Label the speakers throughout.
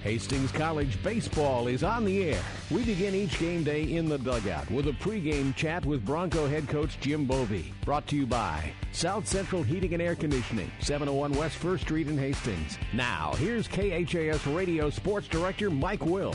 Speaker 1: Hastings College baseball is on the air. We begin each game day in the dugout with a pregame chat with Bronco head coach Jim Bovee. Brought to you by South Central Heating and Air Conditioning, 701 West 1st Street in Hastings. Now, here's KHAS Radio Sports Director Mike Will.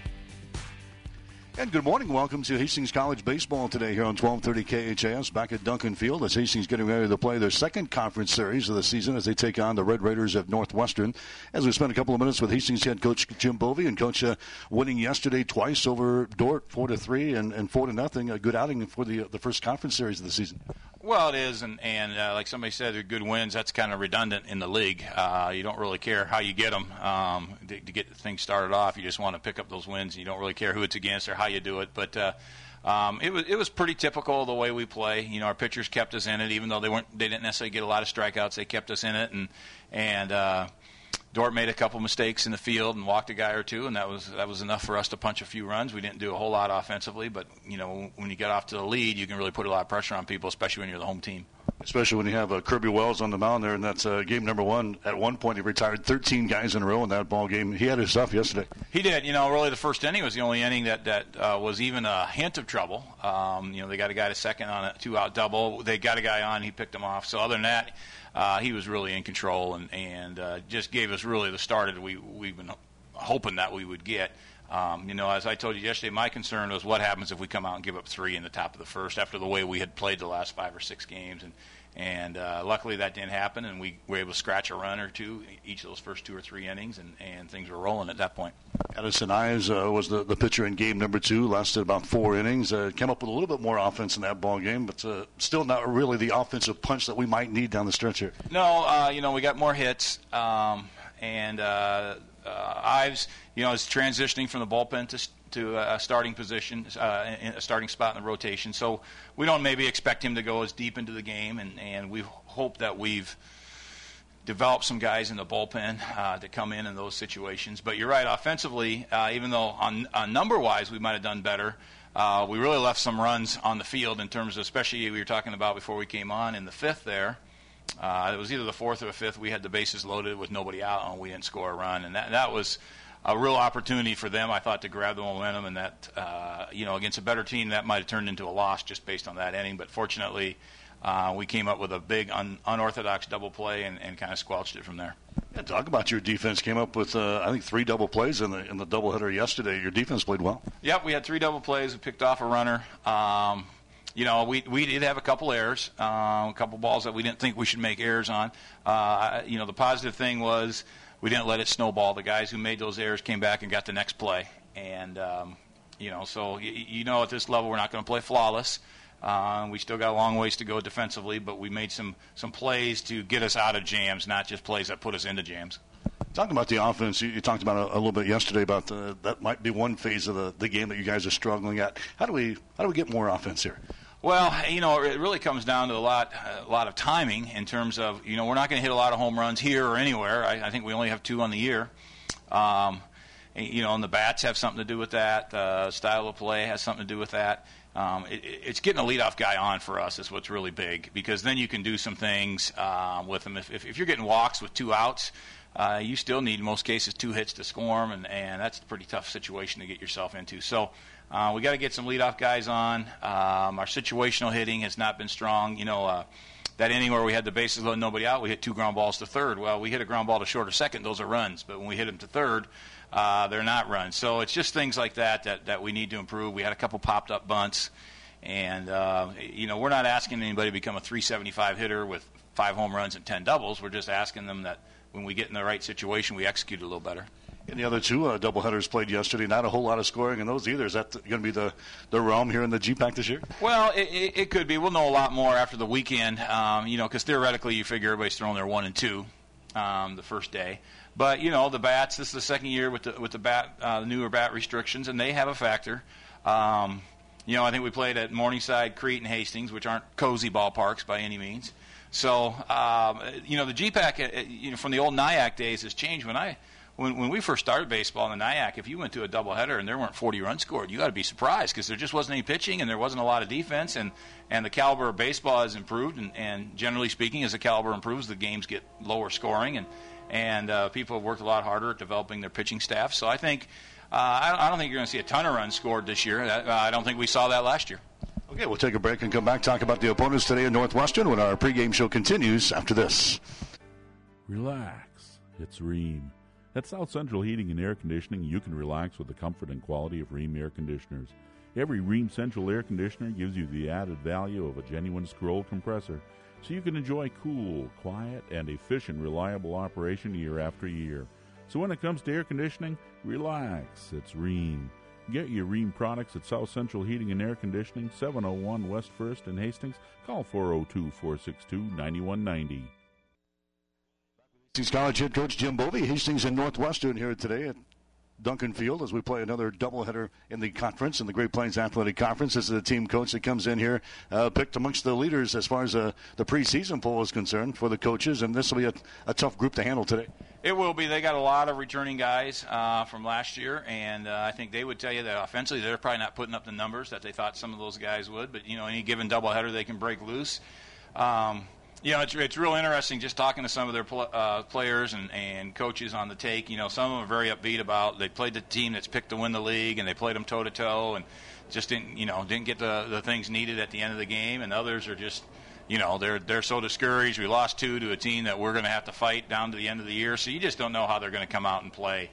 Speaker 2: And good morning. Welcome to Hastings College baseball today here on 1230 KHAS back at Duncan Field as Hastings getting ready to play their second conference series of the season as they take on the Red Raiders of Northwestern. As we spend a couple of minutes with Hastings head coach Jim Bovee, and coach winning yesterday twice over Dordt 4-3 and 4-0. A good outing for the first conference series of the season.
Speaker 3: Well, it is, and like somebody said, they're good wins. That's kind of redundant in the league. You don't really care how you get them to get things started off. You just want to pick up those wins. You don't really care who it's against or how you do it. But it was pretty typical the way we play. You know, our pitchers kept us in it, even though they didn't necessarily get a lot of strikeouts. They kept us in it, and Dordt made a couple mistakes in the field and walked a guy or two, and that was enough for us to punch a few runs. We didn't do a whole lot offensively, but you know, when you get off to the lead, you can really put a lot of pressure on people, especially when you're the home team.
Speaker 2: Especially when you have Kirby Wells on the mound there, and that's game number one. At one point, he retired 13 guys in a row in that ball game. He had his stuff yesterday.
Speaker 3: He did. You know, really the first inning was the only inning that was even a hint of trouble. You know, they got a guy to second on a 2-out double. They got a guy on. He picked him off. So other than that, he was really in control and just gave us really the start that we've been hoping that we would get. You know, as I told you yesterday, my concern was what happens if we come out and give up 3 in the top of the first after the way we had played the last 5 or 6 games. And luckily that didn't happen, and we were able to scratch a run or two each of those first 2 or 3 innings, and things were rolling at that point.
Speaker 2: Addison Ives was the pitcher in game number 2, lasted about 4 innings, came up with a little bit more offense in that ball game, but still not really the offensive punch that we might need down the stretch here.
Speaker 3: No, you know, we got more hits, Ives, you know, is transitioning from the bullpen to a starting position, a starting spot in the rotation. So we don't maybe expect him to go as deep into the game, and we hope that we've developed some guys in the bullpen to come in those situations. But you're right, offensively, even though on number-wise we might have done better, we really left some runs on the field in terms of, especially we were talking about before we came on in the 5th there. It was either the 4th or the 5th. We had the bases loaded with nobody out, and we didn't score a run. And that was a real opportunity for them, I thought, to grab the momentum. And that, you know, against a better team, that might have turned into a loss just based on that inning. But fortunately, we came up with a big unorthodox double play and kind of squelched it from there.
Speaker 2: Yeah, talk about your defense. Came up with, I think, 3 double plays in the doubleheader yesterday. Your defense played well.
Speaker 3: Yep, we had 3 double plays. We picked off a runner. You know, we did have a couple errors, a couple balls that we didn't think we should make errors on. You know, the positive thing was we didn't let it snowball. The guys who made those errors came back and got the next play. And, you know, so, you know, at this level we're not going to play flawless. We still got a long ways to go defensively, but we made some plays to get us out of jams, not just plays that put us into jams.
Speaker 2: Talking about the offense, you talked about a little bit yesterday about that might be one phase of the game that you guys are struggling at. How do we get more offense here?
Speaker 3: Well, you know, it really comes down to a lot of timing in terms of, you know, we're not going to hit a lot of home runs here or anywhere. I think we only have 2 on the year. You know, and the bats have something to do with that. Style of play has something to do with that. It's getting a leadoff guy on for us is what's really big, because then you can do some things with him. If you're getting walks with 2 outs, you still need, in most cases, 2 hits to score them, and that's a pretty tough situation to get yourself into. So we got to get some leadoff guys on. Our situational hitting has not been strong. You know, that inning where we had the bases loaded, nobody out, we hit 2 ground balls to third. Well, we hit a ground ball to short or second, those are runs. But when we hit them to third, they're not runs. So it's just things like that we need to improve. We had a couple popped-up bunts. And, you know, we're not asking anybody to become a 375 hitter with 5 home runs and 10 doubles. We're just asking them that when we get in the right situation, we execute a little better.
Speaker 2: And the other 2 doubleheaders played yesterday. Not a whole lot of scoring in those either. Is that going to be the realm here in the GPAC this year?
Speaker 3: Well, it could be. We'll know a lot more after the weekend, you know, because theoretically you figure everybody's throwing their 1 and 2 the first day. But, you know, the bats, this is the second year with the bat, newer bat restrictions, and they have a factor. You know, I think we played at Morningside, Crete, and Hastings, which aren't cozy ballparks by any means. So, you know, the GPAC, you know, from the old NIAC days has changed. When we first started baseball in the NIAC, if you went to a doubleheader and there weren't 40 runs scored, you got to be surprised because there just wasn't any pitching and there wasn't a lot of defense, and the caliber of baseball has improved, and generally speaking, as the caliber improves, the games get lower scoring, and people have worked a lot harder at developing their pitching staff. So I think I don't think you're going to see a ton of runs scored this year. I don't think we saw that last year.
Speaker 2: Okay, we'll take a break and come back, talk about the opponents today in Northwestern when our pregame show continues after this.
Speaker 4: Relax. It's Rheem. At South Central Heating and Air Conditioning, you can relax with the comfort and quality of Rheem air conditioners. Every Rheem Central air conditioner gives you the added value of a genuine scroll compressor, so you can enjoy cool, quiet, and efficient, reliable operation year after year. So when it comes to air conditioning, relax. It's Rheem. Get your Rheem products at South Central Heating and Air Conditioning, 701 West 1st in Hastings. Call 402-462-9190.
Speaker 2: Hastings College head coach Jim Bovey. Hastings and Northwestern here today at Duncan Field as we play another doubleheader in the conference, in the Great Plains Athletic Conference. This is a team coach that comes in here, picked amongst the leaders as far as the preseason poll is concerned for the coaches, and this will be a tough group to handle today.
Speaker 3: It will be. They got a lot of returning guys from last year, and I think they would tell you that offensively they're probably not putting up the numbers that they thought some of those guys would, but, any given doubleheader they can break loose. It's real interesting just talking to some of their players and coaches on the take. Some of them are very upbeat about they played the team that's picked to win the league, and they played them toe-to-toe and just didn't get the things needed at the end of the game, and others are just – they're so discouraged. We lost 2 to a team that we're going to have to fight down to the end of the year. So you just don't know how they're going to come out and play.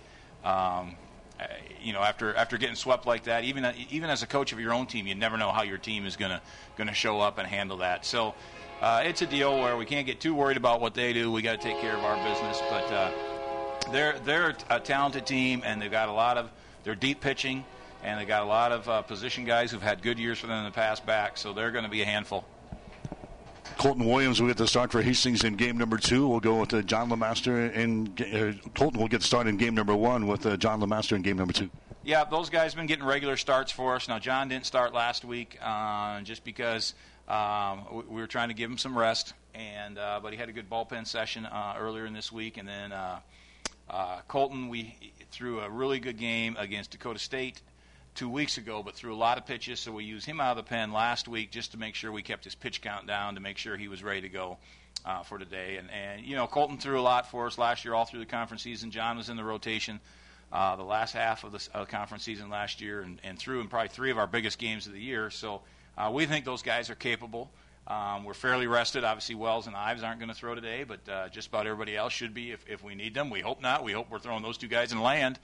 Speaker 3: After getting swept like that, even as a coach of your own team, you never know how your team is going to show up and handle that. So it's a deal where we can't get too worried about what they do. We got to take care of our business. But they're a talented team, and they've got they're deep pitching, and they got a lot of position guys who've had good years for them in the past back. So they're going to be a handful.
Speaker 2: Colton Williams will get the start for Hastings in game number 2. We'll go with John Lemaster, and Colton will get the start in game number 1 with John Lemaster in game number 2.
Speaker 3: Yeah, those guys have been getting regular starts for us. Now, John didn't start last week just because we were trying to give him some rest, but he had a good bullpen session earlier in this week. And then Colton, we threw a really good game against Dakota State 2 weeks ago, but threw a lot of pitches, so we used him out of the pen last week just to make sure we kept his pitch count down to make sure he was ready to go for today. And Colton threw a lot for us last year all through the conference season. John was in the rotation the last half of the conference season last year and threw in probably 3 of our biggest games of the year. So we think those guys are capable. We're fairly rested. Obviously, Wells and Ives aren't going to throw today, but just about everybody else should be if we need them. We hope not. We hope we're throwing those 2 guys in land.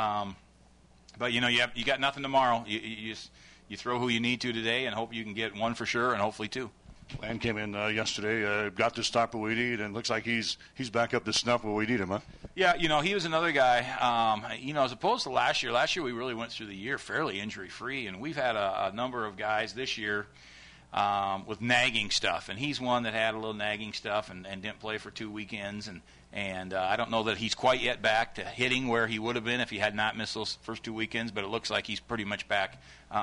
Speaker 3: But you got nothing tomorrow. You throw who you need to today, and hope you can get 1 for sure, and hopefully 2.
Speaker 2: Land came in yesterday, got the stop what we need, and looks like he's back up to snuff where we need him, huh?
Speaker 3: Yeah, he was another guy. As opposed to last year. Last year we really went through the year fairly injury-free, and we've had a number of guys this year with nagging stuff, and he's one that had a little nagging stuff and didn't play for 2 weekends, and I don't know that he's quite yet back to hitting where he would have been if he had not missed those first 2 weekends, but it looks like he's pretty much back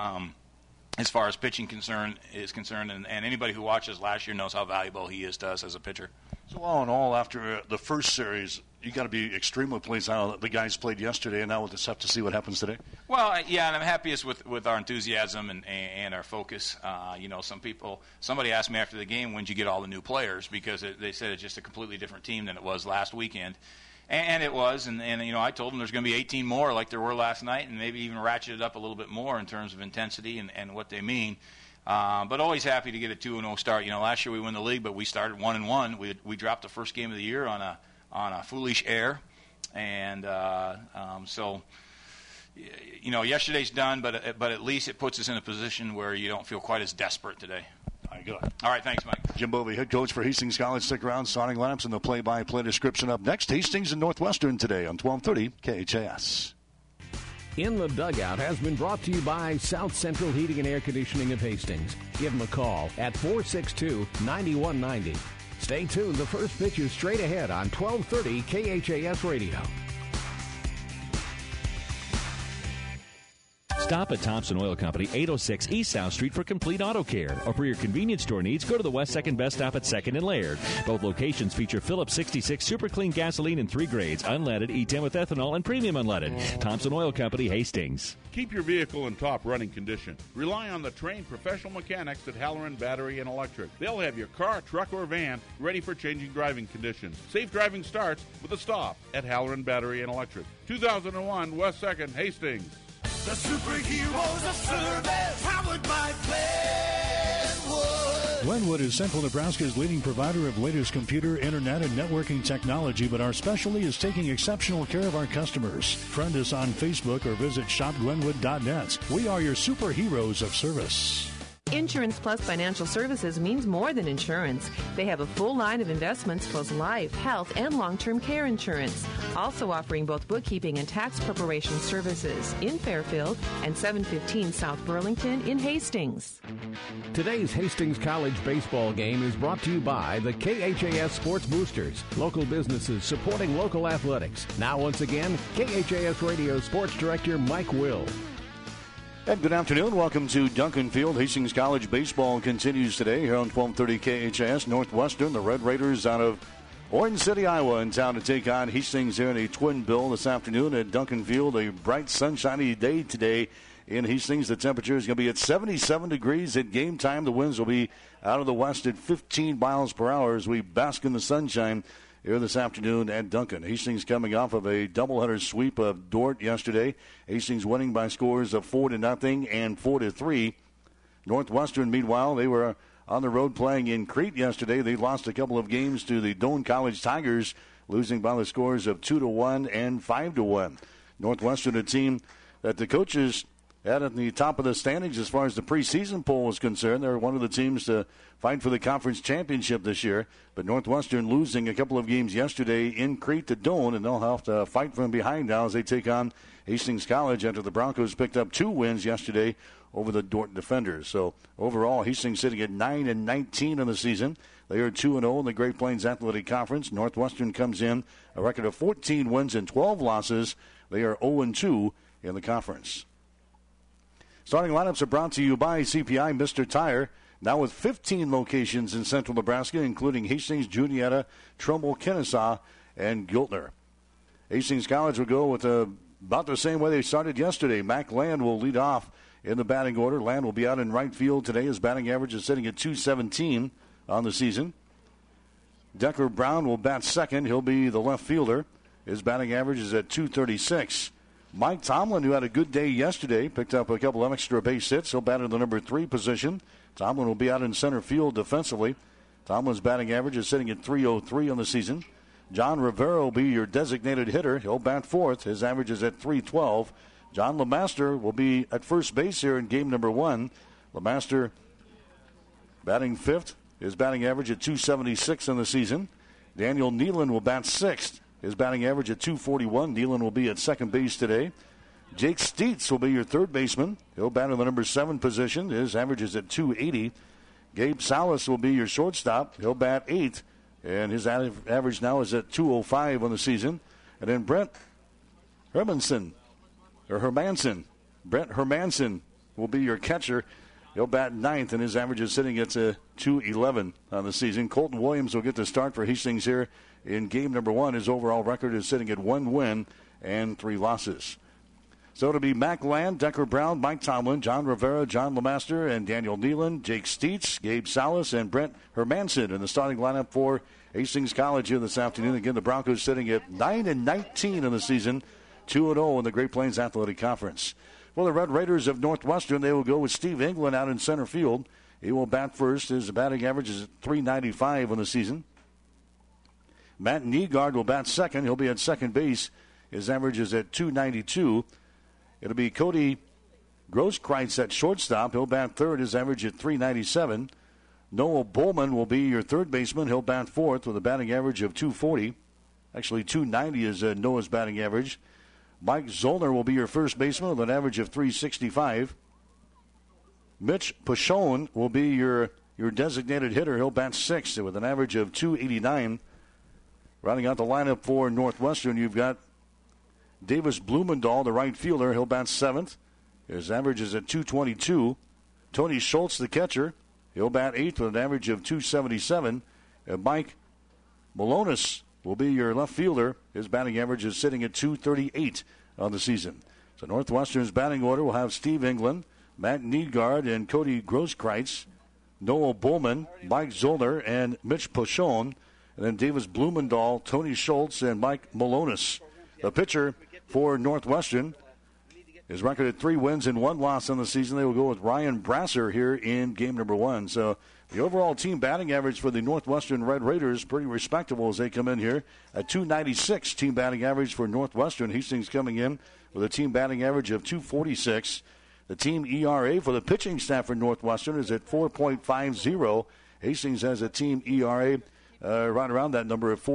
Speaker 3: as far as pitching is concerned, and anybody who watches last year knows how valuable he is to us as a pitcher.
Speaker 2: So all in all, after the first series, you got to be extremely pleased how the guys played yesterday, and now we'll just have to see what happens today.
Speaker 3: Well, yeah, and I'm happiest with our enthusiasm and our focus. Somebody asked me after the game, when did you get all the new players? Because they said it's just a completely different team than it was last weekend. And it was, and I told them there's going to be 18 more like there were last night, and maybe even ratchet it up a little bit more in terms of intensity and what they mean. But always happy to get a 2-0 start. Last year we won the league, but we started 1-1. We dropped the first game of the year on a foolish error, and yesterday's done, but at least it puts us in a position where you don't feel quite as desperate today.
Speaker 2: All right, good.
Speaker 3: All right, thanks, Mike.
Speaker 2: Jim Bovey, head coach for Hastings College. Stick around. Starting lineups and the play-by-play description up next. Hastings and Northwestern today on 1230 KHAS.
Speaker 1: In the Dugout has been brought to you by South Central Heating and Air Conditioning of Hastings. Give them a call at 462-9190. Stay tuned. The first pitch is straight ahead on 1230 KHAS Radio.
Speaker 5: Stop at Thompson Oil Company, 806 East South Street for complete auto care. Or for your convenience store needs, go to the West 2nd Best Stop at 2nd and Laird. Both locations feature Phillips 66 Super Clean gasoline in 3 grades, unleaded, E10 with ethanol, and premium unleaded. Thompson Oil Company, Hastings.
Speaker 4: Keep your vehicle in top running condition. Rely on the trained professional mechanics at Halloran Battery and Electric. They'll have your car, truck, or van ready for changing driving conditions. Safe driving starts with a stop at Halloran Battery and Electric. 2001 West 2nd, Hastings.
Speaker 6: The superheroes of service, powered by Glenwood.
Speaker 7: Glenwood is Central Nebraska's leading provider of latest computer, internet, and networking technology, but our specialty is taking exceptional care of our customers. Friend us on Facebook or visit shopglenwood.net. We are your superheroes of service.
Speaker 8: Insurance Plus Financial Services means more than insurance. They have a full line of investments plus life, health, and long-term care insurance. Also offering both bookkeeping and tax preparation services in Fairfield and 715 South Burlington in Hastings.
Speaker 1: Today's Hastings College baseball game is brought to you by the KHAS Sports Boosters, local businesses supporting local athletics. Now once again, KHAS Radio Sports Director Mike Will.
Speaker 2: And good afternoon. Welcome to Duncan Field. Hastings College baseball continues today here on 1230 KHAS. Northwestern, the Red Raiders out of Orange City, Iowa, in town to take on Hastings here in a twin bill this afternoon at Duncan Field. A bright, sunshiny day today in Hastings. The temperature is going to be at 77 degrees at game time. The winds will be out of the west at 15 miles per hour as we bask in the sunshine here this afternoon at Duncan. Hastings coming off of a doubleheader sweep of Dordt yesterday. Hastings winning by scores of 4-0 and 4-3. Northwestern, meanwhile, they were on the road playing in Crete yesterday. They lost a couple of games to the Doane College Tigers, losing by the scores of 2-1 and 5-1. Northwestern, a team that the coaches had at the top of the standings as far as the preseason poll was concerned. They're one of the teams to fight for the conference championship this year. But Northwestern losing a couple of games yesterday in Crete to Doane, and they'll have to fight from behind now as they take on Hastings College after the Broncos picked up 2 wins yesterday over the Dordt Defenders. So overall, Hastings sitting at 9-19 in the season. They are 2-0 in the Great Plains Athletic Conference. Northwestern comes in a record of 14 wins and 12 losses. They are 0-2 in the conference. Starting lineups are brought to you by CPI Mr. Tire, now with 15 locations in central Nebraska, including Hastings, Juniata, Trumbull, Kennesaw, and Giltner. Hastings College will go with about the same way they started yesterday. Mac Land will lead off in the batting order. Land will be out in right field today. His batting average is sitting at .217 on the season. Decker Brown will bat second. He'll be the left fielder. His batting average is at .236. Mike Tomlin, who had a good day yesterday, picked up a couple of extra base hits. He'll bat in the number 3 position. Tomlin will be out in center field defensively. Tomlin's batting average is sitting at .303 on the season. John Rivera will be your designated hitter. He'll bat fourth. His average is at .312. John LeMaster will be at first base here in game number 1. LeMaster batting fifth. His batting average at .276 on the season. Daniel Nealon will bat sixth. His batting average at .241. Nealon will be at second base today. Jake Steitz will be your third baseman. He'll bat in the number 7 position. His average is at .280. Gabe Salas will be your shortstop. He'll bat 8th, and his average now is at .205 on the season. And then Brent Hermanson will be your catcher. He'll bat 9th, and his average is sitting at .211 on the season. Colton Williams will get the start for Hastings here in game number 1. His overall record is sitting at 1 win and 3 losses. So it'll be Mac Land, Decker Brown, Mike Tomlin, John Rivera, John LeMaster, and Daniel Nealon, Jake Steitz, Gabe Salas, and Brent Hermanson in the starting lineup for Hastings College here this afternoon. Again, the Broncos sitting at 9-19 in the season, 2-0 in the Great Plains Athletic Conference. For the Red Raiders of Northwestern, they will go with Steve England out in center field. He will bat first. His batting average is at .395 on the season. Matt Nygaard will bat second. He'll be at second base. His average is at .292. It'll be Cody Grosskreitz at shortstop. He'll bat third. His average at .397. Noah Bowman will be your third baseman. He'll bat fourth with a batting average of .240. Actually, .290 is Noah's batting average. Mike Zollner will be your first baseman with an average of .365. Mitch Pachon will be your designated hitter. He'll bat sixth with an average of .289. Rounding out the lineup for Northwestern, you've got Davis Blumendahl, the right fielder. He'll bat seventh. His average is at .222. Tony Schultz, the catcher, he'll bat 8th with an average of .277. And Mike Malonis will be your left fielder. His batting average is sitting at .238 on the season. So Northwestern's batting order will have Steve England, Matt Niedgard, and Cody Grosskreitz, Noah Bowman, Mike Zollner, and Mitch Pochon. And then Davis Blumendahl, Tony Schultz, and Mike Malonis. The pitcher for Northwestern, his record at 3 wins and 1 loss on the season. They will go with Ryan Brasser here in game number 1. So the overall team batting average for the Northwestern Red Raiders pretty respectable as they come in here at .296 team batting average for Northwestern. Hastings coming in with a team batting average of .246. The team ERA for the pitching staff for Northwestern is at 4.50. Hastings has a team ERA right around that number of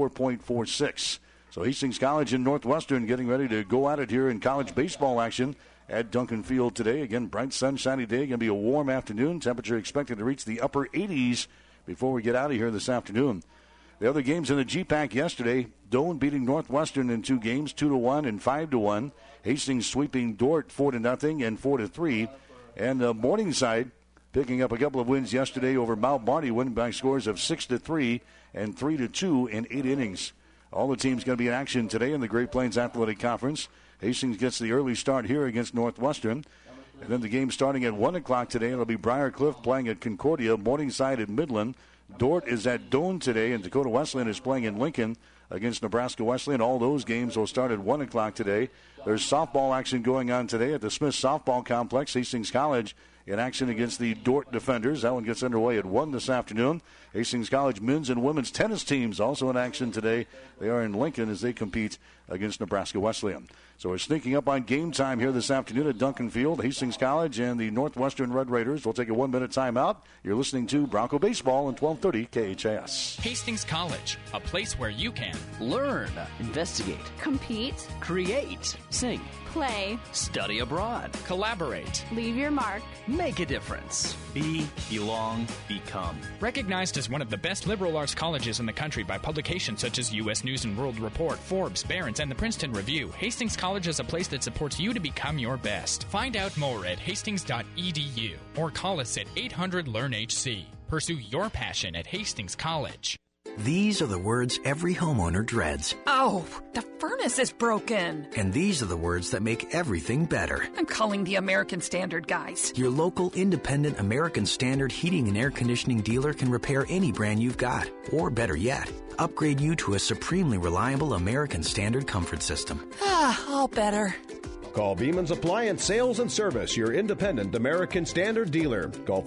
Speaker 2: 4.46. So Hastings College and Northwestern getting ready to go at it here in college baseball action at Duncan Field today. Again, bright, sunshiny day. Going to be a warm afternoon. Temperature expected to reach the upper 80s before we get out of here this afternoon. The other games in the GPAC yesterday, Doane beating Northwestern in 2 games, 2-1 and 5-1. Hastings sweeping Dordt 4-0 and 4-3. And Morningside picking up a couple of wins yesterday over Mount Marty, winning by scores of 6-3 and 3-2 in 8 innings. All the teams going to be in action today in the Great Plains Athletic Conference. Hastings gets the early start here against Northwestern. And then the game starting at 1 o'clock today. It'll be Briarcliff playing at Concordia, Morningside at Midland. Dordt is at Doane today, and Dakota Wesleyan is playing in Lincoln against Nebraska Wesleyan. All those games will start at 1 o'clock today. There's softball action going on today at the Smith Softball Complex. Hastings College in action against the Dordt Defenders. That one gets underway at 1 this afternoon. Hastings College men's and women's tennis teams also in action today. They are in Lincoln as they compete against Nebraska Wesleyan. So we're sneaking up on game time here this afternoon at Duncan Field. Hastings College and the Northwestern Red Raiders will take a 1-minute timeout. You're listening to Bronco Baseball on 1230 KHAS.
Speaker 9: Hastings College, a place where you can
Speaker 10: learn, investigate,
Speaker 11: compete,
Speaker 10: create, sing,
Speaker 11: play,
Speaker 10: study abroad,
Speaker 9: collaborate,
Speaker 11: leave your mark,
Speaker 10: make a difference, be, belong, become.
Speaker 9: Recognized as one of the best liberal arts colleges in the country by publications such as U.S. News & World Report, Forbes, Barron's, and the Princeton Review, Hastings College is a place that supports you to become your best. Find out more at hastings.edu or call us at 800-LEARN-HC. Pursue your passion at Hastings College.
Speaker 12: These are the words every homeowner dreads.
Speaker 13: Oh, the furnace is broken.
Speaker 12: And these are the words that make everything better.
Speaker 13: I'm calling the American Standard guys.
Speaker 12: Your local independent American Standard heating and air conditioning dealer can repair any brand you've got. Or better yet, upgrade you to a supremely reliable American Standard comfort system.
Speaker 13: All better.
Speaker 14: Call Beeman's Appliance Sales and Service, your independent American Standard dealer. Call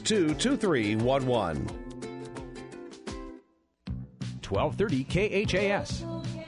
Speaker 14: 462-2311.
Speaker 1: 1230 KHAS.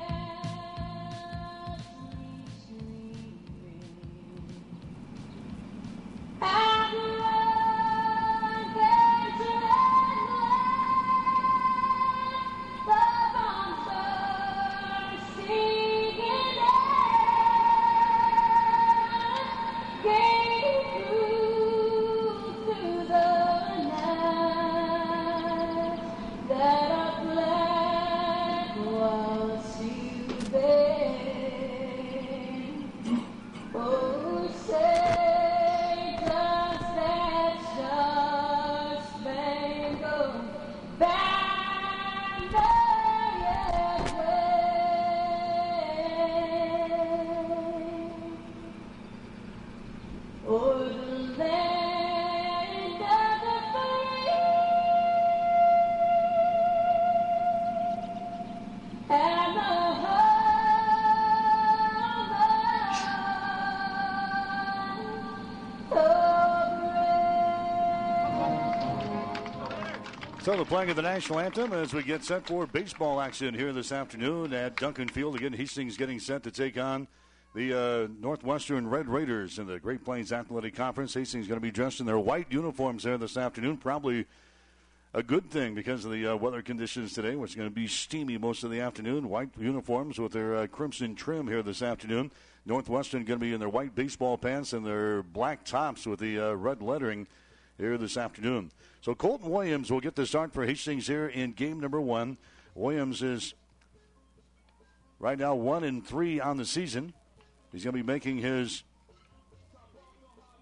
Speaker 1: So the playing of the national anthem as we get set for baseball action here this afternoon at Duncan Field. Again, Hastings getting set to take on the Northwestern Red Raiders in the Great Plains Athletic Conference. Hastings going to be dressed in their white uniforms there this afternoon. Probably a good thing because of the weather conditions today, which is going to be steamy most of the afternoon. White uniforms with their crimson trim here this afternoon. Northwestern going to be in their white baseball pants and their black tops with the red lettering here this afternoon. So Colton Williams will get the start for Hastings here in game number 1. Williams is right now 1-3 on the season. He's going to be making his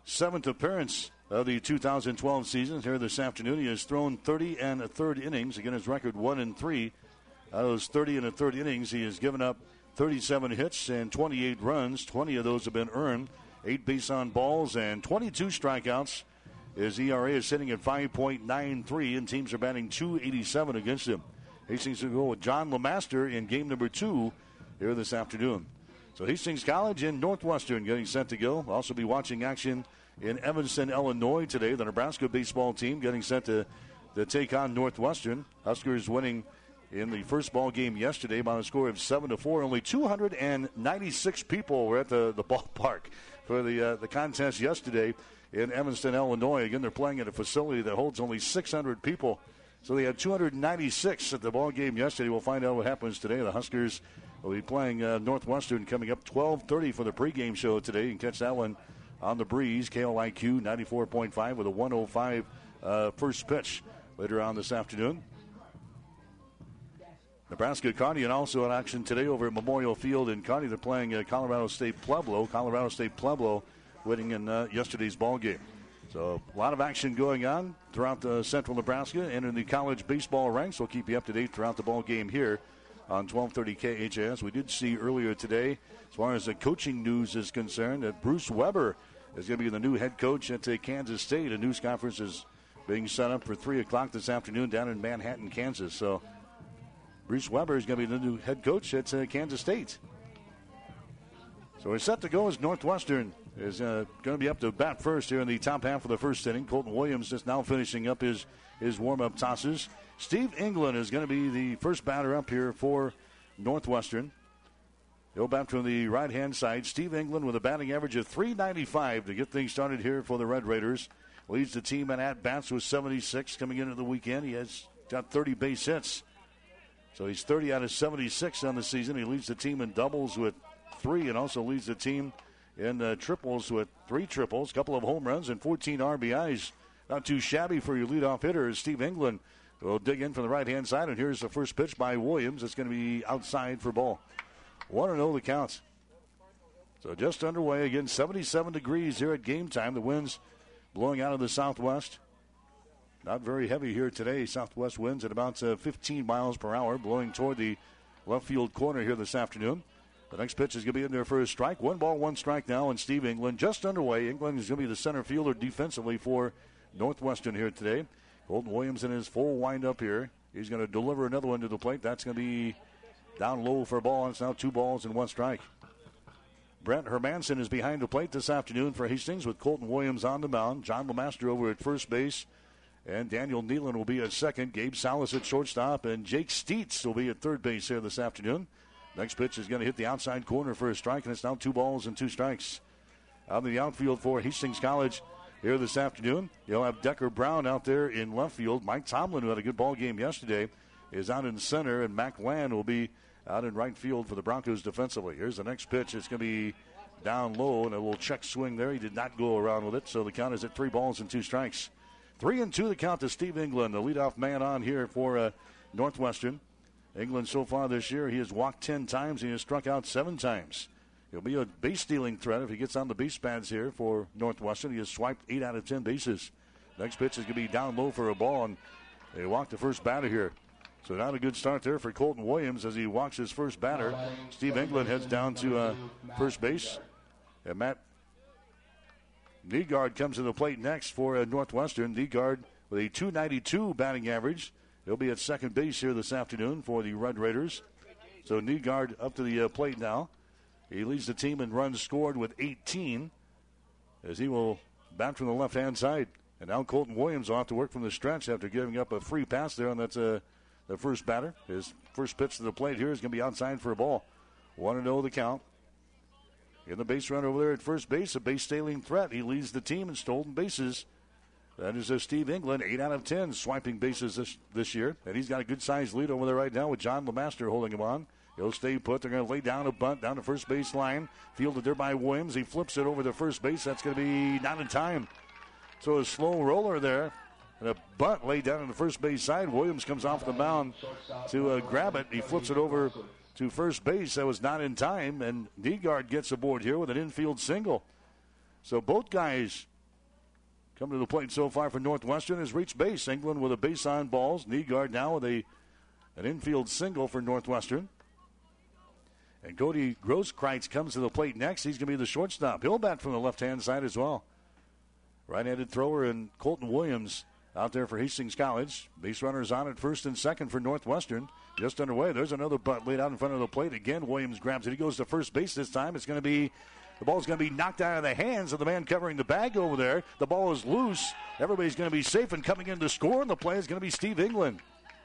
Speaker 2: 7th appearance of the 2012 season here this afternoon. He has thrown 30 and a third innings. Again, his record 1-3. Out of those 30 and a third innings, he has given up 37 hits and 28 runs. 20 of those have been earned. 8 base on balls and 22 strikeouts. His ERA is sitting at 5.93, and teams are batting .287 against him. Hastings will go with John LeMaster in game number 2 here this afternoon. So Hastings College and Northwestern getting set to go. We'll also be watching action in Evanston, Illinois today. The Nebraska baseball team getting set to take on Northwestern. Huskers winning in the first ball game yesterday by a score of 7-4. Only 296 people were at the ballpark for the contest yesterday in Evanston, Illinois. Again, they're playing at a facility that holds only 600 people. So they had 296 at the ball game yesterday. We'll find out what happens today. The Huskers will be playing Northwestern coming up 12:30 for the pregame show today. You can catch that one on the Breeze. KLIQ 94.5 with a 105 first pitch later on this afternoon. Nebraska Kearney and also in action today over at Memorial Field in Kearney. They're playing Colorado State Pueblo. Colorado State Pueblo winning in yesterday's ball game. So a lot of action going on throughout central Nebraska and in the college baseball ranks. We'll keep you up to date throughout the ball game here on 1230 KHAS. We did see earlier today, as far as the coaching news is concerned, that Bruce Weber is going to be the new head coach at Kansas State. A news conference is being set up for 3 o'clock this afternoon down in Manhattan, Kansas. So Bruce Weber is going to be the new head coach at Kansas State. So we're set to go as Northwestern is going to be up to bat first here in the top half of the first inning. Colton Williams just now finishing up his warm-up tosses. Steve England is going to be the first batter up here for Northwestern. He'll bat from the right-hand side. Steve England with a batting average of .395 to get things started here for the Red Raiders. Leads the team in at-bats with 76 coming into the weekend. He has got 30 base hits. So he's 30 out of 76 on the season. He leads the team in doubles with 3 and also leads the team in triples with 3 triples, a couple of home runs, and 14 RBIs. Not too shabby for your leadoff hitter. Steve England will dig in from the right-hand side, and here's the first pitch by Williams. It's going to be outside for ball. 1-0 the count. So just underway. Again, 77 degrees here at game time. The wind's blowing out of the southwest. Not very heavy here today. Southwest winds at about 15 miles per hour, blowing toward the left field corner here this afternoon. The next pitch is going to be in there for a strike. 1 ball, 1 strike now, and Steve England just underway. England is going to be the center fielder defensively for Northwestern here today. Colton Williams in his full windup here. He's going to deliver another one to the plate. That's going to be down low for a ball, and it's now 2 balls and 1 strike. Brent Hermanson is behind the plate this afternoon for Hastings with Colton Williams on the mound. John LeMaster over at first base. And Daniel Nealon will be at second. Gabe Salas at shortstop. And Jake Steets will be at third base here this afternoon. Next pitch is going to hit the outside corner for a strike, and it's now 2 balls and 2 strikes. Out in the outfield for Hastings College here this afternoon, you'll have Decker Brown out there in left field. Mike Tomlin, who had a good ball game yesterday, is out in center, and Mac Land will be out in right field for the Broncos defensively. Here's the next pitch. It's going to be down low, and a little check swing there. He did not go around with it, so the count is at 3 balls and 2 strikes. 3-2 the count to Steve England, the leadoff man on here for Northwestern. England so far this year, he has walked 10 times. He has struck out 7 times. He'll be a base-stealing threat if he gets on the base pads here for Northwestern. He has swiped 8 out of 10 bases. Next pitch is going to be down low for a ball, and they walk the first batter here. So not a good start there for Colton Williams as he walks his first batter. Steve England heads down to first base. And Matt Nygaard comes to the plate next for Northwestern. Nygaard with a .292 batting average. He'll be at second base here this afternoon for the Red Raiders. So Nygaard up to the plate now. He leads the team in runs scored with 18 as he will bat from the left-hand side. And now Colton Williams will have to work from the stretch after giving up a free pass there, and that's the first batter. His first pitch to the plate here is going to be outside for a ball. 1-0 the count. In the base runner over there at first base, a base-stealing threat. He leads the team in stolen bases. That is Steve England, 8 out of 10 swiping bases this year. And he's got a good-sized lead over there right now with John LeMaster holding him on. He'll stay put. They're going to lay down a bunt down the first base line. Fielded there by Williams. He flips it over to first base. That's going to be not in time. So a slow roller there. And a bunt laid down on the first base side. Williams comes off the mound to grab it. He flips it over to first base. That was not in time. And Nygaard gets aboard here with an infield single. So both guys Coming to the plate so far for Northwestern has reached base. England with a base on balls. Nygaard now with an infield single for Northwestern. And Cody Grosskreitz comes to the plate next. He's going to be the shortstop. He'll bat from the left-hand side as well. Right-handed thrower and Colton Williams out there for Hastings College. Base runners on at first and second for Northwestern. Just underway. There's another bunt laid out in front of the plate. Again, Williams grabs it. He goes to first base this time. The ball's going to be knocked out of the hands of the man covering the bag over there. The ball is loose. Everybody's going to be safe, and coming in to score, and the play is going to be Steve England.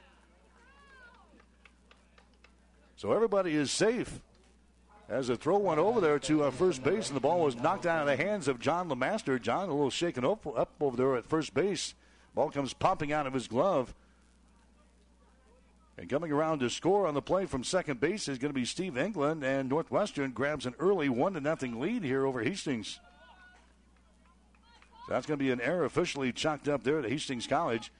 Speaker 2: So everybody is safe. As a throw went over there to first base, and the ball was knocked out of the hands of John LeMaster. John a little shaken up over there at first base. Ball comes popping out of his glove. And coming around to score on the play from second base is going to be Steve England, and Northwestern grabs an early 1-0 lead here over Hastings. So that's going to be an error officially chalked up there at Hastings College.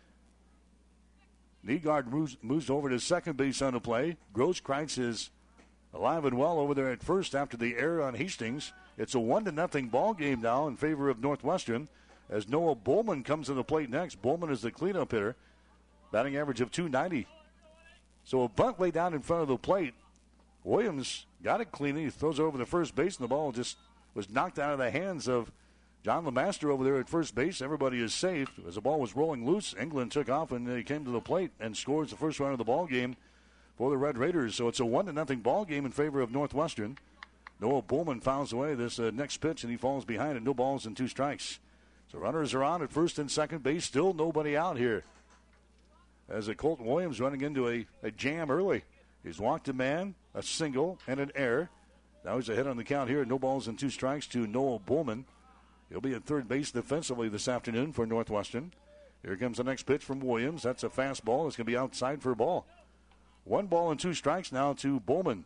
Speaker 2: Nygaard moves over to second base on the play. Grosskreitz is alive and well over there at first after the error on Hastings. It's a 1-0 ball game now in favor of Northwestern as Noah Bowman comes to the plate next. Bowman is the cleanup hitter. Batting average of .290. So a bunt way down in front of the plate. Williams got it clean. He throws over the first base, and the ball just was knocked out of the hands of John LeMaster over there at first base. Everybody is safe. As the ball was rolling loose, England took off, and he came to the plate and scores the first run of the ball game for the Red Raiders. So it's a 1-0 ball game in favor of Northwestern. Noah Bowman fouls away this next pitch, and he falls behind it. No balls and 2 strikes. So runners are on at first and second base. Still nobody out here. As Colton Williams running into a jam early. He's walked a man, a single, and an error. Now he's ahead on the count here. No balls and 2 strikes to Noah Bowman. He'll be at third base defensively this afternoon for Northwestern. Here comes the next pitch from Williams. That's a fastball. It's going to be outside for a ball. 1 ball and 2 strikes now to Bowman.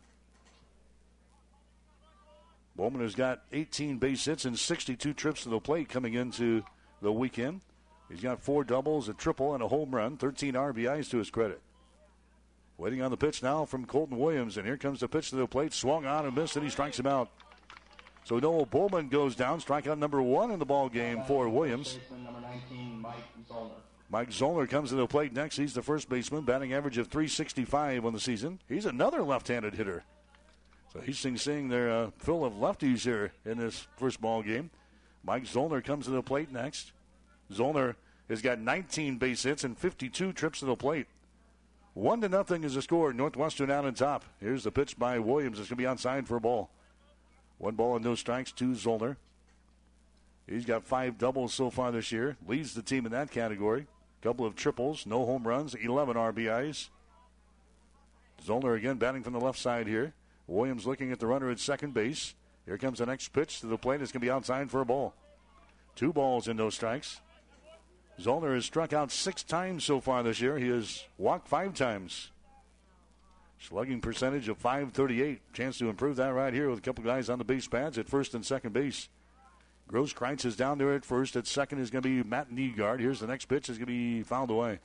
Speaker 2: Bowman has got 18 base hits and 62 trips to the plate coming into the weekend. He's got 4 doubles, a triple, and a home run. 13 RBIs to his credit. Waiting on the pitch now from Colton Williams, and here comes the pitch to the plate. Swung on and missed, and he strikes him out. So Noah Bowman goes down. Strikeout number 1 in the ball game for Williams.
Speaker 15: Number 19, Mike Zollner.
Speaker 2: Mike Zollner comes to the plate next. He's the first baseman, batting average of .365 on the season. He's another left-handed hitter. So Hastings seeing their fill of lefties here in this first ball game. Mike Zollner comes to the plate next. Zollner has got 19 base hits and 52 trips to the plate. 1-0 is the score. Northwestern out on top. Here's the pitch by Williams. It's going to be outside for a ball. 1 ball and no strikes to Zollner. He's got 5 doubles so far this year. Leads the team in that category. Couple of triples, no home runs, 11 RBIs. Zollner again batting from the left side here. Williams looking at the runner at second base. Here comes the next pitch to the plate. It's going to be outside for a ball. 2 balls and no strikes. Zollner has struck out 6 times so far this year. He has walked 5 times. Slugging percentage of .538. Chance to improve that right here with a couple guys on the base pads at first and second base. Grosskreitz is down there at first. At second is going to be Matt Nygaard. Here's the next pitch. It's going to be fouled away.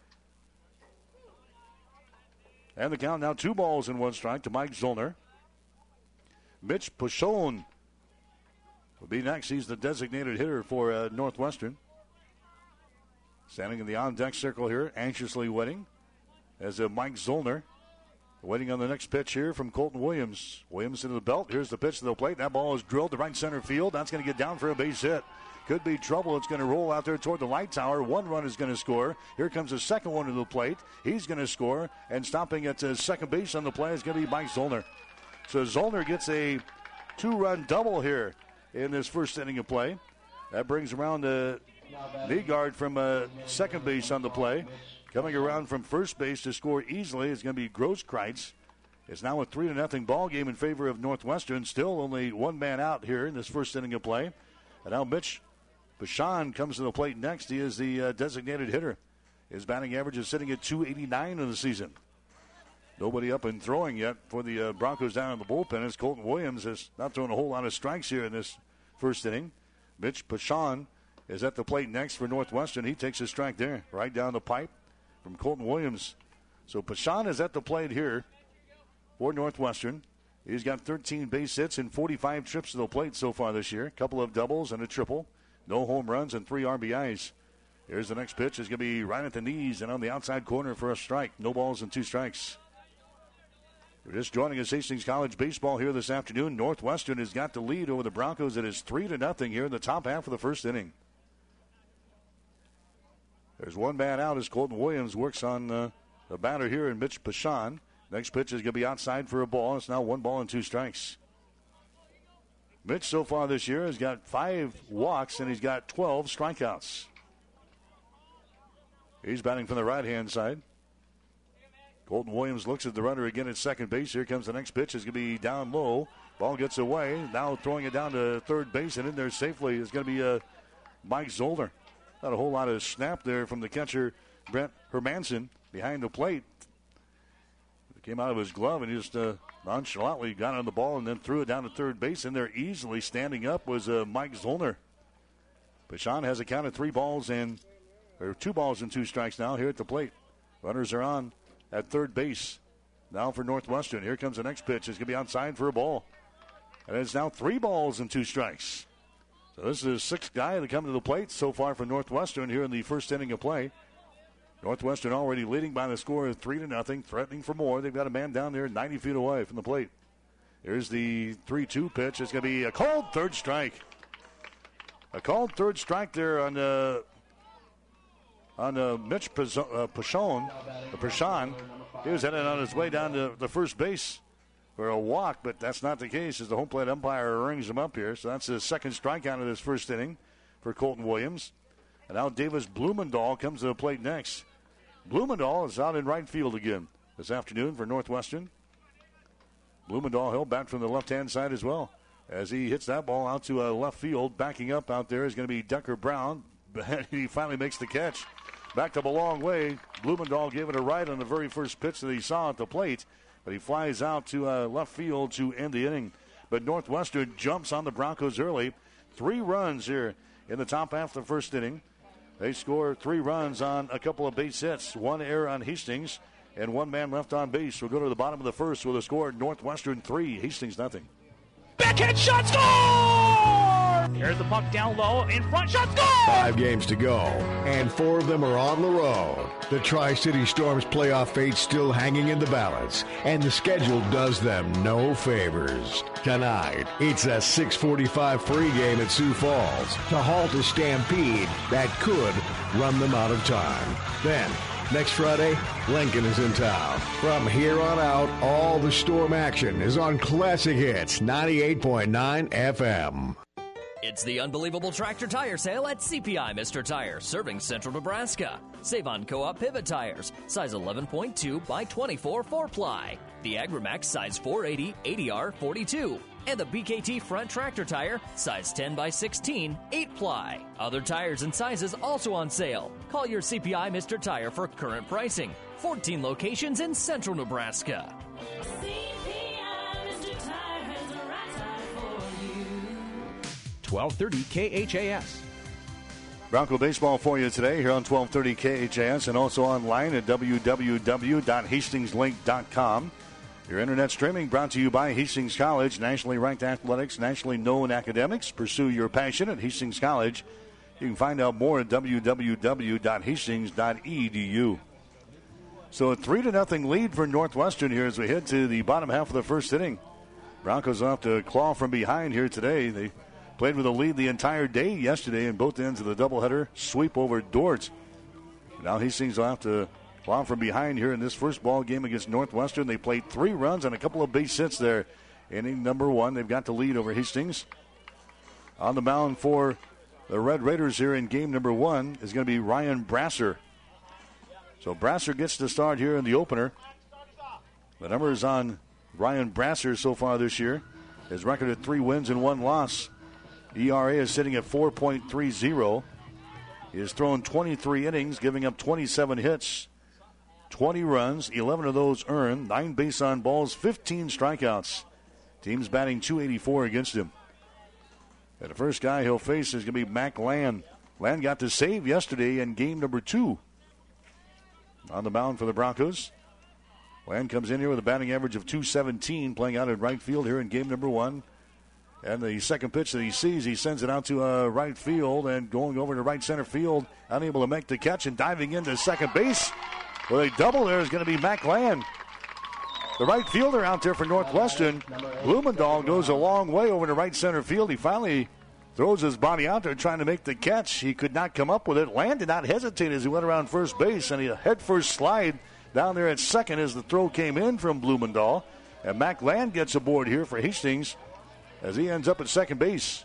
Speaker 2: And the count now 2 balls and 1 strike to Mike Zollner. Mitch Pashon will be next. He's the designated hitter for Northwestern. Standing in the on-deck circle here, anxiously waiting as Mike Zollner waiting on the next pitch here from Colton Williams. Williams into the belt. Here's the pitch to the plate. That ball is drilled to right center field. That's going to get down for a base hit. Could be trouble. It's going to roll out there toward the light tower. 1 run is going to score. Here comes the second one to the plate. He's going to score. And stopping at second base on the play is going to be Mike Zollner. So Zollner gets a 2-run double here in this first inning of play. That brings around Nygaard from second base on the play. Coming around from first base to score easily is going to be Grosskreitz. It's now a 3-0 ball game in favor of Northwestern. Still only 1 man out here in this first inning of play. And now Mitch Pashon comes to the plate next. He is the designated hitter. His batting average is sitting at .289 in the season. Nobody up and throwing yet for the Broncos down in the bullpen as Colton Williams has not thrown a whole lot of strikes here in this first inning. Mitch Pashon is at the plate next for Northwestern. He takes a strike there, right down the pipe from Colton Williams. So Pashon is at the plate here for Northwestern. He's got 13 base hits and 45 trips to the plate so far this year. A couple of doubles and a triple. No home runs and 3 RBIs. Here's the next pitch. It's going to be right at the knees and on the outside corner for a strike. No balls and 2 strikes. We're just joining us, Hastings College baseball here this afternoon. Northwestern has got the lead over the Broncos. It is 3-0 here in the top half of the first inning. There's one man out as Colton Williams works on the batter here in Mitch Pashon. Next pitch is going to be outside for a ball. It's now 1 ball and 2 strikes. Mitch so far this year has got 5 walks and he's got 12 strikeouts. He's batting from the right-hand side. Colton Williams looks at the runner again at second base. Here comes the next pitch. It's going to be down low. Ball gets away. Now throwing it down to third base and in there safely is going to be Mike Zollner. Not a whole lot of snap there from the catcher, Brent Hermanson, behind the plate. It came out of his glove and he just nonchalantly got on the ball and then threw it down to third base. In there easily standing up was Mike Zollner. Pashon has a count of 2 balls and 2 strikes now here at the plate. Runners are on at third base. Now for Northwestern. Here comes the next pitch. It's going to be outside for a ball. And it's now 3 balls and 2 strikes. So this is the 6th guy to come to the plate so far for Northwestern here in the first inning of play. Northwestern already leading by the score of 3-0, threatening for more. They've got a man down there 90 feet away from the plate. Here's the 3-2 pitch. It's going to be a called third strike. A called third strike there on Mitch Pashon. He was headed on his way down to the first base for a walk, but that's not the case as the home plate umpire rings him up here. So that's his 2nd strikeout of this first inning for Colton Williams. And now Davis Blumendahl comes to the plate next. Blumendahl is out in right field again this afternoon for Northwestern. Blumendahl held back from the left-hand side as well as he hits that ball out to left field. Backing up out there is going to be Decker Brown. He finally makes the catch. Backed up a long way. Blumendahl gave it a right on the very first pitch that he saw at the plate, but he flies out to left field to end the inning. But Northwestern jumps on the Broncos early. 3 runs here in the top half of the first inning. They score 3 runs on a couple of base hits, 1 error on Hastings, and 1 man left on base. We'll go to the bottom of the first with a score: Northwestern 3, Hastings nothing.
Speaker 6: Backhand shot, score! Here's the puck down low, in front, shot, score!
Speaker 16: 5 games to go, and 4 of them are on the road. The Tri-City Storm's playoff fate's still hanging in the balance, and the schedule does them no favors. Tonight, it's a 6:45 pregame at Sioux Falls to halt a stampede that could run them out of time. Then, next Friday, Lincoln is in town. From here on out, all the Storm action is on Classic Hits 98.9 FM.
Speaker 17: It's the unbelievable tractor tire sale at CPI Mr. Tire, serving central Nebraska. Save on Co-op pivot tires, size 11.2 by 24 4-ply. The AgriMax size 480 80R 42. And the BKT front tractor tire, size 10 by 16 8-ply. Other tires and sizes also on sale. Call your CPI Mr. Tire for current pricing. 14 locations in central Nebraska.
Speaker 1: 1230 KHAS.
Speaker 2: Bronco baseball for you today here on 1230 KHAS and also online at www.hastingslink.com. Your internet streaming brought to you by Hastings College. Nationally ranked athletics, nationally known academics. Pursue your passion at Hastings College. You can find out more at www.hastings.edu. So a 3-0 lead for Northwestern here as we head to the bottom half of the first inning. Broncos will have to claw from behind here today. They played with a lead the entire day yesterday in both ends of the doubleheader sweep over Dort. Now Hastings will have to claw from behind here in this first ball game against Northwestern. They played 3 runs and a couple of base hits there. Inning number 1, they've got the lead over Hastings. On the mound for the Red Raiders here in game number 1 is going to be Ryan Brasser. So Brasser gets the start here in the opener. The numbers on Ryan Brasser so far this year. His record at 3 wins and 1 loss. ERA is sitting at 4.30. He has thrown 23 innings, giving up 27 hits, 20 runs, 11 of those earned, 9 base on balls, 15 strikeouts. Team's batting .284 against him. And the first guy he'll face is going to be Mac Land. Land got the save yesterday in game number 2. On the mound for the Broncos. Land comes in here with a batting average of .217, playing out in right field here in game number 1. And the second pitch that he sees, he sends it out to right field, and going over to right center field, unable to make the catch, and diving into second base with a double there is going to be Mac Land. The right fielder out there for Northwestern. Blumendahl goes a long way over to right center field. He finally throws his body out there trying to make the catch. He could not come up with it. Land did not hesitate as he went around first base, and he head first slide down there at second as the throw came in from Blumendahl. And Mac Land gets aboard here for Hastings as he ends up at second base.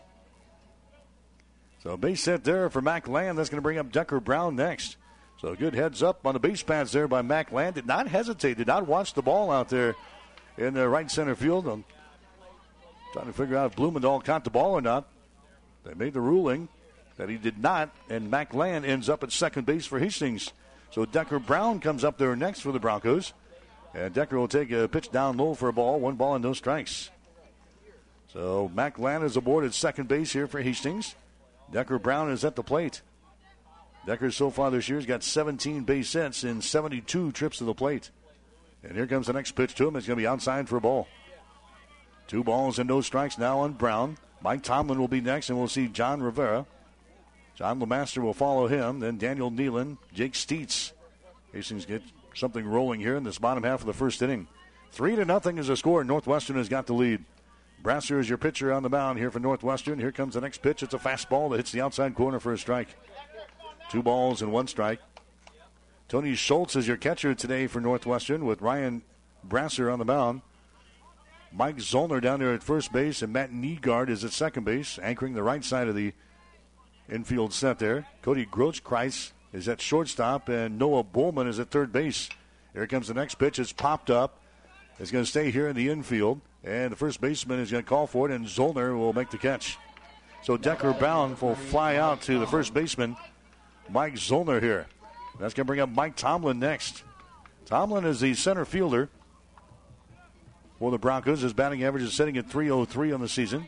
Speaker 2: So base hit there for Mac Land. That's going to bring up Decker Brown next. So good heads up on the base paths there by Mac Land. Did not hesitate, did not watch the ball out there in the right center field. I'm trying to figure out if Blumendahl caught the ball or not. They made the ruling that he did not, and Mac Land ends up at second base for Hastings. So Decker Brown comes up there next for the Broncos. And Decker will take a pitch down low for a ball. 1 ball and no strikes. So Mac Land is aboard at second base here for Hastings. Decker Brown is at the plate. Decker so far this year has got 17 base hits in 72 trips to the plate. And here comes the next pitch to him. It's going to be outside for a ball. 2 balls and no strikes now on Brown. Mike Tomlin will be next, and we'll see John Rivera. John LeMaster will follow him. Then Daniel Nealon, Jake Steets. Hastings get something rolling here in this bottom half of the first inning. 3-0 is the score. Northwestern has got the lead. Brasser is your pitcher on the mound here for Northwestern. Here comes the next pitch. It's a fastball that hits the outside corner for a strike. 2 balls and 1 strike. Tony Schultz is your catcher today for Northwestern with Ryan Brasser on the mound. Mike Zollner down there at first base, and Matt Nygaard is at second base, anchoring the right side of the infield set there. Cody Grochkreis is at shortstop, and Noah Bullman is at third base. Here comes the next pitch. It's popped up. It's going to stay here in the infield, and the first baseman is going to call for it, and Zollner will make the catch. So Decker Brown will fly out to the first baseman, Mike Zollner here. That's going to bring up Mike Tomlin next. Tomlin is the center fielder for the Broncos. His batting average is sitting at .303 on the season.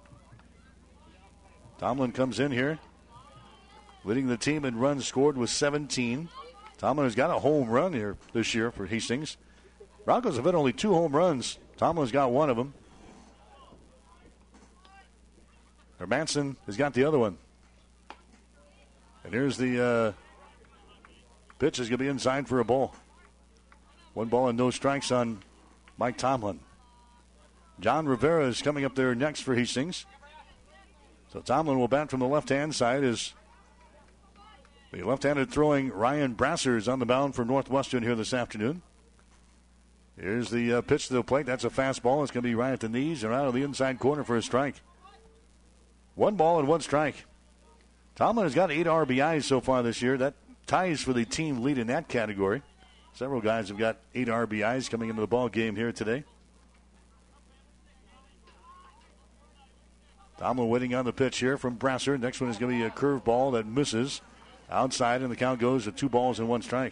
Speaker 2: Tomlin comes in here, leading the team in runs scored with 17. Tomlin has got a home run here this year for Hastings. Broncos have had only 2 home runs. Tomlin's got one of them. Hermanson has got the other one. And here's the pitch is going to be inside for a ball. 1 ball and no strikes on Mike Tomlin. John Rivera is coming up there next for Hastings. So Tomlin will bat from the left-hand side as the left-handed throwing Ryan Brasser is on the mound for Northwestern here this afternoon. Here's the pitch to the plate. That's a fastball. It's going to be right at the knees and out of the inside corner for a strike. 1 ball and 1 strike. Tomlin has got 8 RBIs so far this year. That ties for the team lead in that category. Several guys have got 8 RBIs coming into the ball game here today. Tomlin waiting on the pitch here from Brasser. Next one is going to be a curveball that misses outside, and the count goes to 2 balls and 1 strike.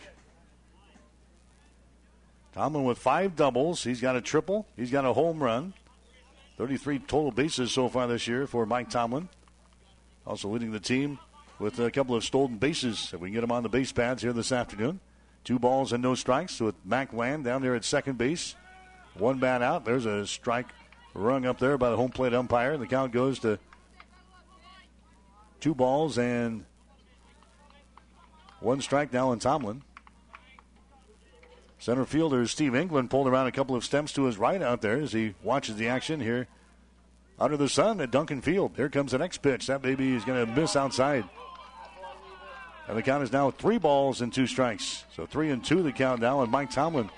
Speaker 2: Tomlin with 5 doubles. He's got a triple. He's got a home run. 33 total bases so far this year for Mike Tomlin. Also leading the team with a couple of stolen bases. If we can get him on the base pads here this afternoon. 2 balls and no strikes with Mac Land down there at second base. 1 bat out. There's a strike rung up there by the home plate umpire. The count goes to 2 balls and 1 strike now on Tomlin. Center fielder Steve England pulled around a couple of steps to his right out there as he watches the action here under the sun at Duncan Field. Here comes the next pitch. That baby is going to miss outside. And the count is now 3 balls and 2 strikes. So 3-2 the count now on Mike Tomlin.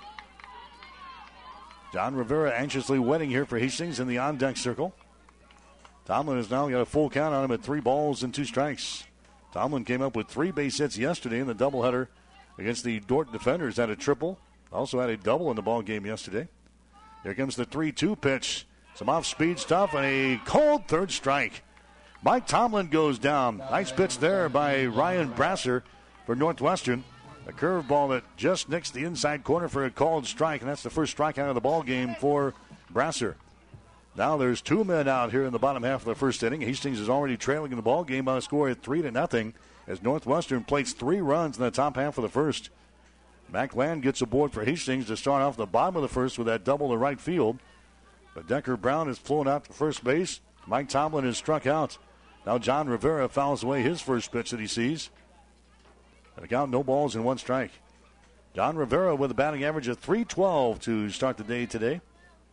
Speaker 2: John Rivera anxiously waiting here for Hastings in the on-deck circle. Tomlin has now got a full count on him at 3 balls and 2 strikes. Tomlin came up with 3 base hits yesterday in the doubleheader against the Dordt Defenders. Had a triple. Also had a double in the ball game yesterday. Here comes the 3-2 pitch. Some off-speed stuff and a cold third strike. Mike Tomlin goes down. Nice pitch there by Ryan Brasser for Northwestern. A curveball that just nicks the inside corner for a called strike, and that's the first strikeout of the ball game for Brasser. Now there's 2 men out here in the bottom half of the first inning. Hastings is already trailing in the ball game by a score of 3-0 as Northwestern plates 3 runs in the top half of the first. Mac Land gets aboard for Hastings to start off the bottom of the first with that double to right field. But Decker Brown is flown out to first base. Mike Tomlin is struck out. Now John Rivera fouls away his first pitch that he sees. And the count, no balls and 1 strike. John Rivera with a batting average of .312 to start the day today.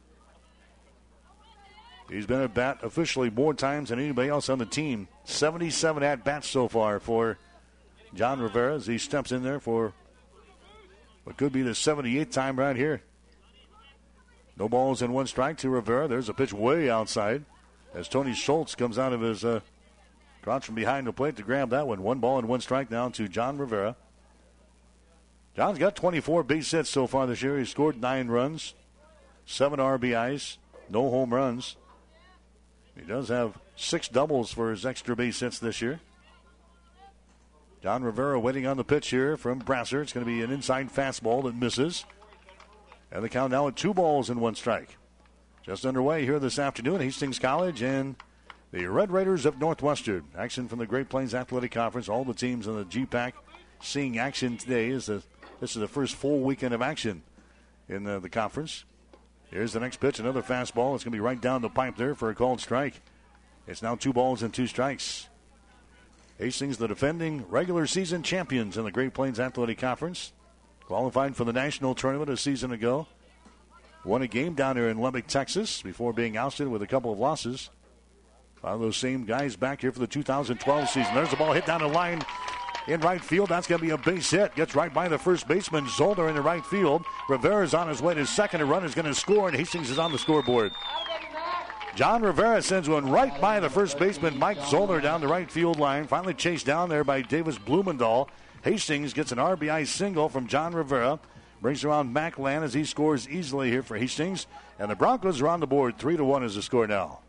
Speaker 2: He's been at bat officially more times than anybody else on the team. 77 at-bats so far for John Rivera as he steps in there for what could be the 78th time right here. No balls and 1 strike to Rivera. There's a pitch way outside as Tony Schultz comes out of his crouch from behind the plate to grab that one. 1 ball and 1 strike now to John Rivera. John's got 24 base hits so far this year. He's scored 9 runs, 7 RBIs, no home runs. He does have 6 doubles for his extra base hits this year. John Rivera waiting on the pitch here from Brasser. It's going to be an inside fastball that misses. And the count now at 2 balls and 1 strike. Just underway here this afternoon, Hastings College and the Red Raiders of Northwestern. Action from the Great Plains Athletic Conference. All the teams in the GPAC seeing action today. This is the first full weekend of action in the conference. Here's the next pitch, another fastball. It's going to be right down the pipe there for a called strike. It's now 2 balls and 2 strikes. Hastings, the defending regular season champions in the Great Plains Athletic Conference. Qualified for the national tournament a season ago. Won a game down there in Lubbock, Texas, before being ousted with a couple of losses. One of those same guys back here for the 2012 season. There's the ball hit down the line in right field. That's going to be a base hit. Gets right by the first baseman, Zolder, in the right field. Rivera's on his way to second. A run is going to score, and Hastings is on the scoreboard. John Rivera sends one right by the first baseman, Mike Zolder, down the right field line. Finally chased down there by Davis Blumendahl. Hastings gets an RBI single from John Rivera. Brings around Mac Land as he scores easily here for Hastings. And the Broncos are on the board. 3-1 is the score now.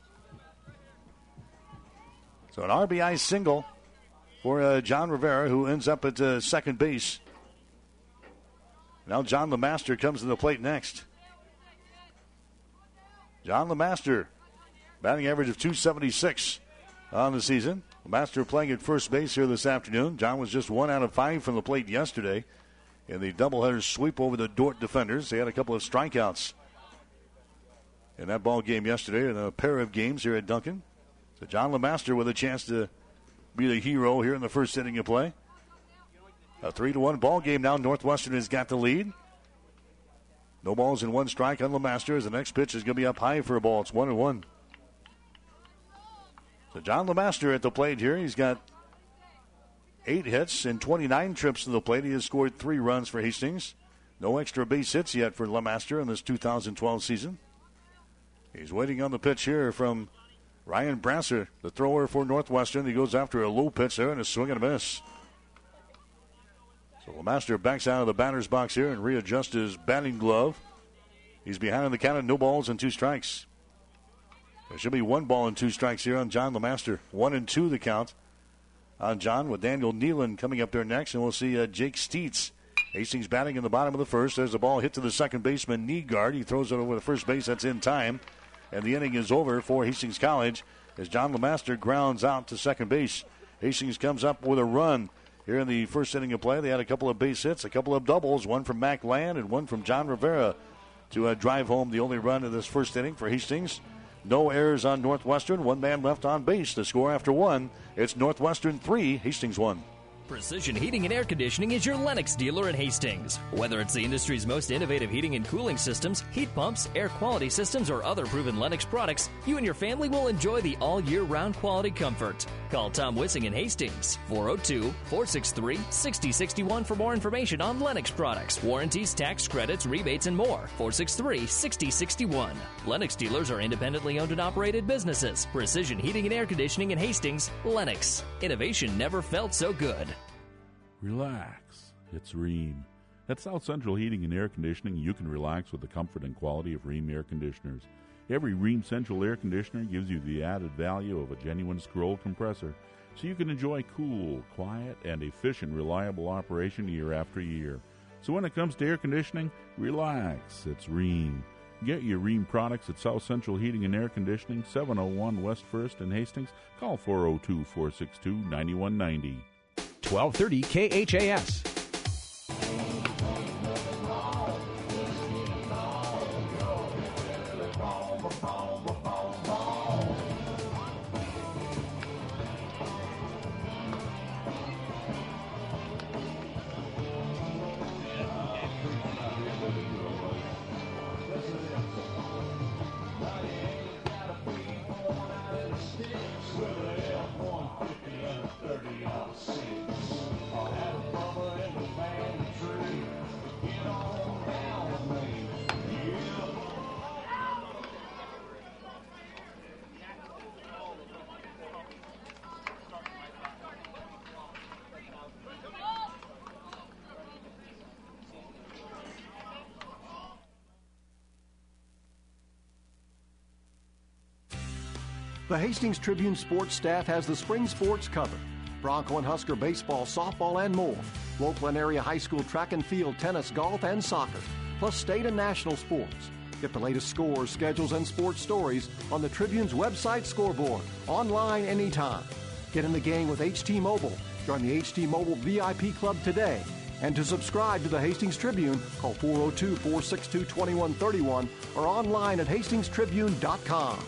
Speaker 2: So an RBI single for John Rivera, who ends up at second base. Now John LeMaster comes to the plate next. John LeMaster, batting average of .276 on the season. LeMaster playing at first base here this afternoon. John was just 1 out of 5 from the plate yesterday in the doubleheader sweep over the Dordt defenders. They had a couple of strikeouts in that ball game yesterday in a pair of games here at Duncan. So John LeMaster with a chance to be the hero here in the first inning of play. A 3-1 ball game now. Northwestern has got the lead. No balls and 1 strike on LeMaster as the next pitch is going to be up high for a ball. It's 1-1. So John LeMaster at the plate here. He's got 8 hits and 29 trips to the plate. He has scored 3 runs for Hastings. No extra base hits yet for LeMaster in this 2012 season. He's waiting on the pitch here from Ryan Brasser, the thrower for Northwestern. He goes after a low pitch there and a swing and a miss. So LeMaster backs out of the batter's box here and readjusts his batting glove. He's behind the count of no balls and 2 strikes. There should be 1 ball and 2 strikes here on John LeMaster. 1-2 the count on John, with Daniel Nealon coming up there next. And we'll see Jake Steets. Hastings batting in the bottom of the first. There's a ball hit to the second baseman, knee guard. He throws it over the first base. That's in time. And the inning is over for Hastings College as John LeMaster grounds out to second base. Hastings comes up with a run here in the first inning of play. They had a couple of base hits, a couple of doubles, one from Mac Land and one from John Rivera to drive home the only run of this first inning for Hastings. No errors on Northwestern. 1 man left on base. The score after 1, it's Northwestern 3, Hastings 1.
Speaker 17: Precision Heating and Air Conditioning is your Lennox dealer in Hastings. Whether it's the industry's most innovative heating and cooling systems, heat pumps, air quality systems, or other proven Lennox products, you and your family will enjoy the all-year-round quality comfort. Call Tom Wissing in Hastings, 402-463-6061 for more information on Lennox products, warranties, tax credits, rebates, and more. 463-6061. Lennox dealers are independently owned and operated businesses. Precision Heating and Air Conditioning in Hastings, Lennox. Innovation never felt so good.
Speaker 4: Relax. It's Rheem. At South Central Heating and Air Conditioning, you can relax with the comfort and quality of Rheem air conditioners. Every Rheem Central air conditioner gives you the added value of a genuine scroll compressor, so you can enjoy cool, quiet, and efficient, reliable operation year after year. So when it comes to air conditioning, relax. It's Rheem. Get your Rheem products at South Central Heating and Air Conditioning, 701 West 1st in Hastings. Call 402-462-9190.
Speaker 1: 1230 KHAS.
Speaker 14: The Hastings Tribune sports staff has the spring sports covered. Bronco and Husker baseball, softball, and more. Local and area high school track and field, tennis, golf, and soccer. Plus state and national sports. Get the latest scores, schedules, and sports stories on the Tribune's website scoreboard. Online anytime. Get in the game with HT Mobile. Join the HT Mobile VIP Club today. And to subscribe to the Hastings Tribune, call 402-462-2131 or online at hastingstribune.com.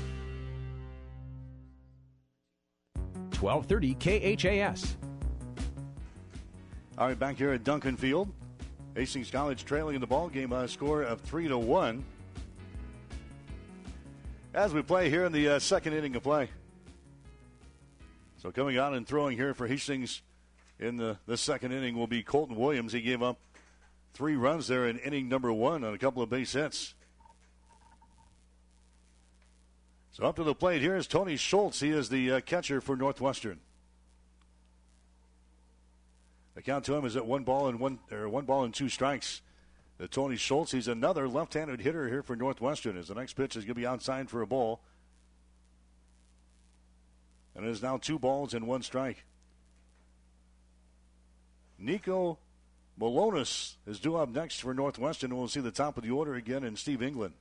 Speaker 1: 1230 KHAS.
Speaker 2: All right, back here at Duncan Field. Hastings College trailing in the ball game by a score of 3-1. As we play here in the second inning of play. So coming out and throwing here for Hastings in the second inning will be Colton Williams. He gave up 3 runs there in inning number 1 on a couple of base hits. So up to the plate here is Tony Schultz. He is the catcher for Northwestern. The count to him is at 1 ball and 2 strikes. Tony Schultz, he's another left-handed hitter here for Northwestern. As the next pitch is going to be outside for a ball. And it is now 2 balls and 1 strike. Nico Malonis is due up next for Northwestern. We'll see the top of the order again in Steve England.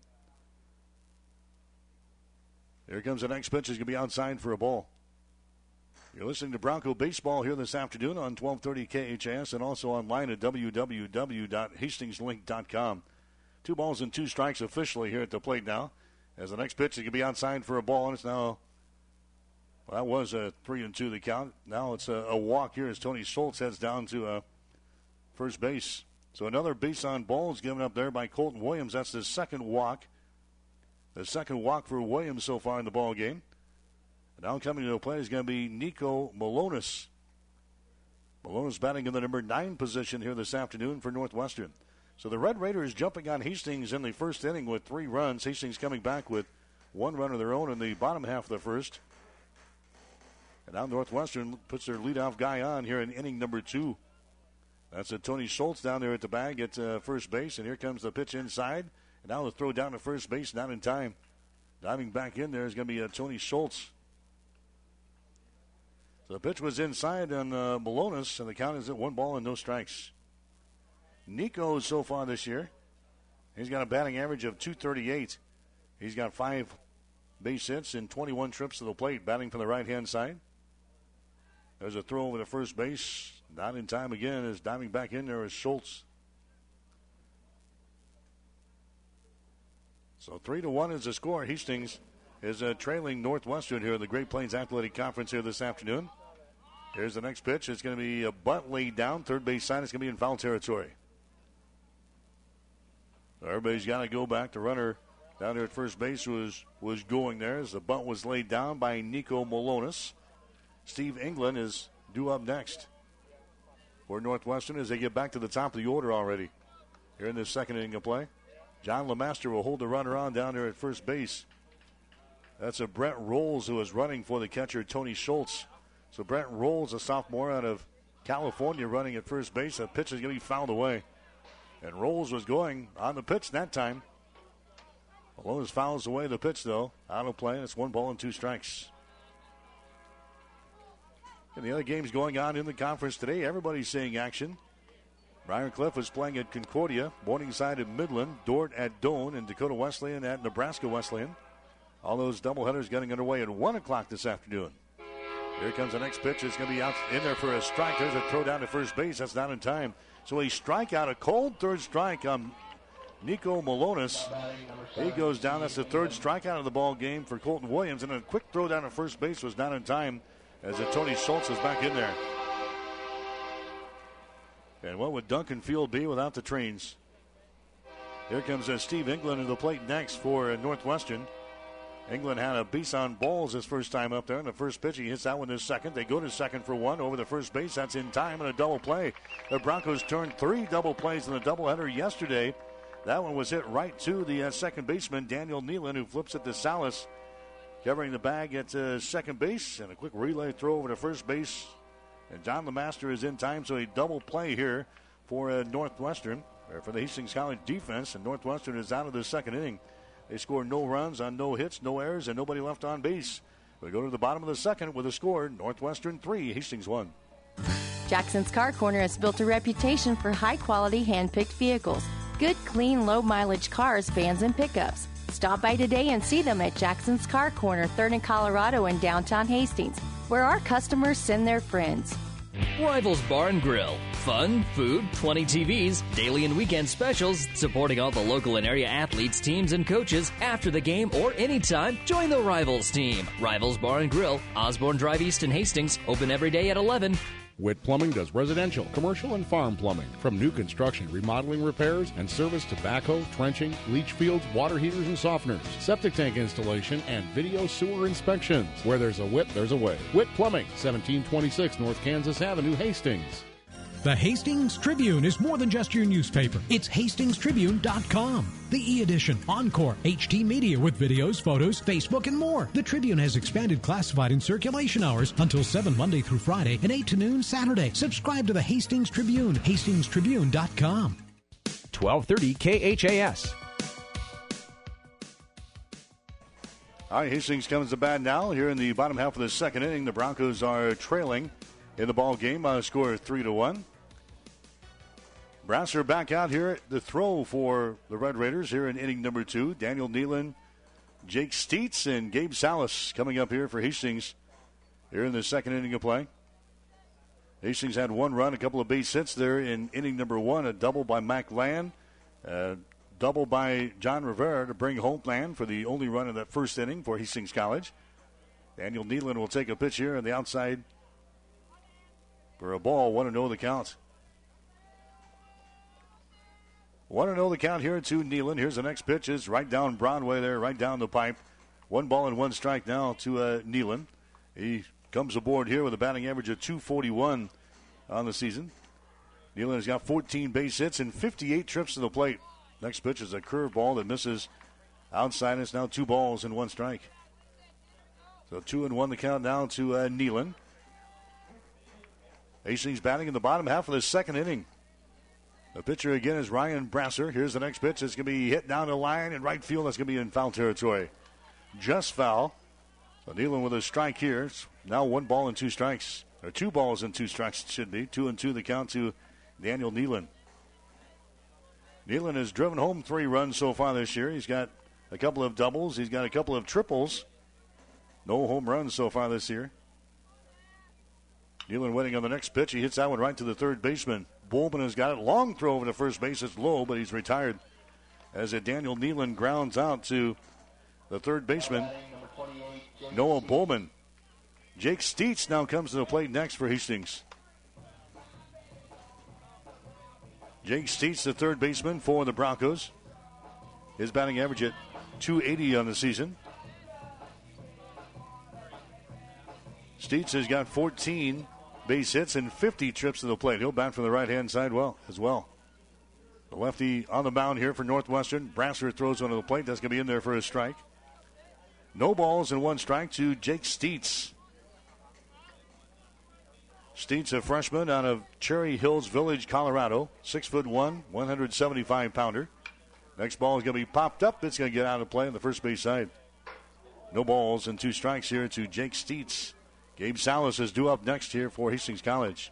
Speaker 2: Here comes the next pitch. Is going to be outside for a ball. You're listening to Bronco Baseball here this afternoon on 1230 KHAS and also online at www.hastingslink.com. 2 balls and 2 strikes officially here at the plate now. As the next pitch is going to be outside for a ball, and it's now, well, that was a 3-2 the count. Now it's a walk here as Tony Schultz heads down to first base. So another base on ball is given up there by Colton Williams. That's the second walk. The second walk for Williams so far in the ball game. Now coming to the plate is going to be Nico Malonis. Malonis batting in the number 9 position here this afternoon for Northwestern. So the Red Raiders jumping on Hastings in the first inning with 3 runs. Hastings coming back with 1 run of their own in the bottom half of the first. And now Northwestern puts their leadoff guy on here in inning number 2. That's Tony Schultz down there at the bag at first base. And here comes the pitch inside. And now the throw down to first base, not in time. Diving back in there is going to be Tony Schultz. So the pitch was inside on Malonis, and the count is at 1 ball and no strikes. Nico so far this year, he's got a batting average of .238. He's got 5 base hits and 21 trips to the plate, batting from the right-hand side. There's a throw over to first base, not in time again, as diving back in there is Schultz. So 3-1 is the score. Hastings is trailing Northwestern here in the Great Plains Athletic Conference here this afternoon. Here's the next pitch. It's going to be a bunt laid down. Third base side. It's going to be in foul territory. So everybody's got to go back. The runner down there at first base was going there as the bunt was laid down by Nico Malonis. Steve England is due up next for Northwestern as they get back to the top of the order already here in this second inning of play. John LeMaster will hold the runner on down there at first base. That's a Brent Rolls who is running for the catcher, Tony Schultz. So Brent Rolls, a sophomore out of California, running at first base. That pitch is going to be fouled away. And Rolls was going on the pitch that time. Malonis fouls away the pitch, though. Out of play, and it's 1 ball and 2 strikes. And the other games going on in the conference today, everybody's seeing action. Briar Cliff is playing at Concordia, Morningside at Midland, Dort at Doane, and Dakota Wesleyan at Nebraska Wesleyan. All those doubleheaders getting underway at 1 o'clock this afternoon. Here comes the next pitch. It's going to be out in there for a strike. There's a throw down to first base. That's not in time. So a strikeout, a cold third strike on Nico Malonis. He goes down. That's the 3rd strikeout of the ball game for Colton Williams. And a quick throw down to first base was not in time as Tony Schultz is back in there. And what would Duncan Field be without the trains? Here comes Steve England to the plate next for Northwestern. England had a base on balls his first time up there. And the first pitch, he hits that one to second. They go to second for one over the first base. That's in time and a double play. The Broncos turned 3 double plays in the doubleheader yesterday. That one was hit right to the second baseman, Daniel Nealon, who flips it to Salas, covering the bag at second base. And a quick relay throw over to first base. And John LeMaster is in time, so a double play here for Northwestern, or for the Hastings College defense. And Northwestern is out of the second inning. They scored no runs on no hits, no errors, and nobody left on base. We go to the bottom of the second with a score, Northwestern 3, Hastings 1.
Speaker 18: Jackson's Car Corner has built a reputation for high-quality, hand-picked vehicles. Good, clean, low-mileage cars, vans, and pickups. Stop by today and see them at Jackson's Car Corner, 3rd and Colorado in downtown Hastings, where our customers send their friends.
Speaker 17: Rivals Bar and Grill. Fun, food, 20 TVs, daily and weekend specials, supporting all the local and area athletes, teams, and coaches. After the game or anytime, join the Rivals team. Rivals Bar and Grill, Osborne Drive East in Hastings, open every day at 11.
Speaker 19: Witt Plumbing does residential, commercial, and farm plumbing. From new construction, remodeling, repairs, and service to backhoe, trenching, leach fields, water heaters and softeners, septic tank installation, and video sewer inspections. Where there's a Witt, there's a way. Witt Plumbing, 1726 North Kansas Avenue, Hastings.
Speaker 20: The Hastings Tribune is more than just your newspaper. It's hastingstribune.com. The e-edition, Encore, HT Media with videos, photos, Facebook, and more. The Tribune has expanded classified and circulation hours until 7 Monday through Friday and 8 to noon Saturday. Subscribe to the Hastings Tribune, hastingstribune.com.
Speaker 1: 1230 KHAS.
Speaker 2: All right, Hastings comes to bat now. Here in the bottom half of the second inning, the Broncos are trailing in the ball game by a score of 3-1. Brasser back out here. The throw for the Red Raiders here in inning number 2. Daniel Nealon, Jake Steets, and Gabe Salas coming up here for Hastings here in the second inning of play. Hastings had 1 run, a couple of base hits there in inning number 1. A double by Mac Land, a double by John Rivera to bring home land for the only run in that first inning for Hastings College. Daniel Nealon will take a pitch here on the outside for a ball. 1-0 the count. 1-0 the count here to Nealon. Here's the next pitch. It's right down Broadway there, right down the pipe. 1 ball and 1 strike now to Nealon. He comes aboard here with a batting average of .241 on the season. Nealon has got 14 base hits and 58 trips to the plate. Next pitch is a curveball that misses outside. It's now 2 balls and 1 strike. So 2-1 the count now to Nealon. Hastings batting in the bottom half of the second inning. The pitcher again is Ryan Brasser. Here's the next pitch. It's going to be hit down the line in right field. That's going to be in foul territory. Just foul. So Nealon with a strike here. It's now 1 ball and 2 strikes. Or 2 balls and 2 strikes it should be. 2-2 the count to Daniel Nealon. Nealon has driven home 3 runs so far this year. He's got a couple of doubles. He's got a couple of triples. No home runs so far this year. Nealon waiting on the next pitch. He hits that one right to the third baseman. Bowman has got it. Long throw over to first base. It's low, but he's retired. As Daniel Nealon grounds out to the third baseman, Noah Bowman. Jake Steets now comes to the plate next for Hastings. Jake Steets, the third baseman for the Broncos. His batting average at .280 on the season. Steets has got 14 base hits and 50 trips to the plate. He'll bat from the right-hand side as well. The lefty on the mound here for Northwestern. Brasser throws onto the plate. That's going to be in there for a strike. No balls and 1 strike to Jake Steets. Steets, a freshman out of Cherry Hills Village, Colorado. 6'1", 175-pounder. Next ball is going to be popped up. It's going to get out of play on the first base side. No balls and 2 strikes here to Jake Steets. Gabe Salas is due up next here for Hastings College.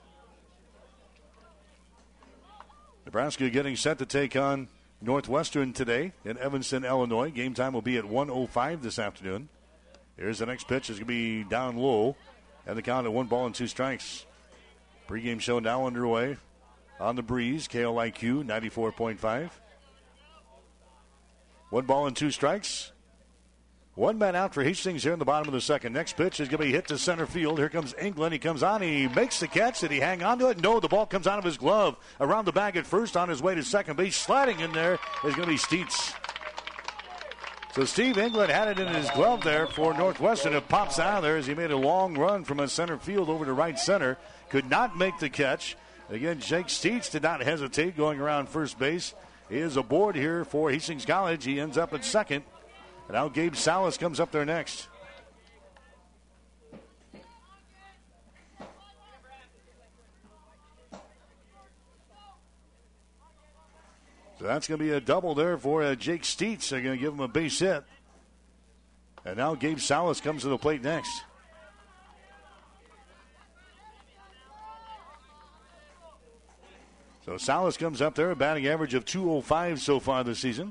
Speaker 2: Nebraska getting set to take on Northwestern today in Evanston, Illinois. Game time will be at 1:05 this afternoon. Here's the next pitch. It's going to be down low. And the count at 1 ball and 2 strikes. Pre-game show now underway on the Breeze. KLIQ 94.5. 1 ball and 2 strikes. 1 man out for Hastings here in the bottom of the second. Next pitch is going to be hit to center field. Here comes England. He comes on. He makes the catch. Did he hang on to it? No, the ball comes out of his glove. Around the bag at first on his way to second base. Sliding in there is going to be Steets. So Steve England had it in his glove there for Northwestern. It pops out of there as he made a long run from a center field over to right center. Could not make the catch. Again, Jake Steets did not hesitate going around first base. He is aboard here for Hastings College. He ends up at second. And now Gabe Salas comes up there next. So that's going to be a double there for Jake Steets. They're going to give him a base hit. And now Gabe Salas comes to the plate next. So Salas comes up there, a batting average of .205 so far this season.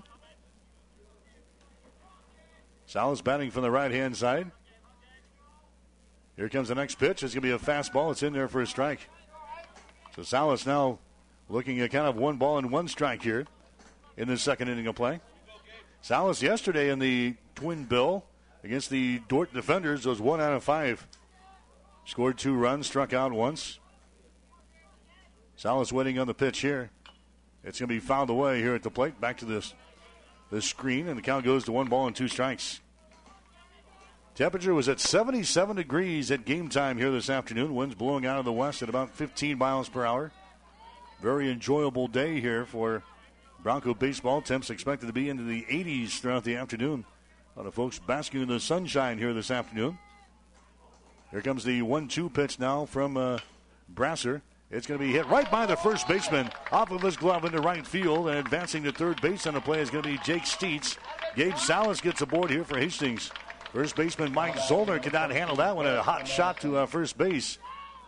Speaker 2: Salas batting from the right-hand side. Here comes the next pitch. It's going to be a fastball. It's in there for a strike. So Salas now looking at kind of 1 ball and 1 strike here in the second inning of play. Salas yesterday in the twin bill against the Dordt defenders was 1 out of 5. Scored 2 runs, struck out once. Salas waiting on the pitch here. It's going to be fouled away here at the plate. Back to the screen, and the count goes to 1 ball and 2 strikes. Temperature was at 77 degrees at game time here this afternoon. Winds blowing out of the west at about 15 miles per hour. Very enjoyable day here for Bronco baseball. Temps expected to be into the 80s throughout the afternoon. A lot of folks basking in the sunshine here this afternoon. Here comes the 1-2 pitch now from Brasser. It's going to be hit right by the first baseman off of his glove into right field, and advancing to third base on the play is going to be Jake Steets. Gabe Salas gets aboard here for Hastings. First baseman Mike Zollner could not handle that one. A hot shot to first base.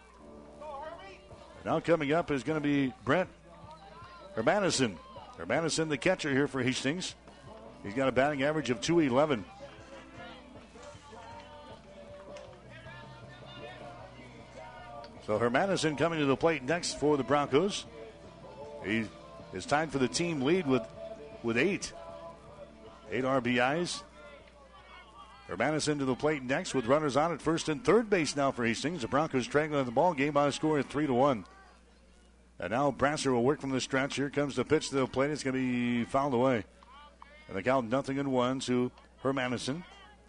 Speaker 2: Now coming up is going to be Brent Hermanison. Hermanison, the catcher here for Hastings. He's got a batting average of .211. So Hermanison coming to the plate next for the Broncos. He is tied for the team lead with 8 RBIs. Hermanison to the plate next with runners on at first and third base now for Hastings. The Broncos trailing the ball game by a score of 3-1. And now Brasser will work from the stretch. Here comes the pitch to the plate. It's going to be fouled away. And the count 0-1 to Hermanison.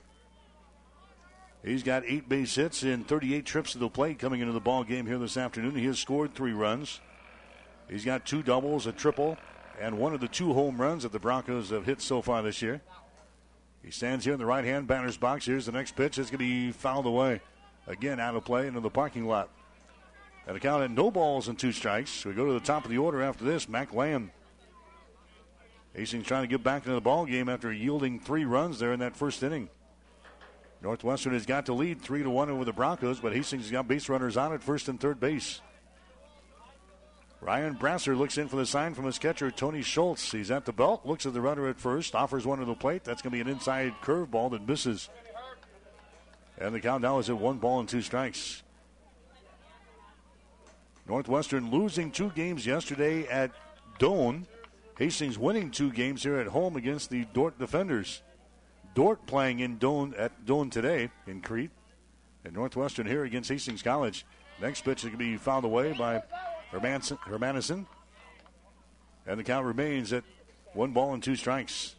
Speaker 2: He's got 8 base hits and 38 trips to the plate coming into the ball game here this afternoon. He has scored 3 runs. He's got 2 doubles, a triple, and 1 of the 2 home runs that the Broncos have hit so far this year. He stands here in the right-hand batter's box. Here's the next pitch. It's going to be fouled away. Again, out of play into the parking lot. And a count at no balls and 2 strikes. We go to the top of the order after this. Mac Lamb. Hastings trying to get back into the ball game after yielding 3 runs there in that first inning. Northwestern has got to lead 3-1 over the Broncos, but Hastings has got base runners on at first and third base. Ryan Brasser looks in for the sign from his catcher, Tony Schultz. He's at the belt, looks at the runner at first, offers one to the plate. That's going to be an inside curveball that misses. And the count now is at 1 ball and 2 strikes. Northwestern losing 2 games yesterday at Doane. Hastings winning 2 games here at home against the Dordt defenders. Dordt playing in Doane today in Crete. And Northwestern here against Hastings College. Next pitch is going to be fouled away by Hermanison. And the count remains at 1 ball and 2 strikes.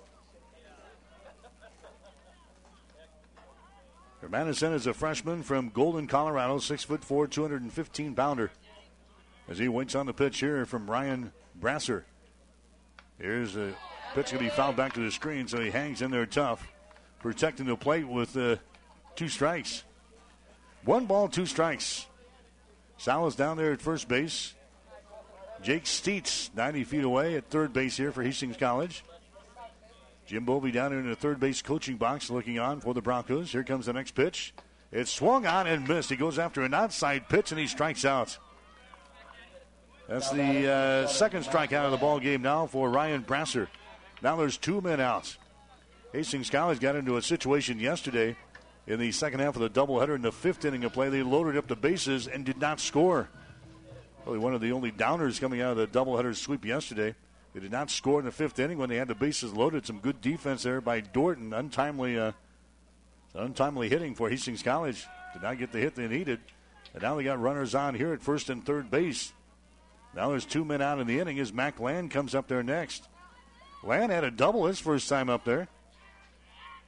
Speaker 2: Hermanison is a freshman from Golden, Colorado, 6'4", 215-pounder. As he waits on the pitch here from Ryan Brasser. Here's a pitch going to be fouled back to the screen, so he hangs in there tough, protecting the plate with 2 strikes. 1 ball, 2 strikes. Salas down there at first base. Jake Steets 90 feet away at third base here for Hastings College. Jim Bovey down there in the third base coaching box looking on for the Broncos. Here comes the next pitch. It's swung on and missed. He goes after an outside pitch and he strikes out. That's the second strikeout of the ball game now for Ryan Brasser. Now there's 2 men out. Hastings College got into a situation yesterday in the second half of the doubleheader in the 5th inning of play. They loaded up the bases and did not score. Really one of the only downers coming out of the doubleheader sweep yesterday. They did not score in the 5th inning when they had the bases loaded. Some good defense there by Dorton. Untimely hitting for Hastings College. Did not get the hit they needed. And now they got runners on here at first and third base. Now there's 2 men out in the inning as Mac Land comes up there next. Land had a double his first time up there.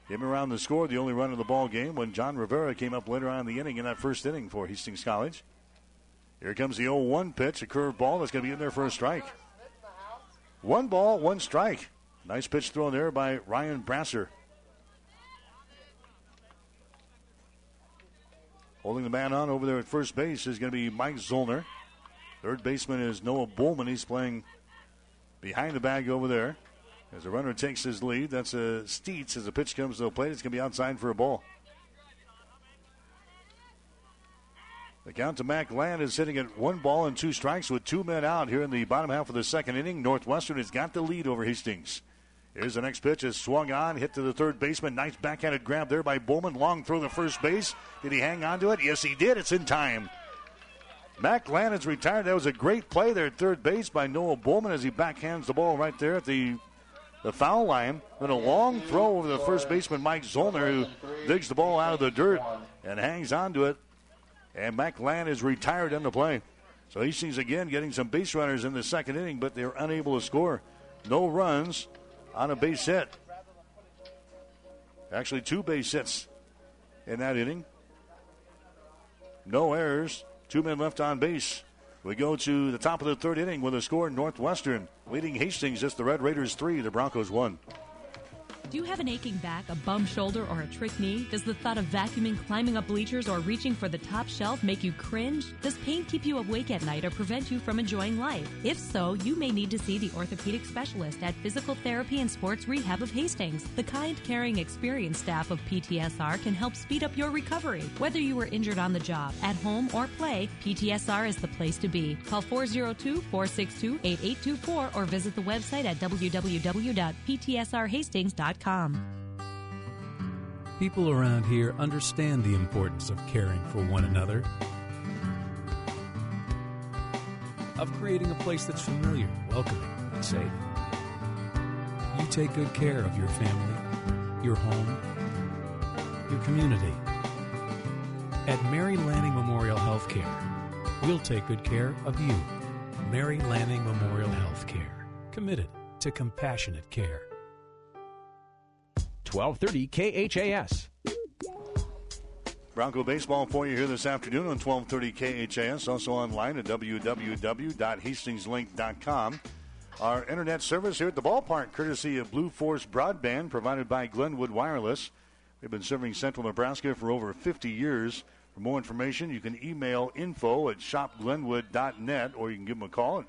Speaker 2: Came around the score, the only run of the ball game, when John Rivera came up later on in the inning in that first inning for Hastings College. Here comes the 0-1 pitch, a curved ball that's going to be in there for a strike. 1 ball, 1 strike. Nice pitch thrown there by Ryan Brasser. Holding the man on over there at first base is going to be Mike Zollner. Third baseman is Noah Bowman. He's playing behind the bag over there. As the runner takes his lead, that's Steets. As the pitch comes to the plate, it's going to be outside for a ball. The count to Mac Land is sitting at 1 ball and 2 strikes with 2 men out here in the bottom half of the second inning. Northwestern has got the lead over Hastings. Here's the next pitch. Is swung on, hit to the third baseman. Nice backhanded grab there by Bowman. Long throw to first base. Did he hang on to it? Yes, he did. It's in time. Mac Land is retired. That was a great play there at third base by Noah Bowman as he backhands the ball right there at the foul line. Then a long throw over the first baseman, Mike Zollner, who digs the ball out of the dirt and hangs on to it. And Mac Land is retired in the play. So Hastings again getting some base runners in the second inning, but they're unable to score. No runs on a base hit. Actually, 2 base hits in that inning. No errors. 2 men left on base. We go to the top of the third inning with a score. Northwestern leading Hastings. It's the Red Raiders 3, the Broncos 1.
Speaker 21: Do you have an aching back, a bum shoulder, or a trick knee? Does the thought of vacuuming, climbing up bleachers, or reaching for the top shelf make you cringe? Does pain keep you awake at night or prevent you from enjoying life? If so, you may need to see the orthopedic specialist at Physical Therapy and Sports Rehab of Hastings. The kind, caring, experienced staff of PTSR can help speed up your recovery. Whether you were injured on the job, at home, or play, PTSR is the place to be. Call 402-462-8824 or visit the website at www.ptsrhastings.com.
Speaker 22: People around here understand the importance of caring for one another, of creating a place that's familiar, welcoming, and safe. You take good care of your family, your home, your community. At Mary Lanning Memorial Healthcare, we'll take good care of you. Mary Lanning Memorial Healthcare, committed to compassionate care.
Speaker 1: 1230 KHAS.
Speaker 2: Bronco baseball for you here this afternoon on 1230 KHAS. Also online at www.hastingslink.com. Our internet service here at the ballpark, courtesy of Blue Force Broadband, provided by Glenwood Wireless. We've been serving Central Nebraska for over 50 years. For more information, you can email info@shopglenwood.net, or you can give them a call at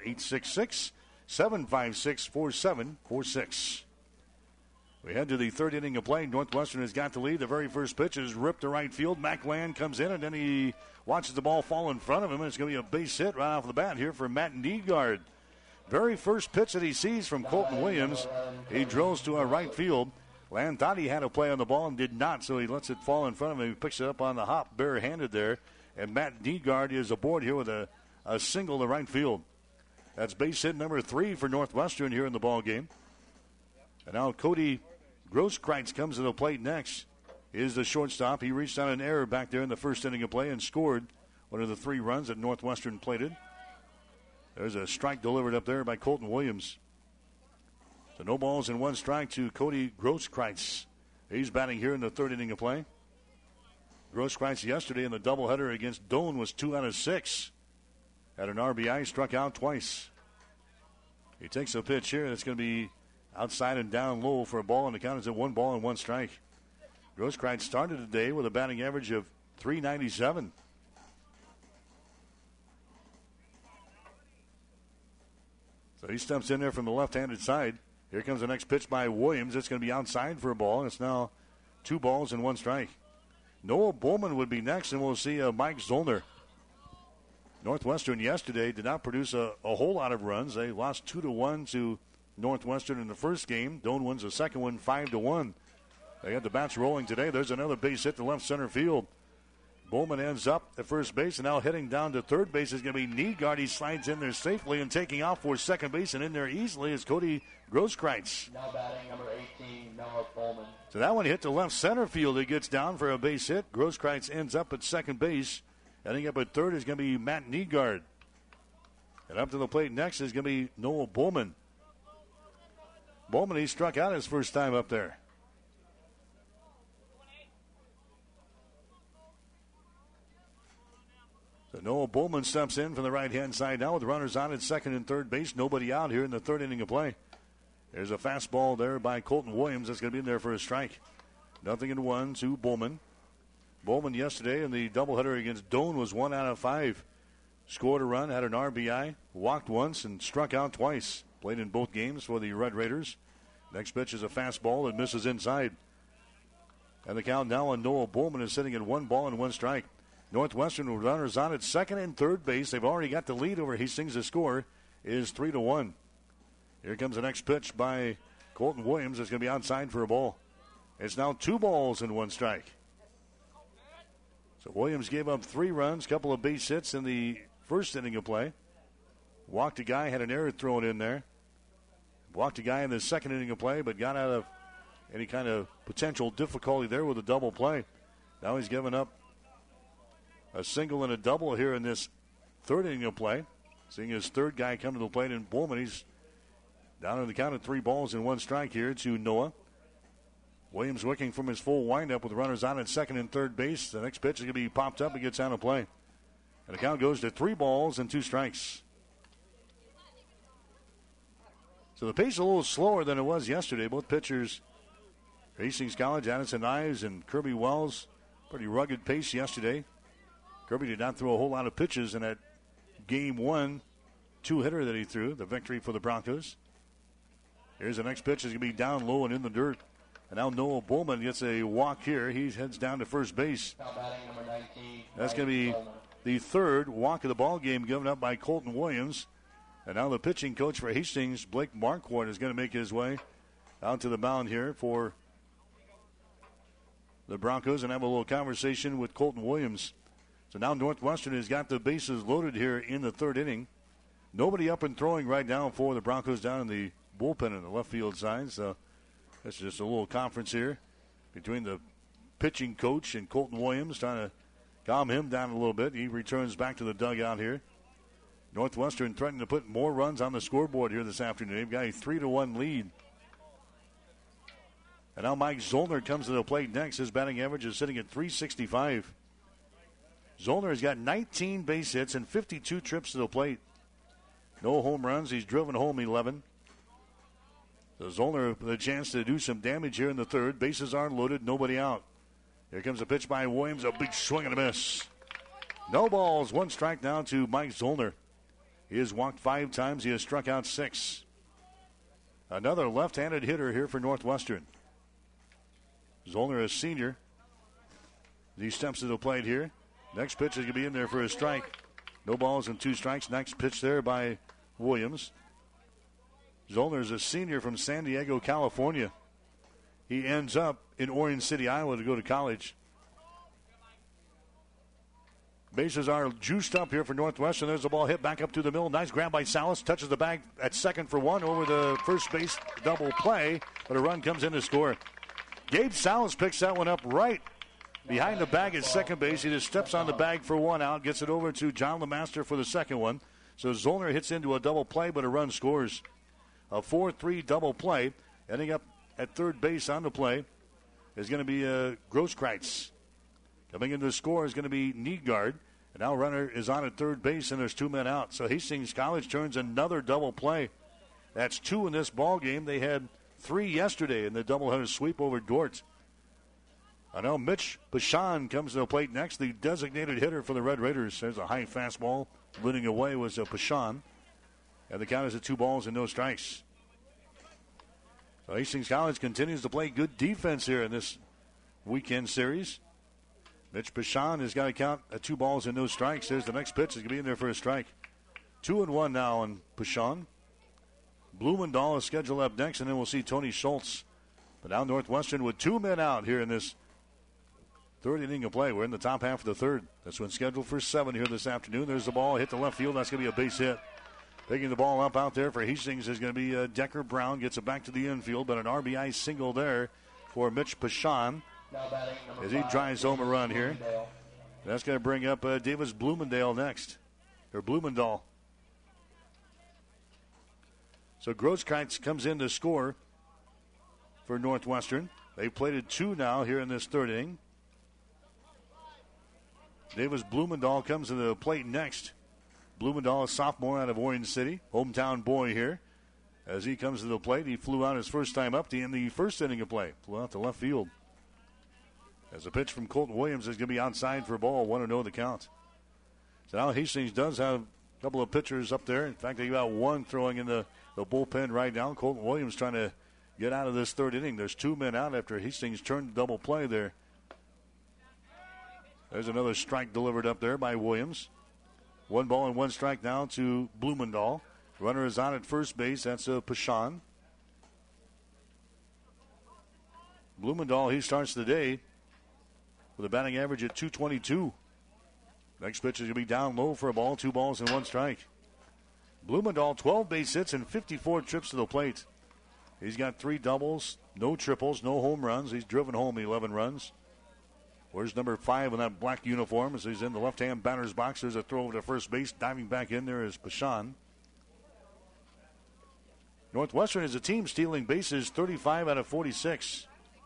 Speaker 2: 866-756-4746. We head to the third inning of play. Northwestern has got the lead. The very first pitch is ripped to right field. Mac Land comes in, and then he watches the ball fall in front of him, and it's going to be a base hit right off the bat here for Matt Niedgard. Very first pitch that he sees from Colton Williams, he drills to a right field. Land thought he had a play on the ball and did not, so he lets it fall in front of him. He picks it up on the hop, barehanded there, and Matt Niedgard is aboard here with a single to right field. That's base hit number 3 for Northwestern here in the ball game. And now Cody Grosskreitz comes to the plate next. Is the shortstop. He reached on an error back there in the first inning of play and scored one of the 3 runs that Northwestern plated. There's a strike delivered up there by Colton Williams. So no balls and 1 strike to Cody Grosskreitz. He's batting here in the third inning of play. Grosskreitz yesterday in the doubleheader against Doane was 2 out of 6. Had an RBI, struck out twice. He takes a pitch here that's going to be outside and down low for a ball, and the count is at 1 ball and 1 strike. Grosskreitz started today with a batting average of .397. So he steps in there from the left-handed side. Here comes the next pitch by Williams. It's going to be outside for a ball, and it's now 2 balls and 1 strike. Noah Bowman would be next, and we'll see Mike Zollner. Northwestern yesterday did not produce a whole lot of runs. They lost 2-1 to Northwestern in the first game. Doane wins the second one 5-1. They had the bats rolling today. There's another base hit to left center field. Bowman ends up at first base, and now heading down to third base is going to be Niedgard. He slides in there safely, and taking off for second base, and in there easily is Cody Grosskreitz.
Speaker 15: Now batting number 18, Noah Bowman.
Speaker 2: So that one hit to left center field. It gets down for a base hit. Grosskreitz ends up at second base. Heading up at third is going to be Matt Niedgard. And up to the plate next is going to be Noah Bowman. Bowman, he struck out his first time up there. So Noah Bowman steps in from the right-hand side now with runners on at second and third base. Nobody out here in the third inning of play. There's a fastball there by Colton Williams that's going to be in there for a strike. 0-1 to Bowman. Bowman yesterday in the doubleheader against Doane was 1 out of 5. Scored a run, had an RBI, walked once, and struck out twice. Played in both games for the Red Raiders. Next pitch is a fastball that misses inside. And the count now on Noah Bowman is sitting at 1 ball and 1 strike. Northwestern with runners on at second and third base. They've already got the lead over Hastings. The score is 3-1. Here comes the next pitch by Colton Williams. It's going to be outside for a ball. It's now 2 balls and 1 strike. So Williams gave up 3 runs, couple of base hits in the first inning of play. Walked a guy, had an error thrown in there. Walked a guy in the second inning of play, but got out of any kind of potential difficulty there with a double play. Now he's given up a single and a double here in this third inning of play. Seeing his third guy come to the plate in Bowman, he's down on the count of 3 balls and 1 strike here to Noah. Williams working from his full windup with runners on at second and third base. The next pitch is going to be popped up and gets out of play. And the count goes to 3 balls and 2 strikes. So the pace is a little slower than it was yesterday. Both pitchers, Hastings College, Addison Ives and Kirby Wells, pretty rugged pace yesterday. Kirby did not throw a whole lot of pitches in that Game 1 2-hitter that he threw, the victory for the Broncos. Here's the next pitch. Is going to be down low and in the dirt. And now Noah Bowman gets a walk here. He heads down to first base. That's going to be the third walk of the ball game given up by Colton Williams. And now the pitching coach for Hastings, Blake Marquardt, is going to make his way out to the mound here for the Broncos and have a little conversation with Colton Williams. So now Northwestern has got the bases loaded here in the third inning. Nobody up and throwing right now for the Broncos down in the bullpen on the left field side. So that's just a little conference here between the pitching coach and Colton Williams, trying to calm him down a little bit. He returns back to the dugout here. Northwestern threatening to put more runs on the scoreboard here this afternoon. They've got a 3-1 lead. And now Mike Zollner comes to the plate next. His batting average is sitting at .365. Zollner has got 19 base hits and 52 trips to the plate. No home runs. He's driven home 11. So Zollner with a chance to do some damage here in the third. Bases are loaded, nobody out. Here comes a pitch by Williams, a big swing and a miss. No balls, 1 strike now to Mike Zollner. He has walked 5 times. He has struck out 6. Another left-handed hitter here for Northwestern. Zollner, a senior. He steps to the plate here. Next pitch is going to be in there for a strike. No balls and 2 strikes. Next pitch there by Williams. Zollner is a senior from San Diego, California. He ends up in Orange City, Iowa to go to college. Bases are juiced up here for Northwestern. There's the ball hit back up to the middle. Nice grab by Salas. Touches the bag at second for 1 over the first base double play. But a run comes in to score. Gabe Salas picks that one up right behind the bag at second base. He just steps on the bag for 1 out. Gets it over to John LeMaster for the second one. So Zollner hits into a double play, but a run scores. A 4-3 double play. Ending up at third base on the play is going to be Grosskreitz. Coming into the score is going to be Nygaard. And now runner is on at third base, and there's 2 men out. So Hastings College turns another double play. That's 2 in this ball game. They had 3 yesterday in the doubleheader sweep over Dort. And now Mitch Bashan comes to the plate next, the designated hitter for the Red Raiders. There's a high fastball. Leading away was Bashan. And the count is at 2 balls and no strikes. So Hastings College continues to play good defense here in this weekend series. Mitch Bashan has got to count at 2 balls and no strikes. There's the next pitch. He's going to be in there for a strike. 2-1 now on Bashan. Blumendahl is scheduled up next, and then we'll see Tony Schultz. But now Northwestern with 2 men out here in this third inning of play. We're in the top half of the third. This one's scheduled for 7 here this afternoon. There's the ball. Hit the left field. That's going to be a base hit. Picking the ball up out there for Hastings is going to be Decker Brown. Gets it back to the infield, but an RBI single there for Mitch Bashan as he drives home a run here. That's going to bring up Davis Blumendahl next. Or Blumendahl. So Grosskreitz comes in to score for Northwestern. They've played 2 now here in this third inning. Davis Blumendahl comes to the plate next. Blumendahl, a sophomore out of Orange City, hometown boy here. As he comes to the plate, he flew out his first time up in the first inning of play. Flew out to left field. As a pitch from Colton Williams is going to be outside for a ball. 1-0 the count. So now Hastings does have a couple of pitchers up there. In fact, they got one throwing in the bullpen right now. Colton Williams trying to get out of this third inning. There's 2 men out after Hastings turned double play there. There's another strike delivered up there by Williams. 1 ball and 1 strike now to Blumendahl. Runner is on at first base. That's Pashon. Blumendahl, he starts the day with a batting average at .222. Next pitch is going to be down low for a ball. 2 balls and 1 strike. Blumendahl, 12 base hits and 54 trips to the plate. He's got 3 doubles, no triples, no home runs. He's driven home 11 runs. Where's number 5 in that black uniform as he's in the left-hand batter's box. There's a throw over to first base. Diving back in there is Pashon. Northwestern is a team stealing bases 35 out of 46.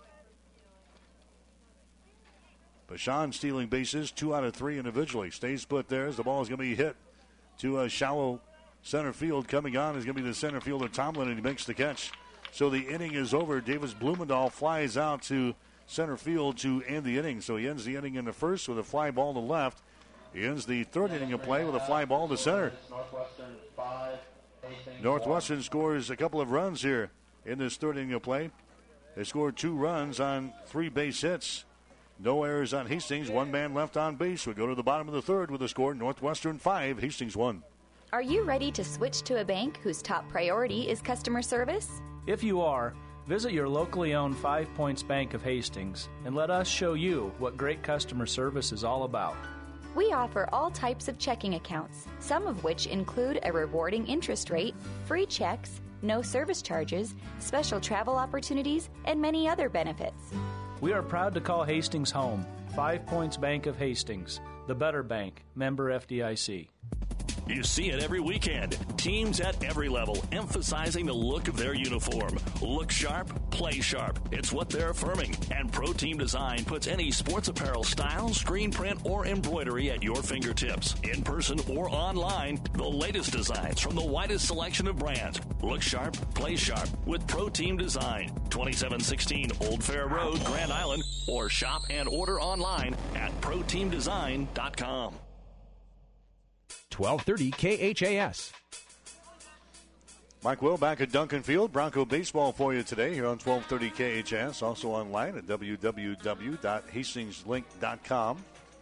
Speaker 2: Pashon stealing bases 2 out of 3 individually. Stays put there as the ball is going to be hit to a shallow center field. Coming on is going to be the center fielder Tomlin, and he makes the catch. So the inning is over. Davis Blumendahl flies out to center field to end the inning. So he ends the inning in the first with a fly ball to left. He ends the third inning of play with a fly ball to center.
Speaker 15: Northwestern 5, Hastings
Speaker 2: Northwestern scores a couple of runs here in this third inning of play. They scored 2 runs on 3 base hits. No errors on Hastings. 1 man left on base. We go to the bottom of the third with a score. Northwestern 5, Hastings 1.
Speaker 11: Are you ready to switch to a bank whose top priority is customer service?
Speaker 3: If you are, visit your locally owned 5 Points Bank of Hastings and let us show you what great customer service is all about.
Speaker 11: We offer all types of checking accounts, some of which include a rewarding interest rate, free checks, no service charges, special travel opportunities, and many other benefits.
Speaker 3: We are proud to call Hastings home. 5 Points Bank of Hastings, the better bank, member FDIC.
Speaker 5: You see it every weekend. Teams at every level emphasizing the look of their uniform. Look sharp, play sharp. It's what they're affirming. And Pro Team Design puts any sports apparel style, screen print, or embroidery at your fingertips. In person or online, the latest designs from the widest selection of brands. Look sharp, play sharp with Pro Team Design. 2716 Old Fair Road, Grand Island, or shop and order online at ProTeamDesign.com.
Speaker 1: 1230 KHAS.
Speaker 2: Mike Will back at Duncan Field. Bronco baseball for you today here on 1230 KHAS. Also online at www.hastingslink.com.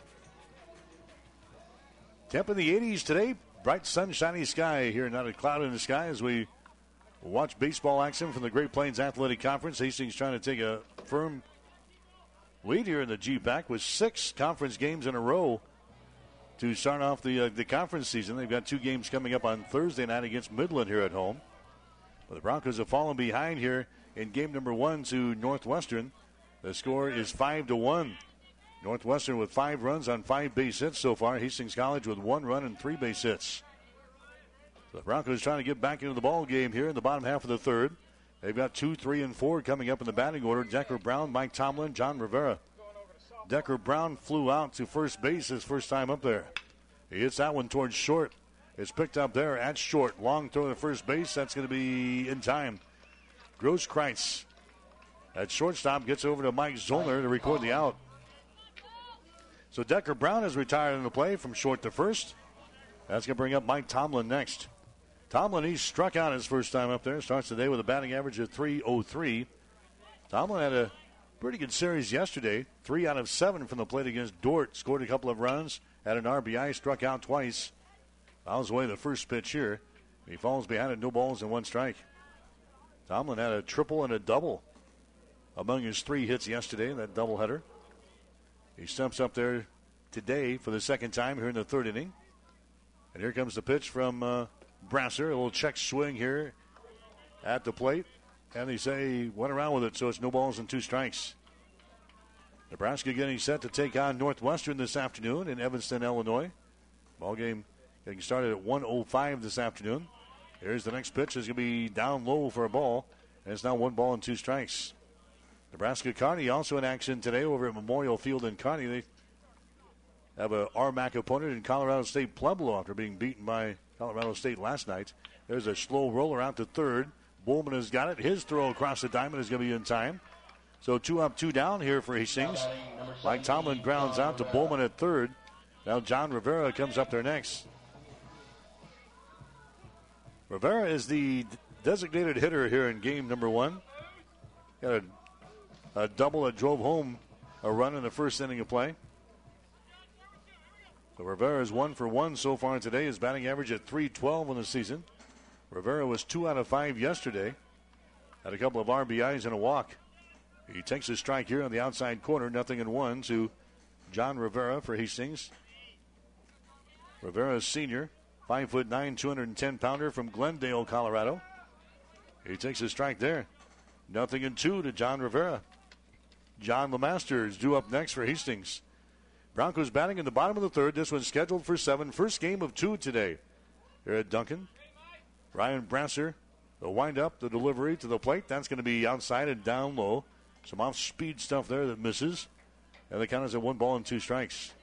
Speaker 2: Temp in the 80s today. Bright sunshiny sky here. Not a cloud in the sky as we watch baseball action from the Great Plains Athletic Conference. Hastings trying to take a firm lead here in the GPAC with 6 conference games in a row to start off the conference season. They've got 2 games coming up on Thursday night against Midland here at home. But the Broncos have fallen behind here in game number 1 to Northwestern. The score is 5-1. Northwestern with 5 runs on 5 base hits so far. Hastings College with 1 run and 3 base hits. So the Broncos trying to get back into the ball game here in the bottom half of the third. They've got 2, 3, and 4 coming up in the batting order. Decker Brown, Mike Tomlin, John Rivera. Decker Brown flew out to first base his first time up there. He hits that one towards short. It's picked up there at short. Long throw to first base. That's going to be in time. Grosskreitz at shortstop gets over to Mike Zollner to record the out. So Decker Brown is retired in the play from short to first. That's going to bring up Mike Tomlin next. Tomlin, he struck out his first time up there. Starts the day with a batting average of .303. Tomlin had a pretty good series yesterday. 3 out of 7 from the plate against Dort. Scored a couple of runs. Had an RBI. Struck out twice. Fouls away the first pitch here. He falls behind it. No balls and 1 strike. Tomlin had a triple and a double among his 3 hits yesterday in that doubleheader. He stumps up there today for the second time here in the third inning. And here comes the pitch from Brasser. A little check swing here at the plate. And they say went around with it, so it's no balls and 2 strikes. Nebraska getting set to take on Northwestern this afternoon in Evanston, Illinois. Ball game getting started at 1:05 this afternoon. Here's the next pitch. It's going to be down low for a ball. And it's now 1 ball and 2 strikes. Nebraska Kearney also in action today over at Memorial Field in Kearney. have a RMAC opponent in Colorado State Pueblo after being beaten by Colorado State last night. There's a slow roller out to third. Bowman has got it. His throw across the diamond is going to be in time. So 2 up, 2 down here for Hastings. Mike Tomlin grounds out to Bowman at third. Now John Rivera comes up there next. Rivera is the designated hitter here in game number 1. Got a double that drove home a run in the first inning of play. So Rivera is 1 for 1 so far today. His batting average at .312 in the season. Rivera was 2 out of 5 yesterday. Had a couple of RBIs and a walk. He takes a strike here on the outside corner, 0-1 to John Rivera for Hastings. Rivera is senior, 5'9", 210-pounder from Glendale, Colorado. He takes a strike there. 0-2 to John Rivera. John LeMaster is due up next for Hastings. Broncos batting in the bottom of the third. This one's scheduled for 7. First game of 2 today. Here at Duncan. Ryan Brasser, the wind-up, the delivery to the plate. That's going to be outside and down low. Some off-speed stuff there that misses. And the count is at 1 ball and 2 strikes.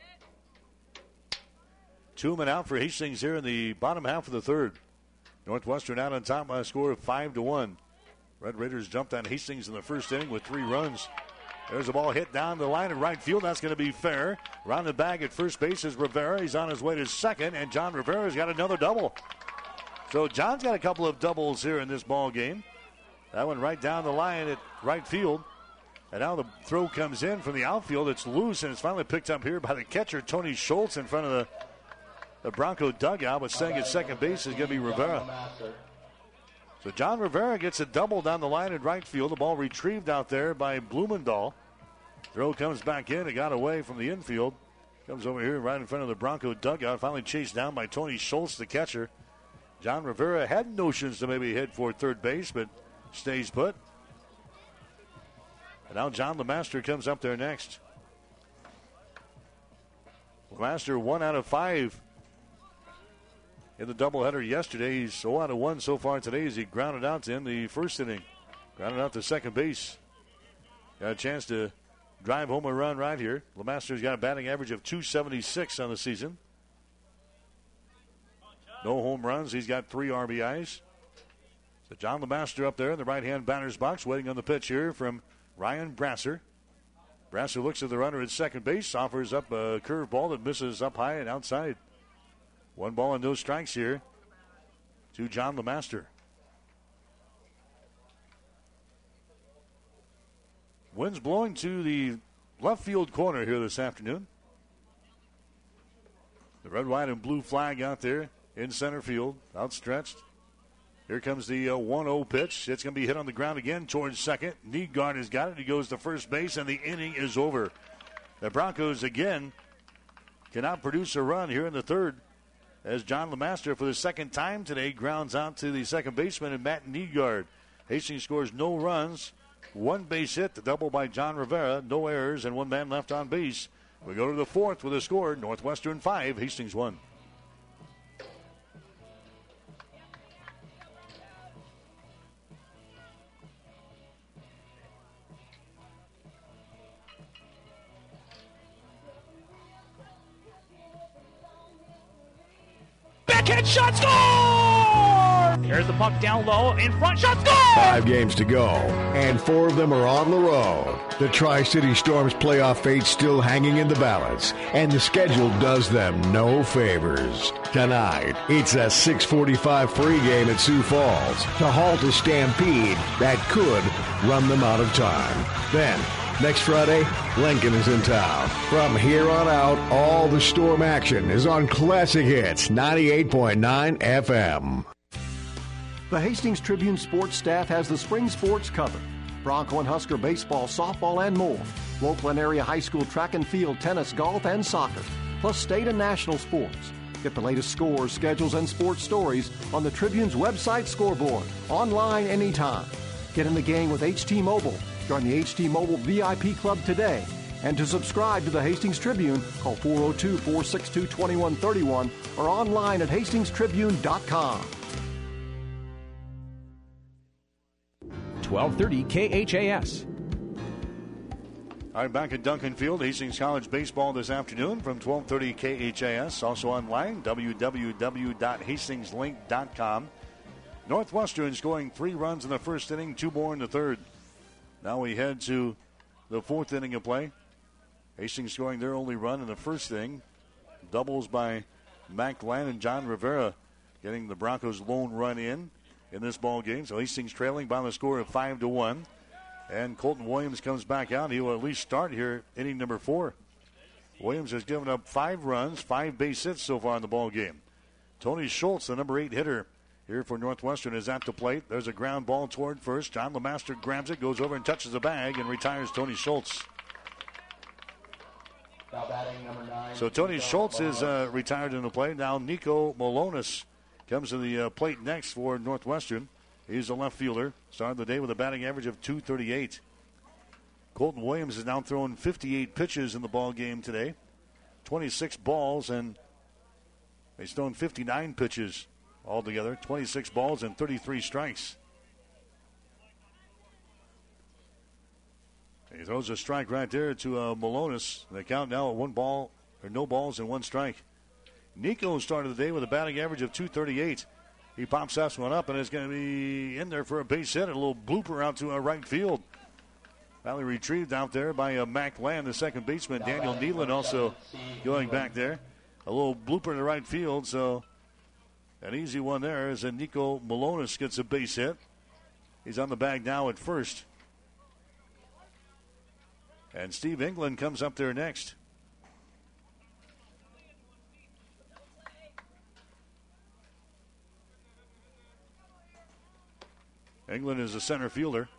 Speaker 2: 2 men out for Hastings here in the bottom half of the third. Northwestern out on top by a score of 5-1. Red Raiders jumped on Hastings in the first inning with 3 runs. There's a ball hit down the line in right field. That's going to be fair. Around the bag at first base is Rivera. He's on his way to second, and John Rivera's got another double. So John's got a couple of doubles here in this ball game. That one right down the line at right field. And now the throw comes in from the outfield. It's loose, and it's finally picked up here by the catcher, Tony Schultz, in front of the Bronco dugout. But staying at second base is going to be Rivera. So John Rivera gets a double down the line in right field. The ball retrieved out there by Blumendahl. Throw comes back in. It got away from the infield. Comes over here right in front of the Bronco dugout. Finally chased down by Tony Schultz, the catcher. John Rivera had notions to maybe head for third base, but stays put. And now John LeMaster comes up there next. LeMaster 1 out of 5 in the doubleheader yesterday. He's 0 out of 1 so far today as he grounded out to end the first inning. Grounded out to second base. Got a chance to drive home a run right here. LeMaster's got a batting average of .276 on the season. No home runs. He's got 3 RBIs. So John LeMaster up there in the right-hand batter's box waiting on the pitch here from Ryan Brasser. Brasser looks at the runner at second base, offers up a curveball that misses up high and outside. 1 ball and no strikes here to John LeMaster. Wind's blowing to the left field corner here this afternoon. The red, white, and blue flag out there in center field, outstretched. Here comes the 1-0 pitch. It's going to be hit on the ground again towards second. Nygaard has got it. He goes to first base, and the inning is over. The Broncos, again, cannot produce a run here in the third as John LeMaster, for the second time today, grounds out to the second baseman and Matt Nygaard. Hastings scores no runs. 1 base hit, the double by John Rivera. No errors, and 1 man left on base. We go to the fourth with a score. Northwestern 5, Hastings 1.
Speaker 6: Backhand shot, score! Here's the puck down low, in front, shot, score!
Speaker 16: 5 games to go, and 4 of them are on the road. The Tri-City Storms playoff fate's still hanging in the balance, and the schedule does them no favors. Tonight, it's a 6:45 pregame at Sioux Falls to halt a stampede that could run them out of time. Then, next Friday, Lincoln is in town. From here on out, all the Storm action is on Classic Hits 98.9 FM.
Speaker 14: The Hastings Tribune sports staff has the spring sports covered. Bronco and Husker baseball, softball, and more. Local and area high school track and field, tennis, golf, and soccer. Plus state and national sports. Get the latest scores, schedules, and sports stories on the Tribune's website scoreboard. Online anytime. Get in the game with HT Mobile. Join the HT Mobile VIP Club today. And to subscribe to the Hastings Tribune, call 402-462-2131 or online at hastingstribune.com.
Speaker 1: 1230 KHAS.
Speaker 2: All right, back at Duncan Field, Hastings College baseball this afternoon from 1230 KHAS. Also online, www.hastingslink.com. Northwestern scoring 3 runs in the first inning, 2 more in the third. Now we head to the 4th inning of play. Hastings scoring their only run in the first inning. Doubles by Mac Land and John Rivera getting the Broncos' lone run in this ball game. So Hastings trailing by the score of 5-1. And Colton Williams comes back out. He will at least start here inning number 4. Williams has given up 5 runs, 5 base hits so far in the ball game. Tony Schultz, the number 8 hitter here for Northwestern, is at the plate. There's a ground ball toward first. John LeMaster grabs it, goes over and touches the bag and retires Tony Schultz.
Speaker 15: Now batting number 9.
Speaker 2: So Tony Schultz is retired in the play. Now Nico Malonis comes to the plate next for Northwestern. He's a left fielder. Started the day with a batting average of .238. Colton Williams has now thrown 58 pitches in the ball game today. 26 balls, and he's thrown 59 pitches altogether. 26 balls and 33 strikes. He throws a strike right there to Malonis. They count now at 1 ball, or no balls and 1 strike. Nico started the day with a batting average of .238. He pops that one up, and it's going to be in there for a base hit. A little blooper out to right field. Finally retrieved out there by Mac Land, the second baseman. Daniel Nealon also going back there. A little blooper to right field, so an easy one there as Nico Malonis gets a base hit. He's on the bag now at first. And Steve England comes up there next. England is a center fielder.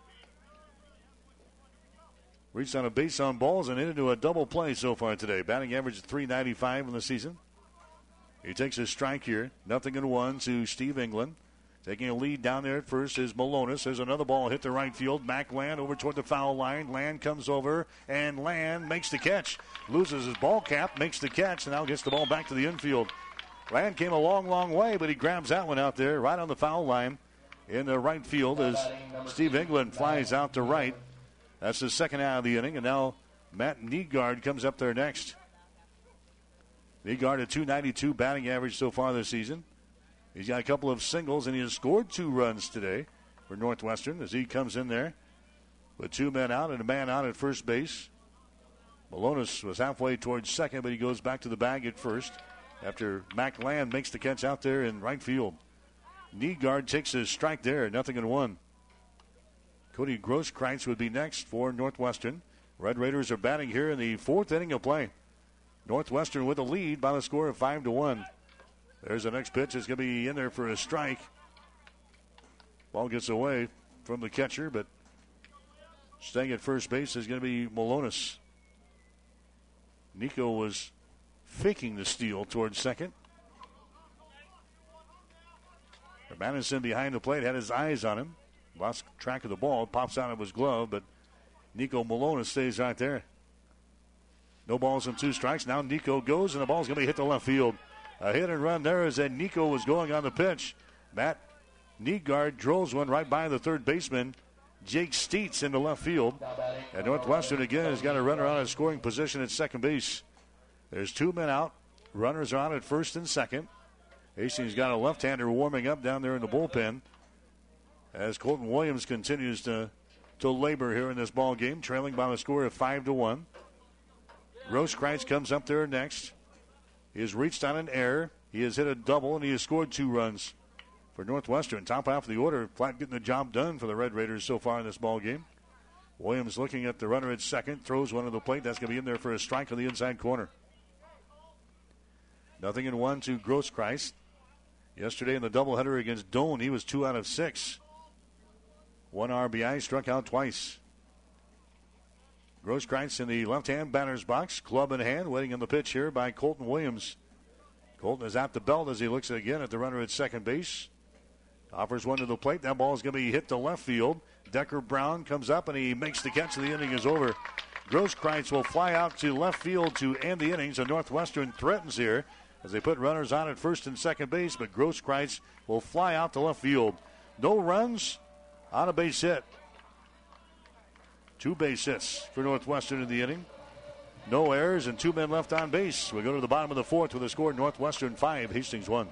Speaker 2: Reached on a base on balls and into a double play so far today. Batting average of .395 in the season. He takes his strike here. 0-1 to Steve England. Taking a lead down there at first is Malonis. There's another ball hit to right field. Mac Land over toward the foul line. Land comes over, and Land makes the catch. Loses his ball cap, makes the catch, and now gets the ball back to the infield. Land came a long, long way, but he grabs that one out there right on the foul line. In the right field as Steve England flies out to right. That's the second out of the inning, and now Matt Nygaard comes up there next. Nygaard, a .292 batting average so far this season. He's got a couple of singles, and he has scored 2 runs today for Northwestern as he comes in there with 2 men out and a man out at first base. Malonis was halfway towards second, but he goes back to the bag at first after Mac Land makes the catch out there in right field. Nygaard takes his strike there, 0-1. Cody Grosskreitz would be next for Northwestern. Red Raiders are batting here in the 4th inning of play. Northwestern with a lead by the score of 5-1. There's the next pitch. It's going to be in there for a strike. Ball gets away from the catcher, but staying at first base is going to be Malonis. Nico was faking the steal towards second. Madison behind the plate had his eyes on him. Lost track of the ball. Pops out of his glove, but Nico Malonis stays right there. No balls and 2 strikes. Now Nico goes, and the ball's going to be hit to left field. A hit and run there as Nico was going on the pitch. Matt Nygaard drills one right by the third baseman, Jake Steets, into left field. And Northwestern again has got a runner out of scoring position at second base. There's 2 men out. Runners are on at first and second. Hastings got a left-hander warming up down there in the bullpen as Colton Williams continues to labor here in this ball game, trailing by the score of 5-1. Grosskreitz comes up there next. He has reached on an error. He has hit a double, and he has scored 2 runs for Northwestern. Top half of the order, flat getting the job done for the Red Raiders so far in this ball game. Williams looking at the runner at second, throws one to the plate. That's going to be in there for a strike on the inside corner. 0-1 to Grosskreitz. Yesterday in the doubleheader against Doane, he was 2 out of 6. 1 RBI, struck out twice. Grosskreitz in the left-hand batter's box, club in hand, waiting on the pitch here by Colton Williams. Colton is at the belt as he looks again at the runner at second base. Offers one to the plate. That ball is going to be hit to left field. Decker Brown comes up and he makes the catch. The inning is over. Grosskreitz will fly out to left field to end the inning. So Northwestern threatens here as they put runners on at first and second base, but Grosskreitz will fly out to left field. No runs on a base hit. 2 base hits for Northwestern in the inning. No errors and 2 men left on base. We go to the bottom of the 4th with a score: Northwestern 5, Hastings 1.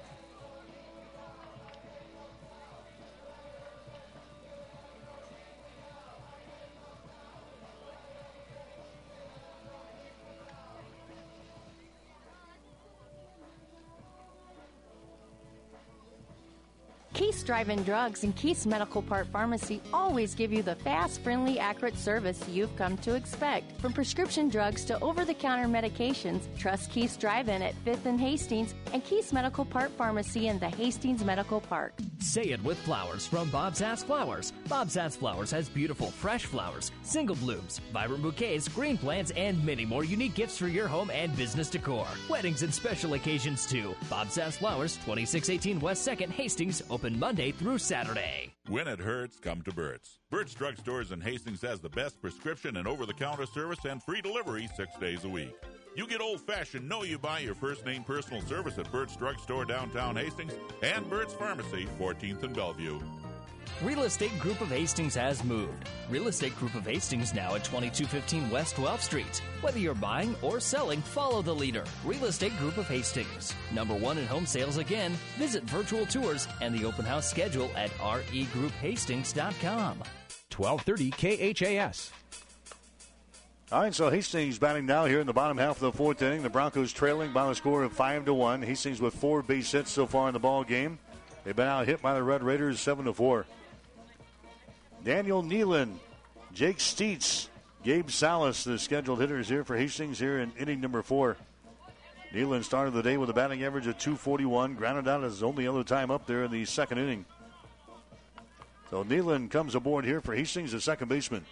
Speaker 18: Keith's Drive-In Drugs and Keith's Medical Park Pharmacy always give you the fast, friendly, accurate service you've come to expect. From prescription drugs to over-the-counter medications, trust Keith's Drive-In at 5th and Hastings and Keith's Medical Park Pharmacy in the Hastings Medical Park.
Speaker 17: Say it with flowers from Bob's Ass Flowers. Bob's Ass Flowers has beautiful fresh flowers, single blooms, vibrant bouquets, green plants, and many more unique gifts for your home and business decor. Weddings and special occasions too. Bob's Ass Flowers, 2618 West 2nd, Hastings, open Monday through Saturday.
Speaker 4: When it hurts, come to Burt's. Burt's Drug Stores in Hastings has the best prescription and over-the-counter service and free delivery 6 days a week. You get old-fashioned, know you buy your first name personal service at Burt's Drug Store downtown Hastings and Burt's Pharmacy, 14th and Bellevue.
Speaker 17: Real Estate Group of Hastings has moved. Real Estate Group of Hastings now at 2215 West 12th Street. Whether you're buying or selling, follow the leader. Real Estate Group of Hastings. #1 in home sales again. Visit virtual tours and the open house schedule at regrouphastings.com.
Speaker 1: 1230 KHAS.
Speaker 2: All right, so Hastings batting now here in the bottom half of the 4th inning. The Broncos trailing by a score of 5-1. Hastings with 4 base hits so far in the ball game. They've been out hit by the Red Raiders 7-4. Daniel Nealon, Jake Steets, Gabe Salas, the scheduled hitters here for Hastings here in inning number 4. Nealon started the day with a batting average of .241, grounded out his only other time up there in the 2nd inning. So Nealon comes aboard here for Hastings, the second baseman.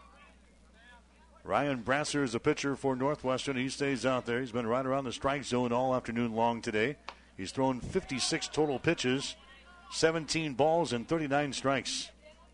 Speaker 2: Ryan Brasser is the pitcher for Northwestern. He stays out there. He's been right around the strike zone all afternoon long today. He's thrown 56 total pitches, 17 balls, and 39 strikes.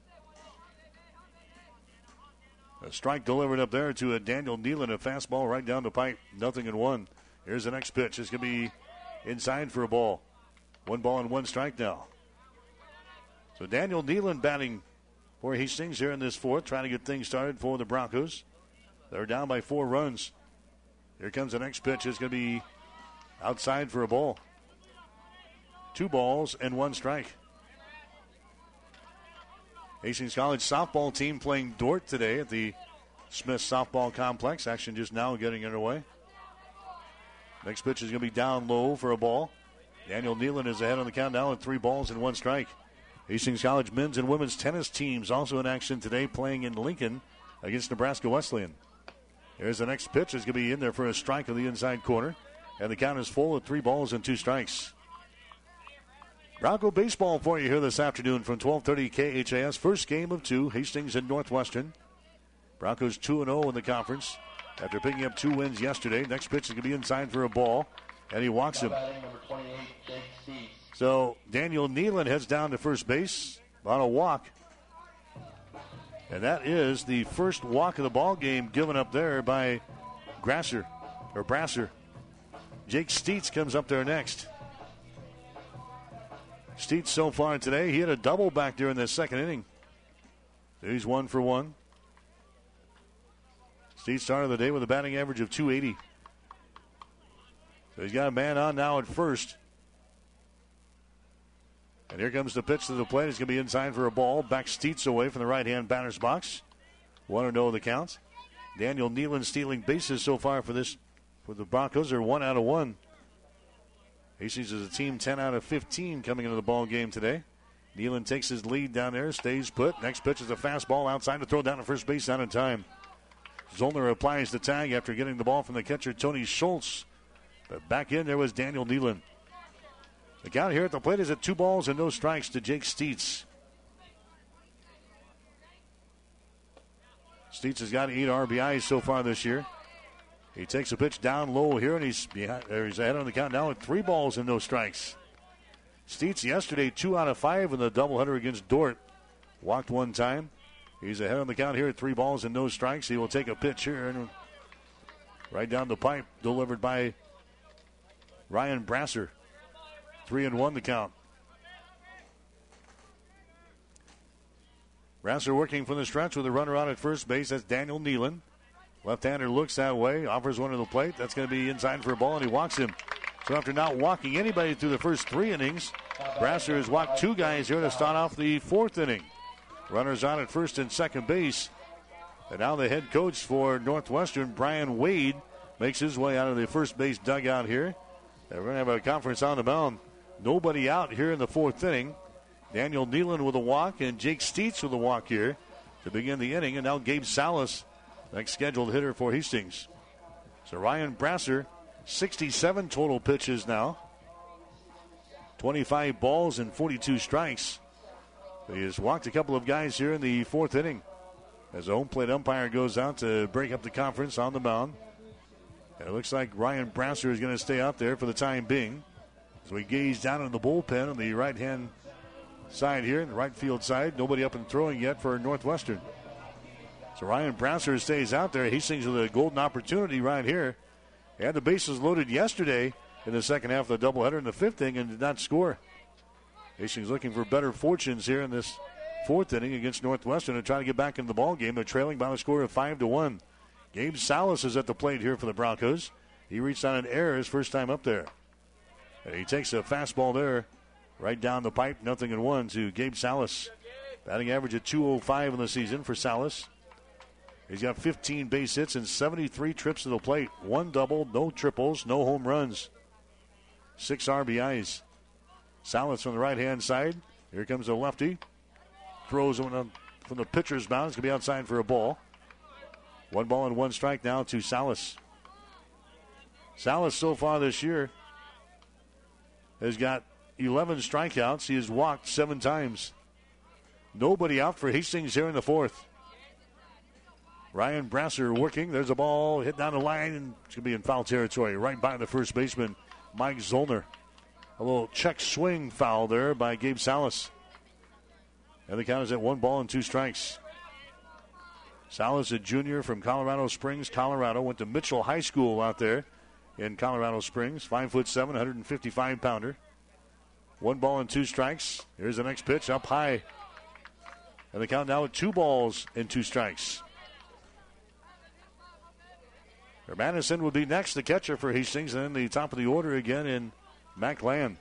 Speaker 2: A strike delivered up there to a Daniel Nealon, a fastball right down the pipe, 0-1. Here's the next pitch. It's going to be inside for a ball. 1 ball and 1 strike now. So Daniel Nealon batting for Hastings here in this 4th, trying to get things started for the Broncos. They're down by 4 runs. Here comes the next pitch. It's going to be outside for a ball. 2 balls and 1 strike. Hastings College softball team playing Dordt today at the Smith Softball Complex. Action just now getting underway. Next pitch is going to be down low for a ball. Daniel Nealon is ahead on the count now with 3 balls and 1 strike. Hastings College men's and women's tennis teams also in action today, playing in Lincoln against Nebraska Wesleyan. Here's the next pitch. It's going to be in there for a strike on the inside corner. And the count is full at 3 balls and 2 strikes. Bronco baseball for you here this afternoon from 1230 KHAS. First game of 2, Hastings and Northwestern. Broncos 2-0 in the conference after picking up 2 wins yesterday. Next pitch is going to be inside for a ball, and he walks him. So Daniel Nealon heads down to first base on a walk. And that is the first walk of the ball game given up there by Brasser. Jake Steets comes up there next. Steets so far today, he had a double back there in the 2nd inning. He's 1 for 1. Steets started the day with a batting average of .280. So he's got a man on now at first. And here comes the pitch to the plate. It's going to be inside for a ball. Back Steets away from the right-hand batter's box. 1-0 the count. Daniel Nealon stealing bases so far for the Broncos. They're 1 out of 1. Hastings is a team 10 out of 15 coming into the ball game today. Nealon takes his lead down there, stays put. Next pitch is a fastball outside to throw down to first base out of time. Zollner applies the tag after getting the ball from the catcher, Tony Schultz. But back in there was Daniel Nealon. The count here at the plate is at 2 balls and no strikes to Jake Steets. Steets has got 8 RBIs so far this year. He takes a pitch down low here, and he's ahead on the count now with 3 balls and no strikes. Steets yesterday 2 out of 5 in the doubleheader against Dordt. Walked 1 time. He's ahead on the count here at 3 balls and no strikes. He will take a pitch here and right down the pipe, delivered by Ryan Brasser. 3-1 the count. Brasser working from the stretch with a runner out at first base. That's Daniel Nealon. Left-hander looks that way, offers one to the plate. That's going to be inside for a ball, and he walks him. So after not walking anybody through the first 3 innings, Brasser has walked 2 guys here to start off the 4th inning. Runners on at first and second base. And now the head coach for Northwestern, Brian Wade, makes his way out of the first base dugout here. They're going to have a conference on the mound. Nobody out here in the 4th inning. Daniel Nealon with a walk and Jake Steitz with a walk here to begin the inning. And now Gabe Salas, next scheduled hitter for Hastings. So Ryan Brasser, 67 total pitches now. 25 balls and 42 strikes. He has walked a couple of guys here in the 4th inning as the home plate umpire goes out to break up the conference on the mound. And it looks like Ryan Brasser is going to stay out there for the time being. So we gaze down in the bullpen on the right-hand side here, the right field side. Nobody up and throwing yet for Northwestern. So Ryan Brasser stays out there. Hastings with a golden opportunity right here. They had the bases loaded yesterday in the second half of the doubleheader in the 5th inning and did not score. Hastings looking for better fortunes here in this 4th inning against Northwestern to try to get back into the ball game. They're trailing by the score of 5-1. Gabe Salas is at the plate here for the Broncos. He reached on an error his first time up there. And he takes a fastball there right down the pipe, 0-1 to Gabe Salas. Batting average at .205 in the season for Salas. He's got 15 base hits and 73 trips to the plate. 1 double, no triples, no home runs. 6 RBIs. Salas from the right-hand side. Here comes the lefty. Throws one from the pitcher's mound. It's going to be outside for a ball. 1 ball and 1 strike now to Salas. Salas so far this year has got 11 strikeouts. He has walked 7 times. Nobody out for Hastings here in the 4th. Ryan Brasser working. There's a ball hit down the line, and it's going to be in foul territory right by the first baseman, Mike Zollner. A little check swing foul there by Gabe Salas. And the count is at 1 ball and 2 strikes. Salas, a junior from Colorado Springs, Colorado. Went to Mitchell High School out there in Colorado Springs. 5'7", 155-pounder. 1 ball and 2 strikes. Here's the next pitch up high. And the count now at 2 balls and 2 strikes. Madison will be next, the catcher for Hastings. And then the top of the order again in Mac Land.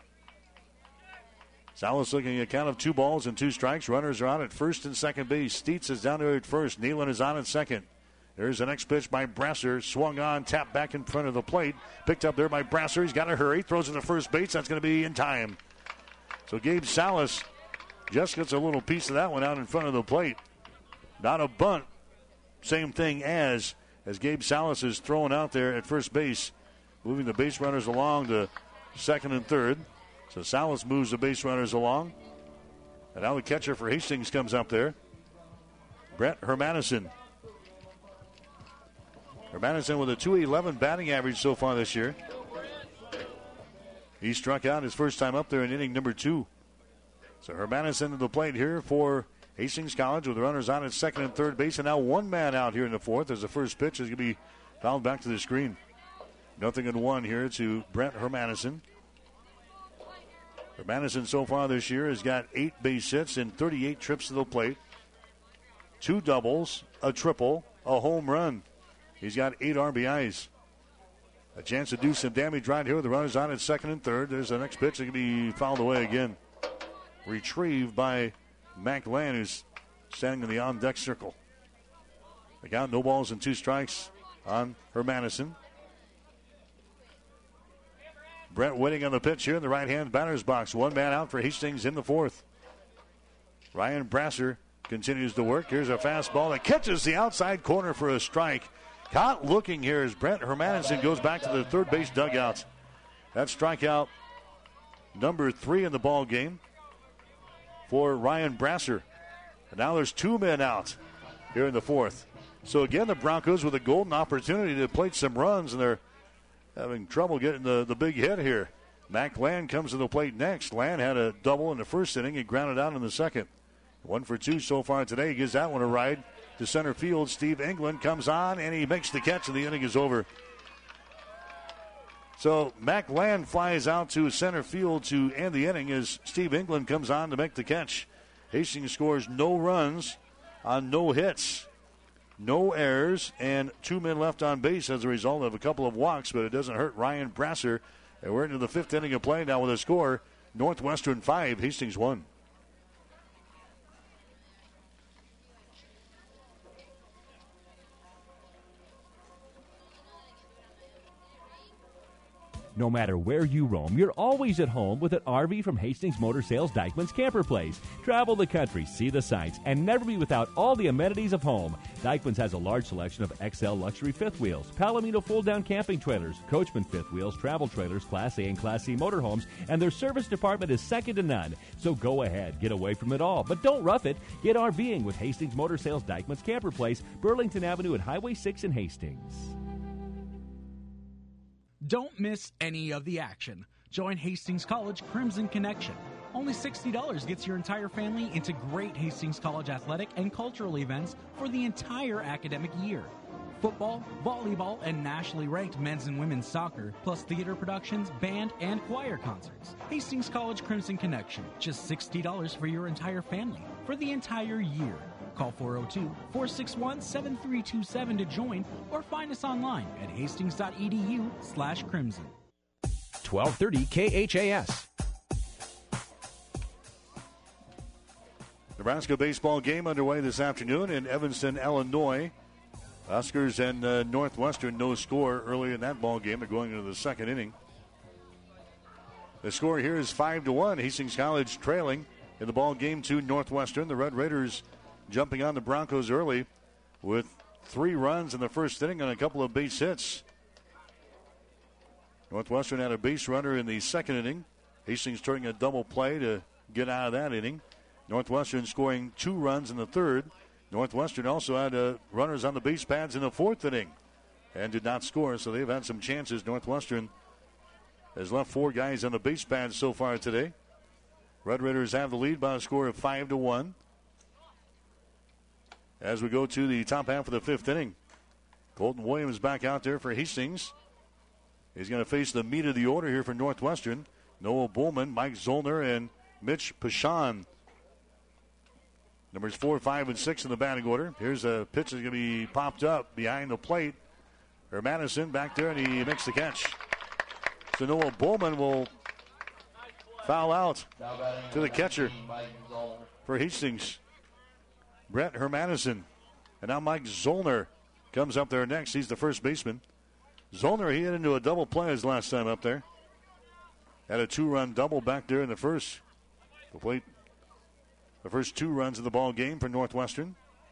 Speaker 2: Salas looking at a count of 2 balls and 2 strikes. Runners are on at first and second base. Steitz is down there at first. Nealon is on at second. There's the next pitch by Brasser. Swung on, tapped back in front of the plate. Picked up there by Brasser. He's got to hurry. Throws it to first base. That's going to be in time. So Gabe Salas just gets a little piece of that one out in front of the plate. Not a bunt. Same thing as Gabe Salas is thrown out there at first base, moving the base runners along to second and third. So Salas moves the base runners along. And now the catcher for Hastings comes up there, Brett Hermanison. Hermanison with a .211 batting average so far this year. He struck out his first time up there in inning number 2. So Hermanison to the plate here for Hastings College with the runners on at second and third base. And now 1 man out here in the 4th as the first pitch is going to be fouled back to the screen. 0-1 here to Brett Hermanison. Hermanison so far this year has got 8 base hits and 38 trips to the plate. 2 doubles, a triple, a home run. He's got 8 RBIs. A chance to do some damage right here with the runners on at second and third. There's the next pitch that can be fouled away again. Retrieved by Mac Land, who's standing in the on-deck circle. They got no balls and 2 strikes on Hermanison. Brett waiting on the pitch here in the right-hand batter's box. 1 man out for Hastings in the 4th. Ryan Brasser continues to work. Here's a fastball that catches the outside corner for a strike. Caught looking here as Brett Hermanison goes back to the third base dugout. That's strikeout number 3 in the ball game for Ryan Brasser. And now there's 2 men out here in the 4th. So again, the Broncos with a golden opportunity to plate some runs, and they're having trouble getting the big hit here. Mac Land comes to the plate next. Land had a double in the first inning. He grounded out in the second. 1 for 2 so far today. He gives that one a ride to center field. Steve England comes on, and he makes the catch, and the inning is over. So Mac Land flies out to center field to end the inning as Steve England comes on to make the catch. Hastings scores no runs on no hits, no errors, and 2 men left on base as a result of a couple of walks, but it doesn't hurt Ryan Brasser. And we're into the 5th inning of play now with a score, Northwestern 5, Hastings 1.
Speaker 7: No matter where you roam, you're always at home with an RV from Hastings Motor Sales Dykeman's Camper Place. Travel the country, see the sights, and never be without all the amenities of home. Dykeman's has a large selection of XL luxury fifth wheels, Palomino fold-down camping trailers, Coachman fifth wheels, travel trailers, Class A and Class C motorhomes, and their service department is second to none. So go ahead, get away from it all, but don't rough it. Get RVing with Hastings Motor Sales Dykeman's Camper Place, Burlington Avenue and Highway 6 in Hastings.
Speaker 8: Don't miss any of the action. Join Hastings College Crimson Connection. Only $60 gets your entire family into great Hastings College athletic and cultural events for the entire academic year. Football, volleyball, and nationally ranked men's and women's soccer, plus theater productions, band, and choir concerts. Hastings College Crimson Connection. Just $60 for your entire family for the entire year. Call 402-461-7327 to join or find us online at hastings.edu/crimson.
Speaker 1: 1230 KHAS.
Speaker 2: Nebraska baseball game underway this afternoon in Evanston, Illinois. Huskers and Northwestern no score early in that ball game. They're going into the 2nd inning. The score here is 5-1. Hastings College trailing in the ball game to Northwestern. The Red Raiders jumping on the Broncos early with 3 runs in the 1st inning and a couple of base hits. Northwestern had a base runner in the 2nd inning. Hastings turning a double play to get out of that inning. Northwestern scoring 2 runs in the 3rd. Northwestern also had runners on the base pads in the 4th inning and did not score, so they've had some chances. Northwestern has left 4 guys on the base pads so far today. Red Raiders have the lead by a score of 5-1. As we go to the top half of the 5th inning, Colton Williams back out there for Hastings. He's going to face the meat of the order here for Northwestern. Noah Bullman, Mike Zollner, and Mitch Pashon. Numbers 4, 5, and 6 in the batting order. Here's a pitch that's going to be popped up behind the plate. Madison back there, and he makes the catch. So Noah Bullman will foul out to the catcher for Hastings, Brett Hermanison. And now Mike Zollner comes up there next. He's the first baseman. Zollner, he hit into a double play his last time up there. Had a 2-run double back there in the first. Complete the first 2 runs of the ball game for Northwestern.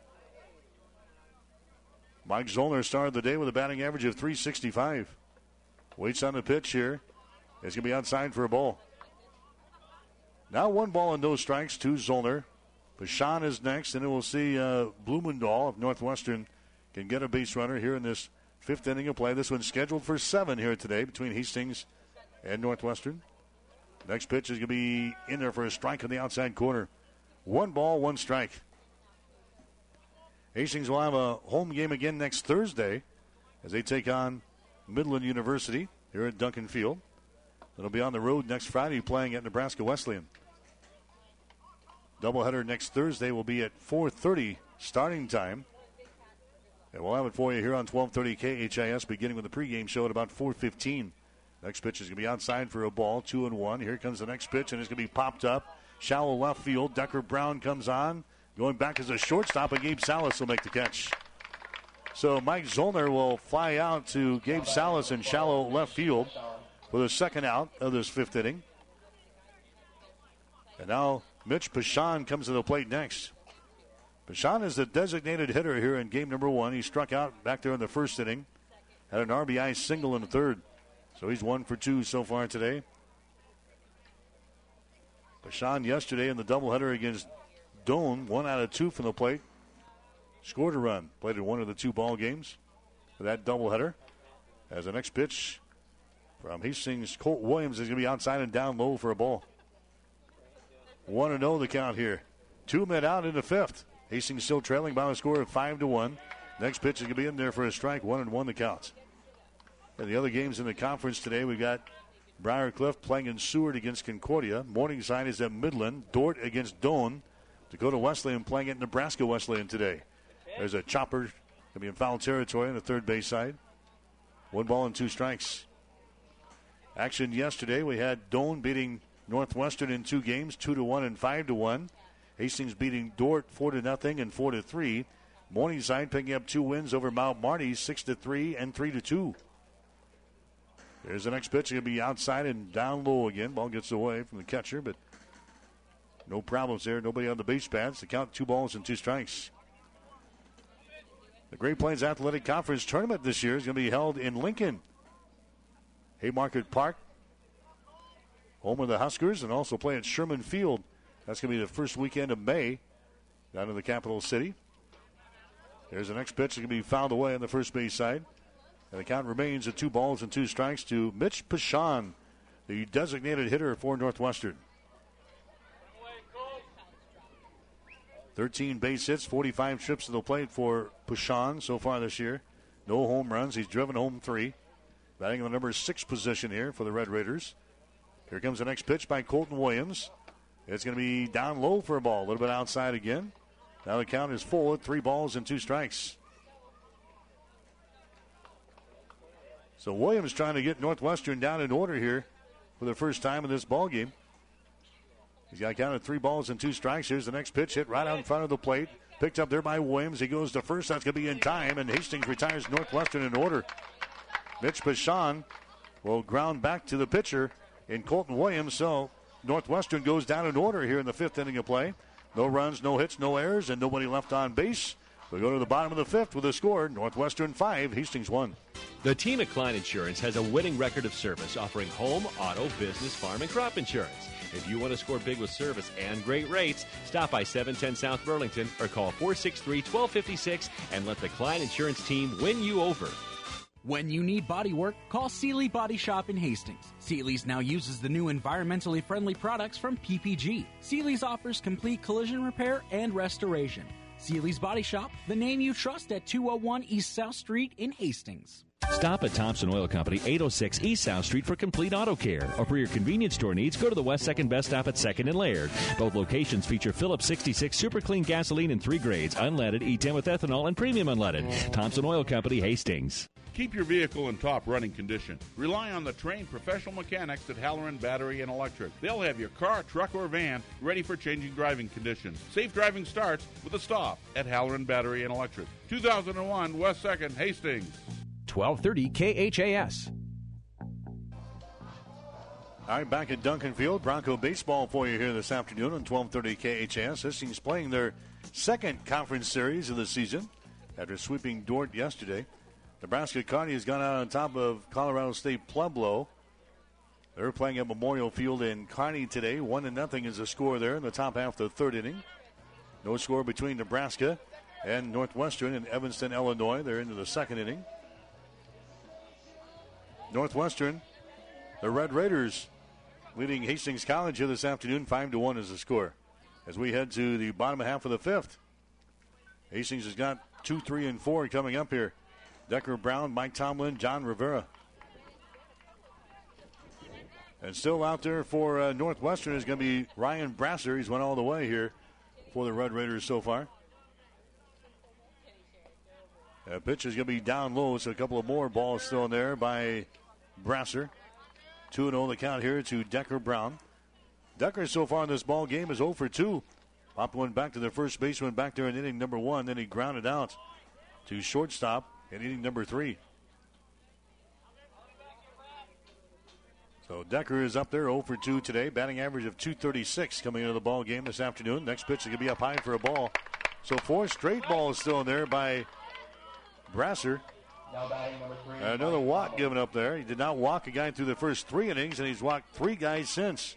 Speaker 2: Mike Zollner started the day with a batting average of .365. Waits on the pitch here. It's going to be outside for a ball. Now 1 ball and no strikes to Zollner. Pashon is next, and then we'll see Blumendahl if Northwestern can get a base runner here in this 5th inning of play. This one's scheduled for 7 here today between Hastings and Northwestern. Next pitch is going to be in there for a strike on the outside corner. 1 ball, 1 strike. Hastings will have a home game again next Thursday as they take on Midland University here at Duncan Field. They'll be on the road next Friday playing at Nebraska Wesleyan. Doubleheader next Thursday will be at 4:30 starting time. And we'll have it for you here on 1230 KHIS, beginning with the pregame show at about 4:15. Next pitch is going to be outside for a ball, 2-1. Here comes the next pitch, and it's going to be popped up. Shallow left field. Decker Brown comes on. Going back as a shortstop, and Gabe Salas will make the catch. So Mike Zollner will fly out to Gabe Salas in shallow left field for the 2nd out of this 5th inning. And now Mitch Pashon comes to the plate next. Pashon is the designated hitter here in game number 1. He struck out back there in the 1st inning. Had an RBI single in the 3rd. So he's 1 for 2 so far today. Pashon yesterday in the doubleheader against Doane, 1 out of 2 from the plate. Scored a run. Played in 1 of the 2 ball games for that doubleheader. As the next pitch from Hastings, Colt Williams is going to be outside and down low for a ball. 1-0 the count here. 2 men out in the 5th. Hastings still trailing by a score of 5-1. Next pitch is going to be in there for a strike. 1-1 the count. And the other games in the conference today, we've got Briarcliff playing in Seward against Concordia. Morningside is at Midland. Dordt against Doane. Dakota Wesleyan playing at Nebraska Wesleyan today. There's a chopper going to be in foul territory on the third base side. 1 ball and 2 strikes. Action yesterday, we had Doane beating Northwestern in 2 games, 2-1 and 5-1. Hastings beating Dordt 4-0 and 4-3. Morningside picking up 2 wins over Mount Marty, 6-3 and 3-2. There's the next pitch. It'll be outside and down low again. Ball gets away from the catcher, but no problems there. Nobody on the base pads. The count 2 balls and 2 strikes. The Great Plains Athletic Conference tournament this year is going to be held in Lincoln. Haymarket Park, home of the Huskers, and also play at Sherman Field. That's going to be the first weekend of May down in the capital city. There's the next pitch. It's going to be fouled away on the first base side. And the count remains at 2 balls and 2 strikes to Mitch Pashon, the designated hitter for Northwestern. 13 base hits, 45 trips to the plate for Pashon so far this year. No home runs. He's driven home 3. Batting in the number 6 position here for the Red Raiders. Here comes the next pitch by Colton Williams. It's going to be down low for a ball. A little bit outside again. Now the count is full at 3 balls and 2 strikes. So Williams trying to get Northwestern down in order here for the first time in this ball game. He's got counted 3 balls and 2 strikes. Here's the next pitch hit right out in front of the plate. Picked up there by Williams. He goes to first. That's going to be in time, and Hastings retires Northwestern in order. Mitch Pashon will ground back to the pitcher in Colton Williams. So Northwestern goes down in order here in the 5th inning of play. No runs, no hits, no errors, and nobody left on base. We go to the bottom of the 5th with a score. Northwestern 5, Hastings 1.
Speaker 9: The team at Klein Insurance has a winning record of service, offering home, auto, business, farm, and crop insurance. If you want to score big with service and great rates, stop by 710 South Burlington or call 463-1256 and let the Klein Insurance team win you over.
Speaker 8: When you need body work, call Seeley Body Shop in Hastings. Seeley's now uses the new environmentally friendly products from PPG. Seeley's offers complete collision repair and restoration. Seeley's Body Shop, the name you trust at 201 East South Street in Hastings.
Speaker 7: Stop at Thompson Oil Company, 806 East South Street for complete auto care. Or for your convenience store needs, go to the West 2nd Best Stop at 2nd and Laird. Both locations feature Phillips 66 Super Clean gasoline in 3 grades, unleaded, E10 with ethanol, and premium unleaded. Thompson Oil Company, Hastings.
Speaker 4: Keep your vehicle in top running condition. Rely on the trained professional mechanics at Halloran Battery and Electric. They'll have your car, truck, or van ready for changing driving conditions. Safe driving starts with a stop at Halloran Battery and Electric. 2001 West 2nd, Hastings.
Speaker 1: 1230 KHAS.
Speaker 2: All right, back at Duncan Field. Bronco baseball for you here this afternoon on 1230 KHAS. Hastings playing their 2nd conference series of the season after sweeping Dordt yesterday. Nebraska Kearney has gone out on top of Colorado State Pueblo. They're playing at Memorial Field in Kearney today. 1-0 is the score there in the top half of the 3rd inning. No score between Nebraska and Northwestern in Evanston, Illinois. They're into the 2nd inning. Northwestern, the Red Raiders, leading Hastings College here this afternoon. 5-1 is the score. As we head to the bottom half of the 5th, Hastings has got 2, 3, and 4 coming up here. Decker Brown, Mike Tomlin, John Rivera. And still out there for Northwestern is going to be Ryan Brasser. He's went all the way here for the Red Raiders so far. That pitch is going to be down low, so a couple of more balls still in there by Brasser. 2-0 the count here to Decker Brown. Decker so far in this ball game is 0 for 2. Popped one back to the first baseman back there in inning number 1. Then he grounded out to shortstop in inning number 3. So Decker is up there 0 for 2 today. Batting average of .236 coming into the ball game this afternoon. Next pitch is going to be up high for a ball. So 4 straight balls still in there by Brasser.
Speaker 15: Now batting number 3.
Speaker 2: Another walk given up there. He did not walk a guy through the first 3 innings, and he's walked 3 guys since.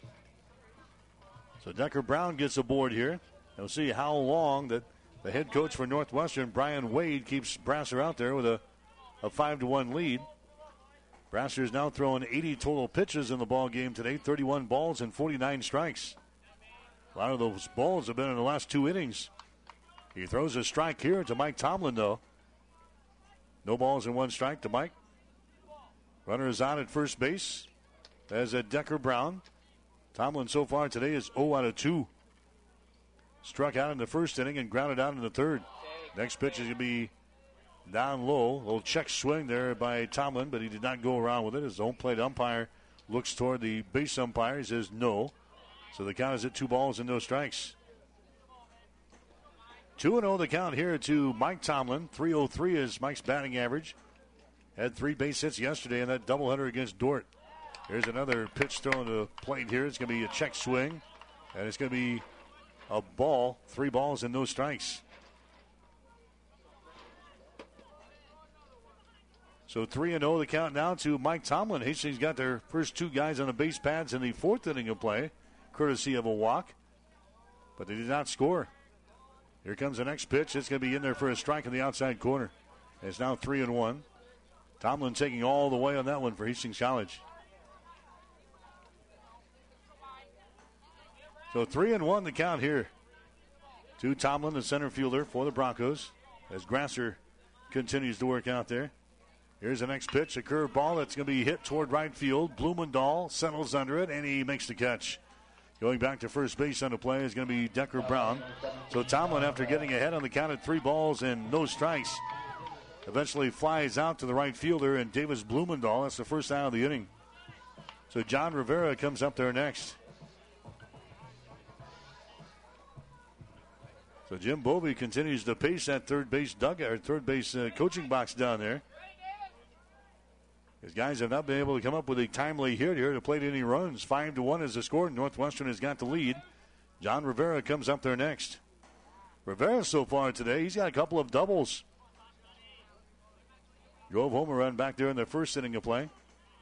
Speaker 2: So Decker Brown gets aboard here. We'll see how long that the head coach for Northwestern, Brian Wade, keeps Brasser out there with a 5-1 lead. Brasser is now throwing 80 total pitches in the ball game today, 31 balls and 49 strikes. A lot of those balls have been in the last 2 innings. He throws a strike here to Mike Tomlin, though. No balls and 1 strike to Mike. Runner is on at first base. There's a Decker Brown. Tomlin so far today is 0 out of 2. struck out in the first inning and grounded out in the third. Next pitch is going to be down low. A little check swing there by Tomlin, but he did not go around with it. His home plate umpire looks toward the base umpire. He says no. So the count is at 2 balls and no strikes. 2-0 the count here to Mike Tomlin. .303 is Mike's batting average. Had 3 base hits yesterday in that doubleheader against Dort. Here's another pitch thrown to the plate here. It's going to be a check swing, and it's going to be a ball. 3 balls and no strikes. So 3-0 the count now to Mike Tomlin. Hastings got their first 2 guys on the base pads in the 4th inning of play, courtesy of a walk, but they did not score. Here comes the next pitch. It's going to be in there for a strike in the outside corner. It's now 3-1. Tomlin taking all the way on that one for Hastings College. So 3-1 the count here to Tomlin, the center fielder for the Broncos, as Grasser continues to work out there. Here's the next pitch, a curve ball that's going to be hit toward right field. Blumendahl settles under it, and he makes the catch. Going back to first base on the play is going to be Decker Brown. So Tomlin, after getting ahead on the count at 3 balls and no strikes, eventually flies out to the right fielder, and Davis Blumendahl, that's the first out of the inning. So John Rivera comes up there next. So Jim Bovee continues to pace that third base coaching box down there. His guys have not been able to come up with a timely hit here to play any runs. 5-1 is the score. Northwestern has got the lead. John Rivera comes up there next. Rivera so far today, he's got a couple of doubles. Drove home a run back there in the first inning of play.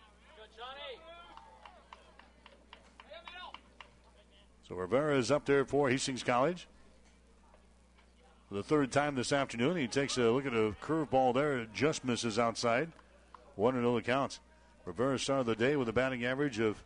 Speaker 2: So Rivera is up there for Hastings College. For the 3rd time this afternoon, he takes a look at a curveball there. It just misses outside. 1-0 the count. Rivera started the day with a batting average of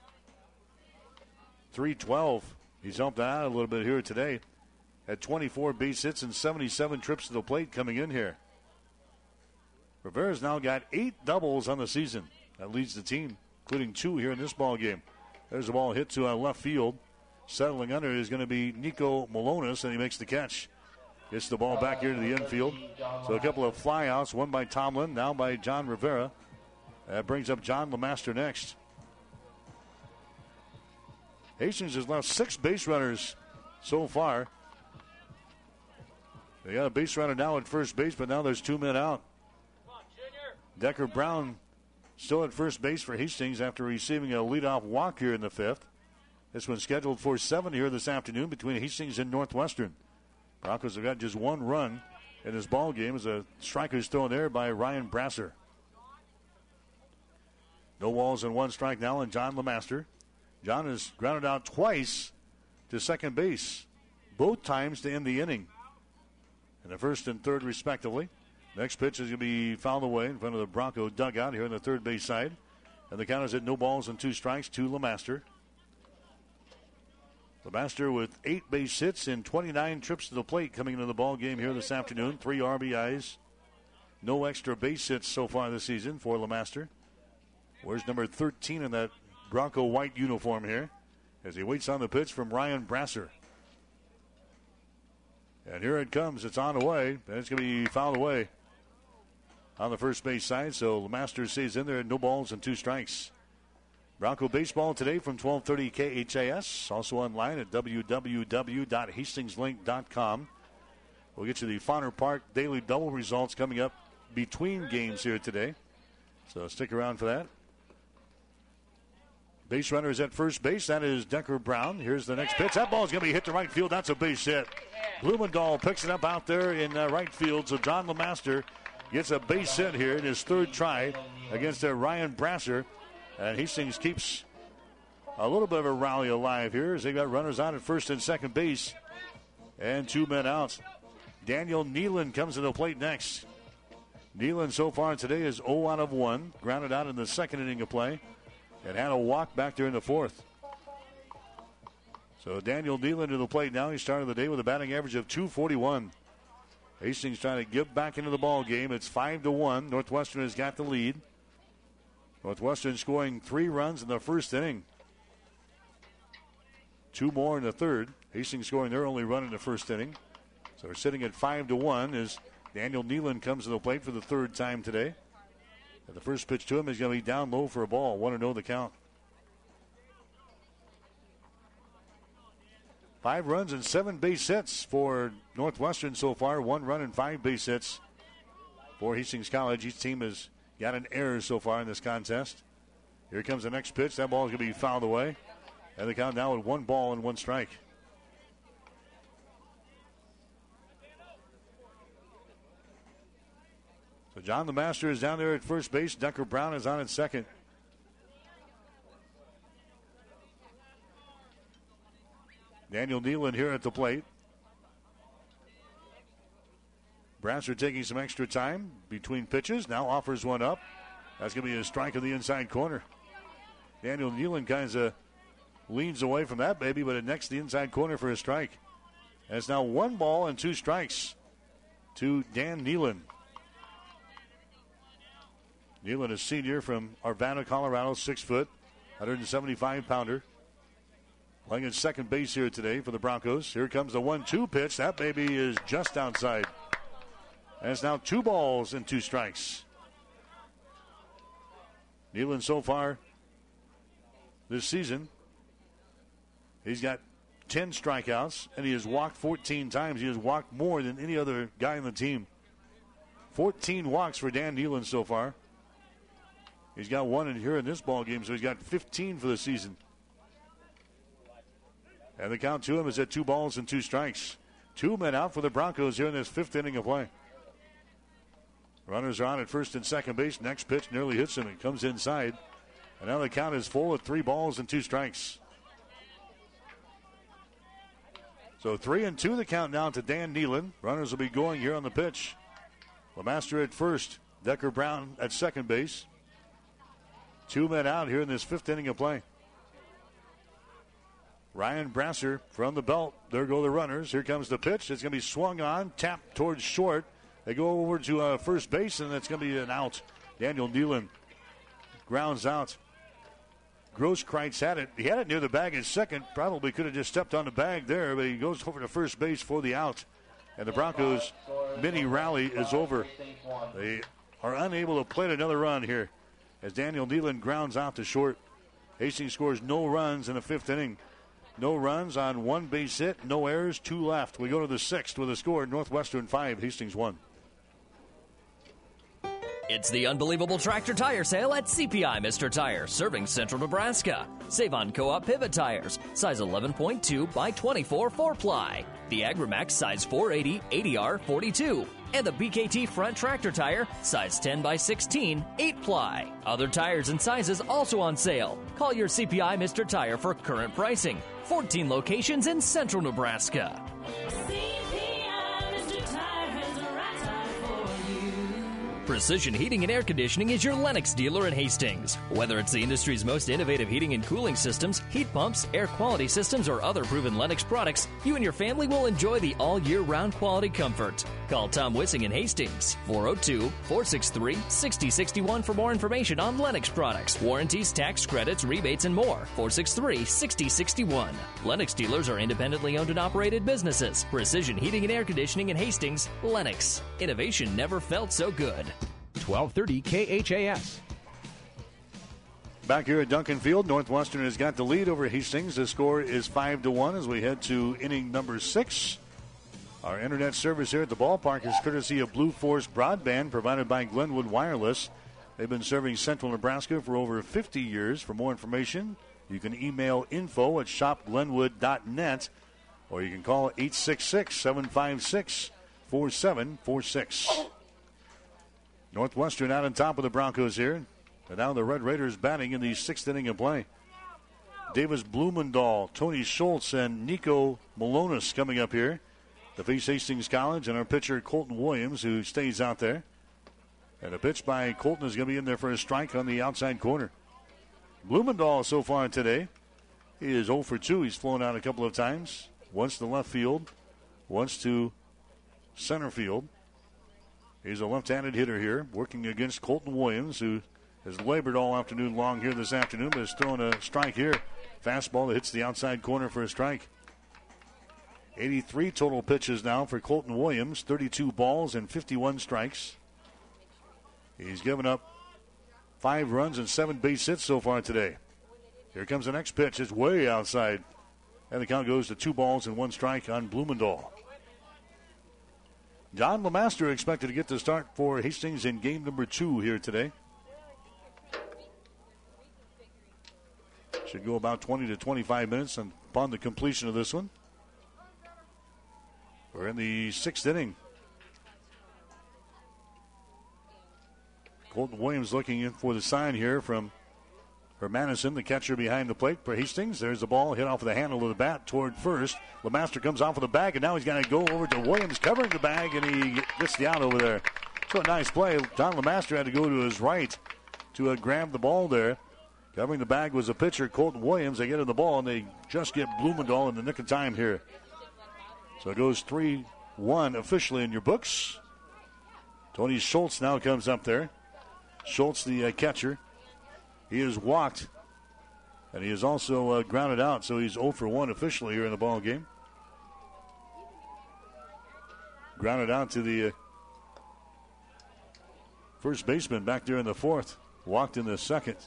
Speaker 2: .312. He's helped out a little bit here today. Had 24 base hits and 77 trips to the plate coming in here. Rivera's now got 8 doubles on the season. That leads the team, including 2 here in this ball game. There's a ball hit to left field. Settling under is going to be Nico Malonis, and he makes the catch. Gets the ball back here to the infield. So a couple of flyouts, one by Tomlin, now by John Rivera. That brings up John LeMaster next. Hastings has left 6 base runners so far. They got a base runner now at first base, but now there's 2 men out. Decker Brown still at first base for Hastings after receiving a leadoff walk here in the 5th. This one's scheduled for 7 here this afternoon between Hastings and Northwestern. Broncos have got just 1 run in this ball game as a striker's thrown there by Ryan Brasser. No balls and 1 strike now on John LeMaster. John has grounded out twice to second base, both times to end the inning. In the 1st and 3rd, respectively. Next pitch is going to be fouled away in front of the Bronco dugout here on the third base side. And the count is at no balls and 2 strikes to LeMaster. LeMaster with 8 base hits and 29 trips to the plate coming into the ball game here this afternoon. 3 RBIs. No extra base hits so far this season for LeMaster. Where's number 13 in that Bronco white uniform here as he waits on the pitch from Ryan Brasser. And here it comes. It's on the way, and it's going to be fouled away on the first base side. So LeMaster stays in there at no balls and 2 strikes. Bronco baseball today from 1230 KHAS. Also online at www.hastingslink.com. We'll get you the Fauner Park Daily Double results coming up between games here today. So stick around for that. Base runner is at first base. That is Decker Brown. Here's the next pitch. That ball is going to be hit to right field. That's a base hit. Blumendahl picks it up out there in right field. So John LeMaster gets a base hit here in his 3rd try against Ryan Brasser. And Hastings keeps a little bit of a rally alive here as they got runners on at first and second base. And 2 men out. Daniel Nealon comes to the plate next. Nealon so far today is 0 out of 1. Grounded out in the 2nd inning of play. And had a walk back there in the 4th. So Daniel Nealon to the plate now. He started the day with a batting average of .241. Hastings trying to get back into the ball game. It's 5-1. Northwestern has got the lead. Northwestern scoring 3 runs in the 1st inning. 2 more in the third. Hastings scoring their only run in the first inning. So we're sitting at 5-1 as Daniel Nealon comes to the plate for the third time today. And the first pitch to him is going to be down low for a ball. 1-0 the count. 5 runs and 7 base hits for Northwestern so far. 1 run and 5 base hits for Hastings College. Each team has got an error so far in this contest. Here comes the next pitch. That ball is going to be fouled away. And the count now with 1 ball and 1 strike. So John the Master is down there at first base. Decker Brown is on at second. Daniel Nealon here at the plate. Brasser taking some extra time between pitches. Now offers one up. That's going to be a strike in the inside corner. Daniel Nealon kind of leans away from that baby, but it next the inside corner for a strike. And it's now 1 ball and 2 strikes to Dan Nealon. Nealon, a senior from Arvada, Colorado, 6 foot, 175-pounder. Playing at second base here today for the Broncos. Here comes the 1-2 pitch. That baby is just outside. And it's now 2 balls and 2 strikes. Nealon so far this season, he's got 10 strikeouts, and he has walked 14 times. He has walked more than any other guy on the team. 14 walks for Dan Nealon so far. He's got 1 in here in this ball game, so he's got 15 for the season. And the count to him is at 2 balls and 2 strikes. 2 men out for the Broncos here in this 5th inning of play. Runners are on at first and second base. Next pitch nearly hits him. It comes inside. And now the count is full at 3 balls and 2 strikes. So 3-2 the count now to Dan Nealon. Runners will be going here on the pitch. LeMaster at first. Decker Brown at second base. 2 men out here in this 5th inning of play. Ryan Brasser from the belt. There go the runners. Here comes the pitch. It's going to be swung on, tapped towards short. They go over to first base, and it's going to be an out. Daniel Nealon grounds out. Grosskreitz had it. He had it near the bag at second. Probably could have just stepped on the bag there, but he goes over to first base for the out. And the Broncos' mini rally is over. They are unable to play another run here as Daniel Nealon grounds out to short. Hastings scores no runs in the 5th inning. No runs on 1 base hit, no errors, 2 left. We go to the 6th with a score, Northwestern 5, Hastings 1.
Speaker 17: It's the unbelievable tractor tire sale at CPI Mr. Tire, serving Central Nebraska. Save on Co-op pivot tires, size 11.2 by 24 4-ply. The AgriMax size 480 80R 42. And the BKT front tractor tire, size 10 by 16 8-ply. Other tires and sizes also on sale. Call your CPI Mr. Tire for current pricing. 14 locations in Central Nebraska. Precision Heating and Air Conditioning is your Lennox dealer in Hastings. Whether it's the industry's most innovative heating and cooling systems, heat pumps, air quality systems, or other proven Lennox products, you and your family will enjoy the all-year-round quality comfort. Call Tom Wissing in Hastings, 402-463-6061 for more information on Lennox products, warranties, tax credits, rebates, and more. 463-6061. Lennox dealers are independently owned and operated businesses. Precision Heating and Air Conditioning in Hastings, Lennox. Innovation never felt so good.
Speaker 1: 1230 KHAS.
Speaker 2: Back here at Duncan Field, Northwestern has got the lead over Hastings. The score is 5-1 as we head to inning number 6. Our internet service here at the ballpark is courtesy of Blue Force Broadband, provided by Glenwood Wireless. They've been serving Central Nebraska for over 50 years. For more information, you can email info@shopglenwood.net, or you can call 866-756-4746. Northwestern out on top of the Broncos here. And now the Red Raiders batting in the 6th inning of play. Davis Blumendahl, Tony Schultz, and Nico Malonis coming up here to face Hastings College, and our pitcher Colton Williams, who stays out there. And a pitch by Colton is going to be in there for a strike on the outside corner. Blumendahl so far today, he is 0 for 2. He's flown out a couple of times. Once to left field, once to center field. He's a left-handed hitter here, working against Colton Williams, who has labored all afternoon long here this afternoon, but is throwing a strike here. Fastball that hits the outside corner for a strike. 83 total pitches now for Colton Williams. 32 balls and 51 strikes. He's given up 5 runs and 7 base hits so far today. Here comes the next pitch. It's way outside. And the count goes to 2 balls and 1 strike on Blumendahl. John LeMaster expected to get the start for Hastings in game number 2 here today. Should go about 20 to 25 minutes upon the completion of this one. We're in the 6th inning. Colton Williams looking in for the sign here from Madison, the catcher behind the plate for Hastings. There's the ball hit off of the handle of the bat toward first. LeMaster comes off of the bag, and now he's going to go over to Williams, covering the bag, and he gets the out over there. So a nice play. John LeMaster had to go to his right to grab the ball there. Covering the bag was a pitcher, Colton Williams. They get in the ball, and they just get Blumendahl in the nick of time here. So it goes 3-1 officially in your books. Tony Schultz now comes up there. Schultz, the catcher. He is walked, and he is also grounded out, so he's 0 for 1 officially here in the ball game. Grounded out to the first baseman back there in the 4th. Walked in the 2nd.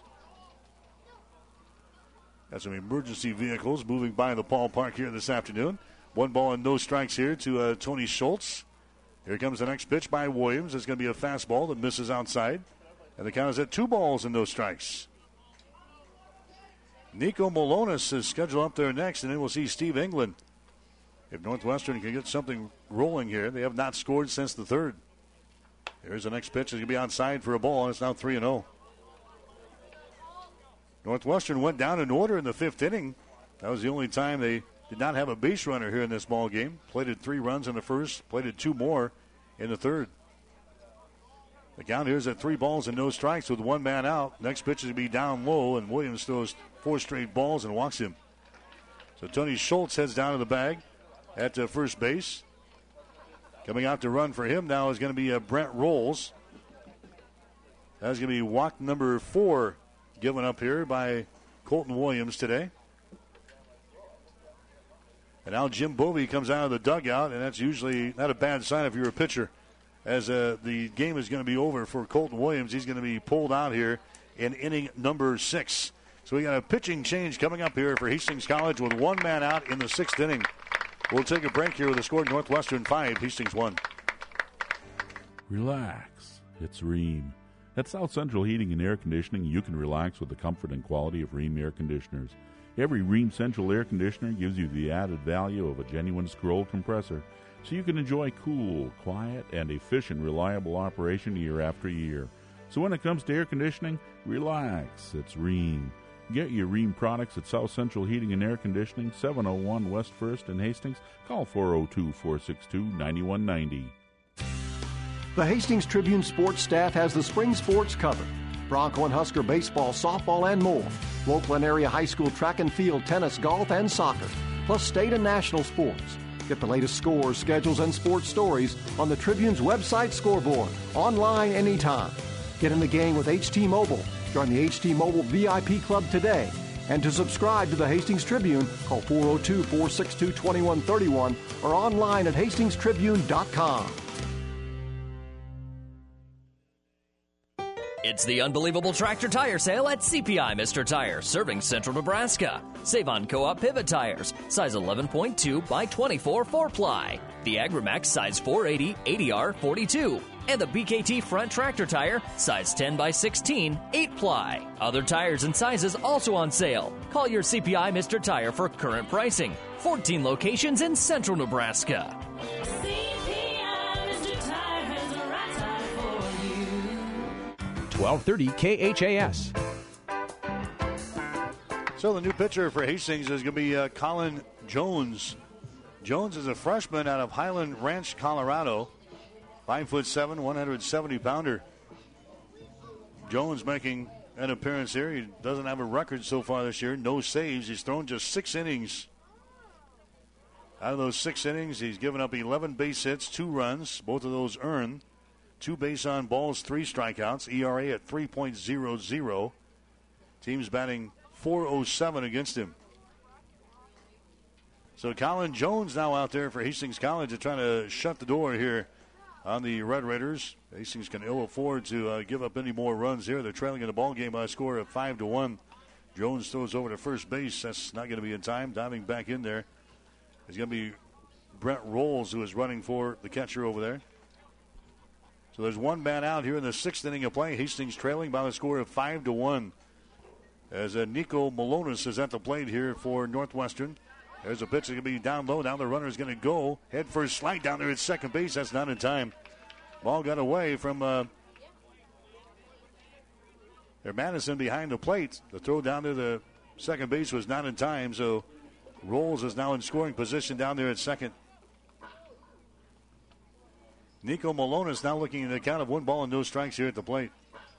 Speaker 2: Got some emergency vehicles moving by the ballpark here this afternoon. 1 ball and no strikes here to Tony Schultz. Here comes the next pitch by Williams. It's going to be a fastball that misses outside. And the count is at 2 balls and no strikes. Nico Malonis is scheduled up there next, and then we'll see Steve England. If Northwestern can get something rolling here, they have not scored since the 3rd. Here's the next pitch. It's going to be onside for a ball, and it's now 3-0. Northwestern went down in order in the 5th inning. That was the only time they did not have a base runner here in this ball game. Plated 3 runs in the 1st, plated 2 more in the 3rd. The count here is at 3 balls and no strikes with 1 man out. Next pitch is going to be down low, and Williams throws 4 straight balls and walks him. So Tony Schultz heads down to the bag at first base. Coming out to run for him now is going to be Brent Rolls. That's going to be walk number 4 given up here by Colton Williams today. And now Jim Bovey comes out of the dugout, and that's usually not a bad sign if you're a pitcher. As the game is going to be over for Colton Williams, he's going to be pulled out here in inning number 6. So we got a pitching change coming up here for Hastings College with 1 man out in the 6th inning. We'll take a break here with the score: Northwestern 5, Hastings 1.
Speaker 4: Relax. It's Rheem. At South Central Heating and Air Conditioning, you can relax with the comfort and quality of Rheem air conditioners. Every Rheem Central air conditioner gives you the added value of a genuine scroll compressor, so you can enjoy cool, quiet, and efficient, reliable operation year after year. So when it comes to air conditioning, relax. It's Rheem. Get your Rheem products at South Central Heating and Air Conditioning, 701 West 1st in Hastings. Call 402-462-9190.
Speaker 14: The Hastings Tribune sports staff has the spring sports covered. Bronco and Husker baseball, softball, and more. Local and area high school track and field, tennis, golf, and soccer. Plus state and national sports. Get the latest scores, schedules, and sports stories on the Tribune's website scoreboard, online anytime. Get in the game with HT Mobile. Join the HT Mobile VIP Club today. And to subscribe to the Hastings Tribune, call 402-462-2131 or online at hastingstribune.com.
Speaker 17: It's the unbelievable tractor tire sale at CPI Mr. Tire, serving central Nebraska. Save on Co-op pivot tires, size 11.2 by 24 4-ply. The AgriMax size 480 80R 42. And the BKT front tractor tire, size 10 by 16 8-ply. Other tires and sizes also on sale. Call your CPI Mr. Tire for current pricing. 14 locations in central Nebraska.
Speaker 1: 1230 KHAS.
Speaker 2: So the new pitcher for Hastings is going to be Colin Jones. Jones is a freshman out of Highland Ranch, Colorado. 5'7", 170-pounder. Jones making an appearance here. He doesn't have a record so far this year. No saves. He's thrown just 6 innings. Out of those 6 innings, he's given up 11 base hits, 2 runs. Both of those earned. 2 base on balls, 3 strikeouts. ERA at 3.00. Team's batting .407 against him. So Colin Jones now out there for Hastings College to try to shut the door here on the Red Raiders. Hastings can ill afford to give up any more runs here. They're trailing in the ball game by a score of 5-1. Jones throws over to first base. That's not going to be in time. Diving back in there is going to be Brent Rolls, who is running for the catcher over there. So there's one man out here in the 6th inning of play. Hastings trailing by a score of 5-1. As Nico Malonis is at the plate here for Northwestern. There's a pitch that's going to be down low. Now the runner is going to go. Head first slide down there at second base. That's not in time. Ball got away from Madison behind the plate. The throw down to the second base was not in time. So Rolls is now in scoring position down there at second. Nico Malonis now looking at the count of 1 ball and no strikes here at the plate.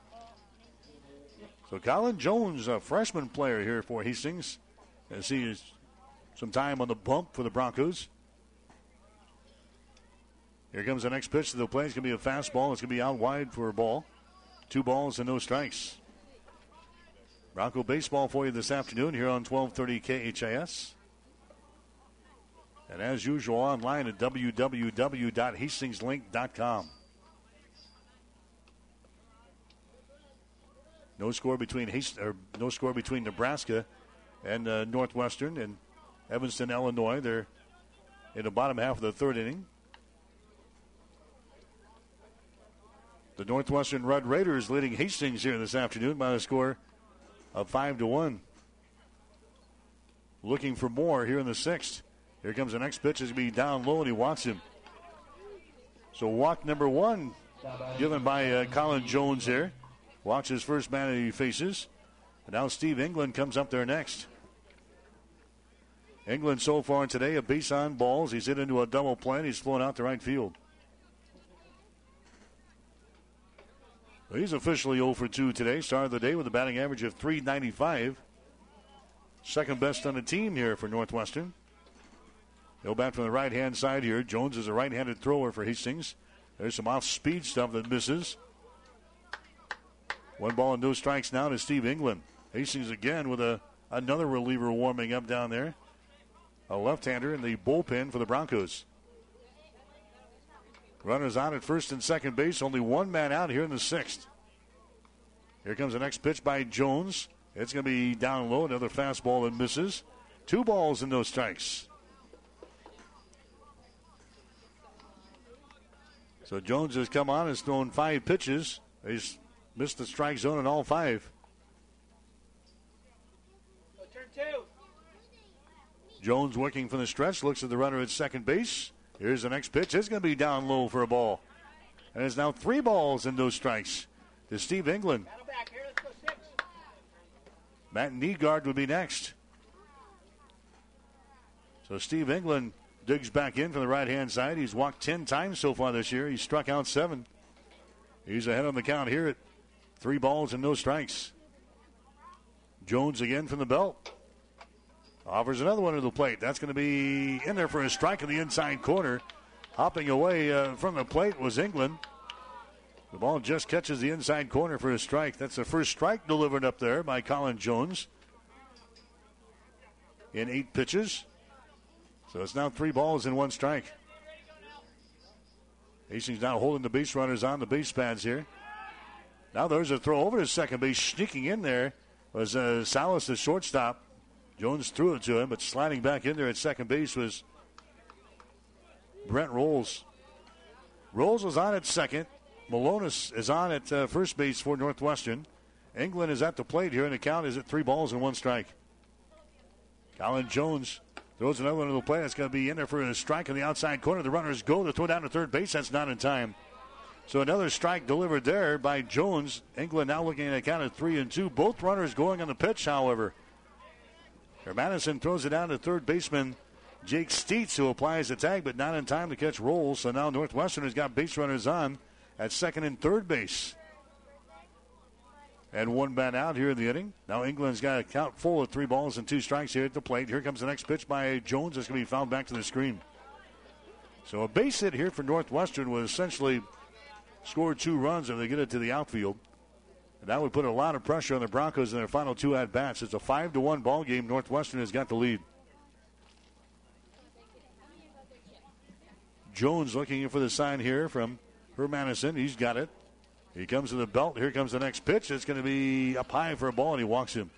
Speaker 2: So Colin Jones, a freshman player here for Hastings, as he is some time on the bump for the Broncos. Here comes the next pitch to the plate. It's going to be a fastball. It's going to be out wide for a ball. 2 balls and no strikes. Bronco baseball for you this afternoon here on 1230 KHAS. And as usual, online at www.hastingslink.com. No score between Nebraska and Northwestern and Evanston, Illinois. They're in the bottom half of the 3rd inning. The Northwestern Red Raiders leading Hastings here this afternoon by a score of 5-1. Looking for more here in the 6th. Here comes the next pitch. It's going to be down low, and he wants him. So walk number 1 given by Colin Jones here. Walks his first man that he faces. And now Steve England comes up there next. England so far today, a base on balls. He's hit into a double play, and he's flown out to right field. Well, he's officially 0 for 2 today. Started the day with a batting average of .395. Second best on the team here for Northwestern. He'll bat from the right-hand side here. Jones is a right-handed thrower for Hastings. There's some off-speed stuff that misses. 1 ball and no strikes now to Steve England. Hastings again with another reliever warming up down there. A left-hander in the bullpen for the Broncos. Runners on at first and second base. Only 1 man out here in the 6th. Here comes the next pitch by Jones. It's going to be down low. Another fastball that misses. 2 balls and no strikes. So Jones has come on, has thrown 5 pitches. He's missed the strike zone in all 5.
Speaker 15: Turn 2.
Speaker 2: Jones working from the stretch, looks at the runner at second base. Here's the next pitch. It's going to be down low for a ball. And it's now 3 balls and no strikes to Steve England.
Speaker 15: Here, let's go 6.
Speaker 2: Matt Nygaard would be next. So Steve England digs back in from the right-hand side. He's walked 10 times so far this year. He's struck out 7. He's ahead on the count here at 3 balls and no strikes. Jones again from the belt. Offers another one to the plate. That's going to be in there for a strike in the inside corner. Hopping away from the plate was England. The ball just catches the inside corner for a strike. That's the first strike delivered up there by Colin Jones in 8 pitches. So it's now 3 balls and 1 strike. Hastings now holding the base runners on the base pads here. Now there's a throw over to second base. Sneaking in there was Salas, the shortstop. Jones threw it to him, but sliding back in there at second base was Brent Rolls. Rolls is on at second. Malonis is on at first base for Northwestern. England is at the plate here, and the count is at 3 balls and 1 strike. Colin Jones throws another one to the plate. It's going to be in there for a strike on the outside corner. The runners go to throw down to third base. That's not in time. So another strike delivered there by Jones. England now looking at a count of 3-2. Both runners going on the pitch, however. Madison throws it down to third baseman Jake Steets, who applies the tag, but not in time to catch Rolls. So now Northwestern has got base runners on at second and third base. And 1 man out here in the inning. Now England's got a count full of 3 balls and 2 strikes here at the plate. Here comes the next pitch by Jones. It's going to be fouled back to the screen. So a base hit here for Northwestern would essentially score 2 runs if they get it to the outfield. And that would put a lot of pressure on the Broncos in their final 2 at-bats. It's a 5-1 ball game. Northwestern has got the lead. Jones looking for the sign here from Hermanison. He's got it. He comes to the belt. Here comes the next pitch. It's going to be up high for a ball, and he walks him.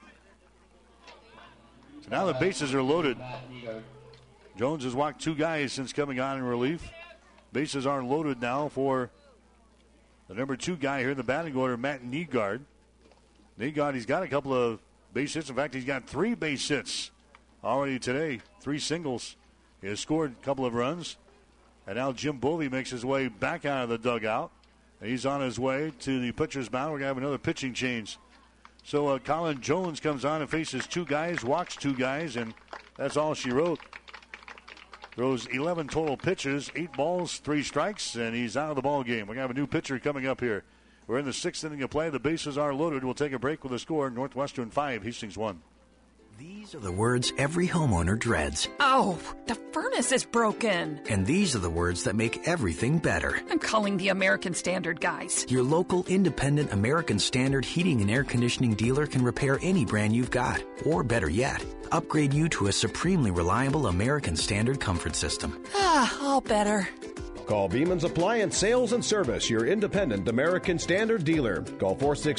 Speaker 2: So now the bases are loaded. Jones has walked 2 guys since coming on in relief. Bases are loaded now for the number 2 guy here in the batting order, Matt Nygaard. Nygaard, he's got a couple of base hits. In fact, he's got 3 base hits already today. 3 singles. He has scored a couple of runs. And now Jim Bovey makes his way back out of the dugout. And he's on his way to the pitcher's mound. We're going to have another pitching change. So Colin Jones comes on and faces 2 guys, walks 2 guys, and that's all she wrote. Throws 11 total pitches, 8 balls, 3 strikes, and he's out of the ball game. We're going to have a new pitcher coming up here. We're in the 6th inning of play. The bases are loaded. We'll take a break with a score. Northwestern 5, Hastings 1.
Speaker 10: These are the words every homeowner dreads.
Speaker 13: Oh, the furnace is broken.
Speaker 10: And these are the words that make everything better.
Speaker 13: I'm calling the American Standard guys.
Speaker 10: Your local independent American Standard heating and air conditioning dealer can repair any brand you've got. Or better yet, upgrade you to a supremely reliable American Standard comfort system.
Speaker 13: All better.
Speaker 12: Call Beeman's Appliance Sales and Service, your independent American Standard dealer. Call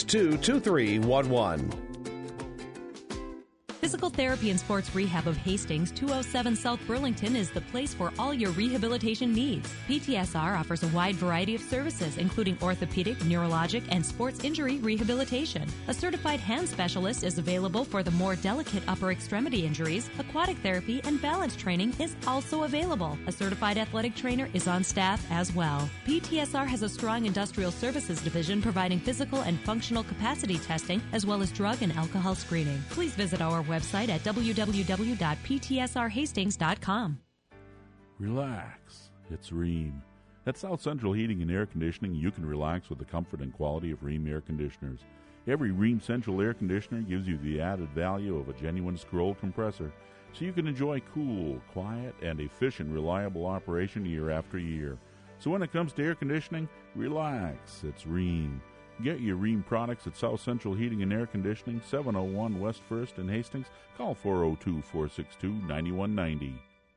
Speaker 12: 462-2311.
Speaker 21: Physical Therapy and Sports Rehab of Hastings, 207 South Burlington is the place for all your rehabilitation needs. PTSR offers a wide variety of services, including orthopedic, neurologic, and sports injury rehabilitation. A certified hand specialist is available for the more delicate upper extremity injuries. Aquatic therapy and balance training is also available. A certified athletic trainer is on staff as well. PTSR has a strong industrial services division providing physical and functional capacity testing, as well as drug and alcohol screening. Please visit our website at www.ptsrhastings.com.
Speaker 4: Relax. It's Ream. At South Central Heating and Air Conditioning, you can relax with the comfort and quality of Ream air conditioners. Every Ream Central air conditioner gives you the added value of a genuine scroll compressor, so you can enjoy cool, quiet, and efficient, reliable operation year after year. So when it comes to air conditioning, relax. It's Ream. Get your Ream products at South Central Heating and Air Conditioning, 701 West 1st in Hastings. Call 402-462-9190.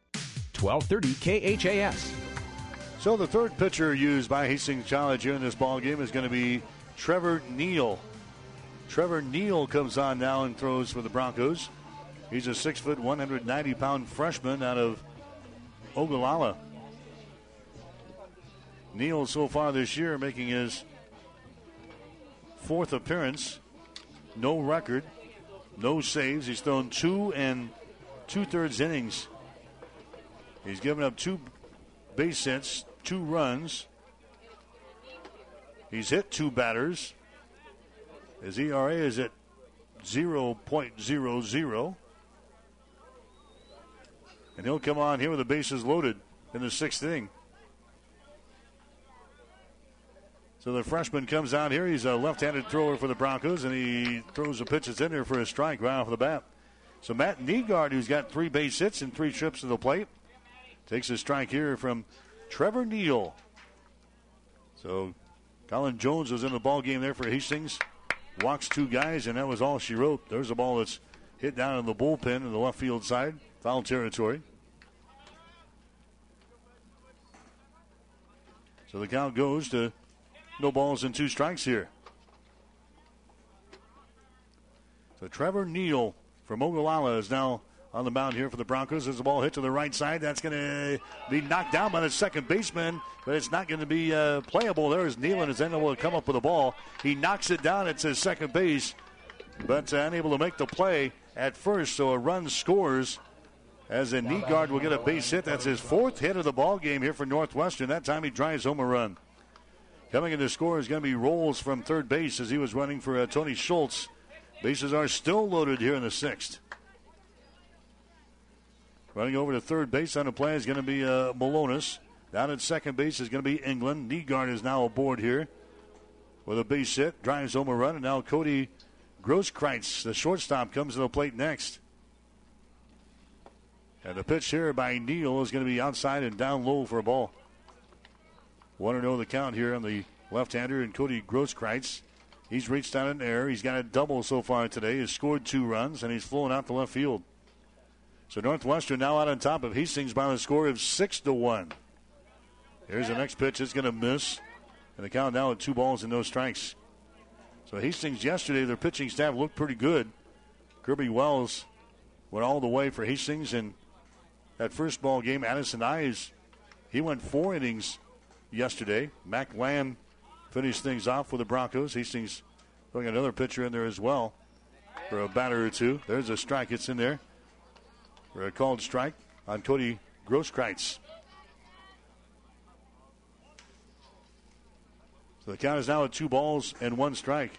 Speaker 1: 1230 KHAS.
Speaker 2: So the third pitcher used by Hastings College here in this ball game is going to be Trevor Neal. Trevor Neal comes on now and throws for the Broncos. He's a 6', 190-pound freshman out of Ogallala. Neal so far this year making his 4th appearance, no record, no saves. He's thrown 2 2/3 innings. He's given up 2 base hits, 2 runs. He's hit 2 batters. His ERA is at 0.00. And he'll come on here with the bases loaded in the 6th inning. So the freshman comes out here. He's a left-handed thrower for the Broncos, and he throws the pitches in there for a strike right off the bat. So Matt Nygaard, who's got 3 base hits and 3 trips to the plate, takes a strike here from Trevor Neal. So Colin Jones was in the ball game there for Hastings. Walks 2 guys, and that was all she wrote. There's a ball that's hit down in the bullpen in the left field side. Foul territory. So the count goes to no balls and 2 strikes here. So Trevor Neal from Ogallala is now on the mound here for the Broncos. There's a ball hit to the right side. That's going to be knocked down by the second baseman, but it's not going to be playable. There is Neal and is unable to come up with the ball. He knocks it down. It's his second base, but unable to make the play at first. So a run scores as a Nygaard will get a base hit. That's his 4th hit of the ball game here for Northwestern. That time he drives home a run. Coming in to score is going to be Rolls from third base as he was running for Tony Schultz. Bases are still loaded here in the 6th. Running over to third base on the play is going to be Malonis. Down at second base is going to be England. Nygaard is now aboard here with a base hit. Drives home a run, and now Cody Grosskreitz, the shortstop, comes to the plate next. And the pitch here by Neal is going to be outside and down low for a ball. 1-0 the count here on the left-hander and Cody Grosskreitz. He's reached out in the air. He's got a double so far today. He's scored 2 runs, and he's flown out to left field. So Northwestern now out on top of Hastings by the score of 6-1. Here's the next pitch. It's going to miss. And the count now at 2 balls and no strikes. So Hastings yesterday, their pitching staff looked pretty good. Kirby Wells went all the way for Hastings. And that first ball game, Addison Eyes, he went 4 innings yesterday. Mac Lamb finished things off with the Broncos. Hastings throwing another pitcher in there as well for a batter or two. There's a strike. It's in there for a called strike on Cody Grosskreitz. So the count is now at 2 balls and 1 strike.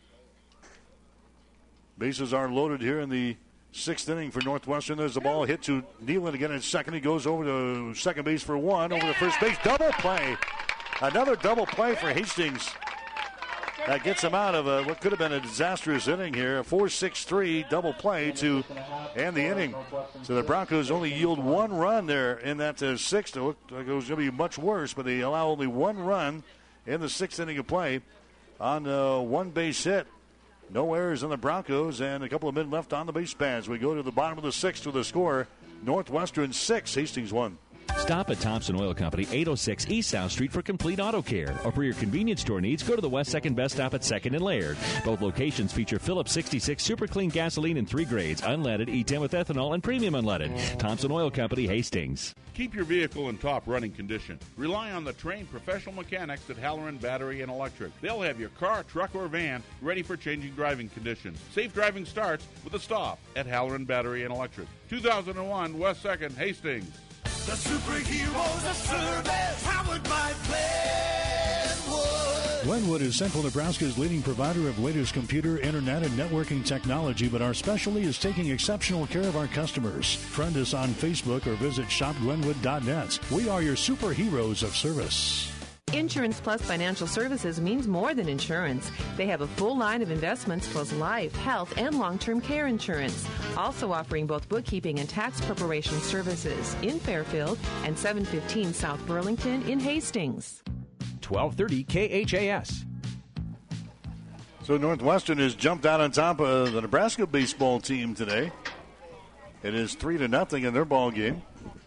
Speaker 2: Bases are loaded here in the 6th inning for Northwestern. There's the ball hit to Nealon again in second. He goes over to second base for 1. Over to first base. Double play. Another double play for Hastings. That gets him out of what could have been a disastrous inning here. A 4-6-3 double play to end the inning. So the Broncos only yield 1 run there in that 6th. It looked like it was going to be much worse, but they allow only 1 run in the 6th inning of play on a 1 base hit. No errors on the Broncos and a couple of men left on the base pads. We go to the bottom of the 6th with the score. Northwestern 6, Hastings 1.
Speaker 7: Stop at Thompson Oil Company, 806 East South Street for complete auto care. Or for your convenience store needs, go to the West 2nd Best Stop at 2nd and Laird. Both locations feature Phillips 66 Super Clean gasoline in 3 grades, unleaded, E10 with ethanol, and premium unleaded. Thompson Oil Company, Hastings.
Speaker 4: Keep your vehicle in top running condition. Rely on the trained professional mechanics at Halloran Battery and Electric. They'll have your car, truck, or van ready for changing driving conditions. Safe driving starts with a stop at Halloran Battery and Electric. 2001 West 2nd, Hastings.
Speaker 19: The superheroes of service, powered by Glenwood.
Speaker 20: Glenwood is Central Nebraska's leading provider of latest computer, internet, and networking technology, but our specialty is taking exceptional care of our customers. Friend us on Facebook or visit shopglenwood.net. We are your superheroes of service.
Speaker 23: Insurance Plus Financial Services means more than insurance. They have a full line of investments plus life, health, and long-term care insurance. Also offering both bookkeeping and tax preparation services in Fairfield and 715 South Burlington in Hastings.
Speaker 1: 1230 KHAS.
Speaker 2: So Northwestern has jumped out on top of the Nebraska baseball team today. It is 3-0 in their ball game.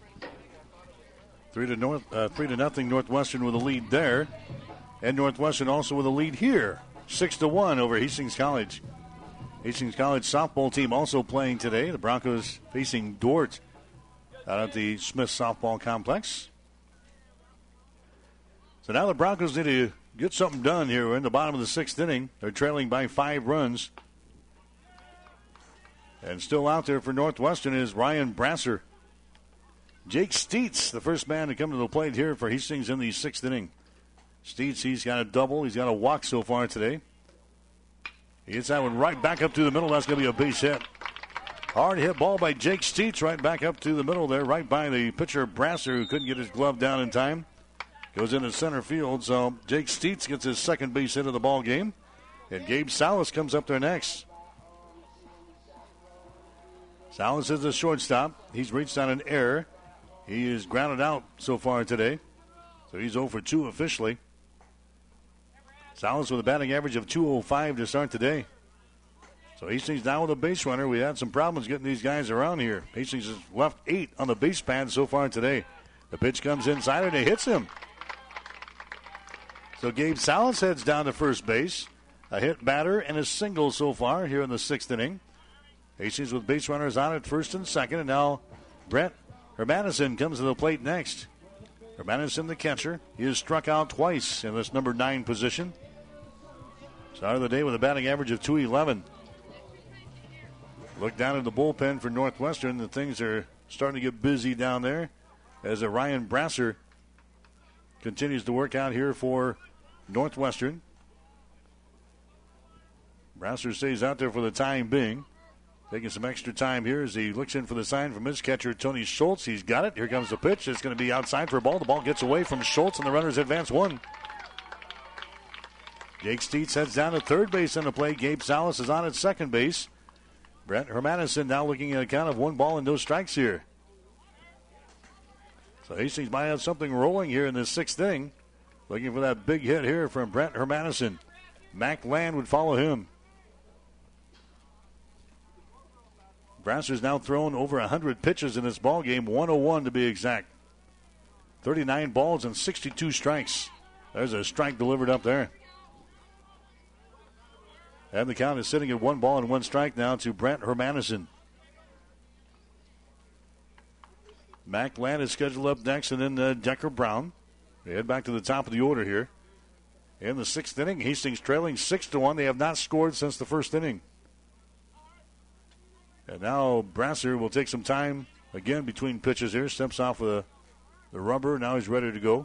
Speaker 2: 3-0 Northwestern with a lead there. And Northwestern also with a lead here. 6-1 over Hastings College. Hastings College softball team also playing today. The Broncos facing Dort out at the Smith Softball Complex. So now the Broncos need to get something done here. We're in the bottom of the 6th inning. They're trailing by 5 runs. And still out there for Northwestern is Ryan Brasser. Jake Steets, the first man to come to the plate here for Hastings in the 6th inning. Steets, he's got a double. He's got a walk so far today. He hits that one right back up to the middle. That's going to be a base hit. Hard hit ball by Jake Steets right back up to the middle there, right by the pitcher Brasser, who couldn't get his glove down in time. Goes into center field, so Jake Steets gets his second base hit of the ball game. And Gabe Salas comes up there next. Salas is the shortstop. He's reached on an error. He is grounded out so far today. So he's 0 for 2 officially. Salas with a batting average of .205 to start today. So Hastings down with a base runner. We had some problems getting these guys around here. Hastings has left 8 on the base pad so far today. The pitch comes inside and it hits him. So Gabe Salas heads down to first base. A hit batter and a single so far here in the 6th inning. Hastings with base runners on at first and second. And now Brett Hermanison comes to the plate next. Hermanison, the catcher. He has struck out twice in this number 9 position. Start of the day with a batting average of .211. Look down in the bullpen for Northwestern. The things are starting to get busy down there as Ryan Brasser continues to work out here for Northwestern. Brasser stays out there for the time being. Taking some extra time here as he looks in for the sign from his catcher, Tony Schultz. He's got it. Here comes the pitch. It's going to be outside for a ball. The ball gets away from Schultz, and the runners advance 1. Jake Steets heads down to third base on the play. Gabe Salas is on at second base. Brett Hermanison now looking at a count of 1 ball and no strikes here. So Hastings might have something rolling here in the 6th inning. Looking for that big hit here from Brett Hermanison. Mac Land would follow him. Brasser's now thrown over 100 pitches in this ball game, 101 to be exact. 39 balls and 62 strikes. There's a strike delivered up there. And the count is sitting at 1 ball and 1 strike now to Brent Hermanison. Mac Land is scheduled up next, and then Decker Brown. They head back to the top of the order here. In the 6th inning, Hastings trailing 6-1. They have not scored since the 1st inning. And now Brasser will take some time again between pitches here. Steps off the rubber. Now he's ready to go.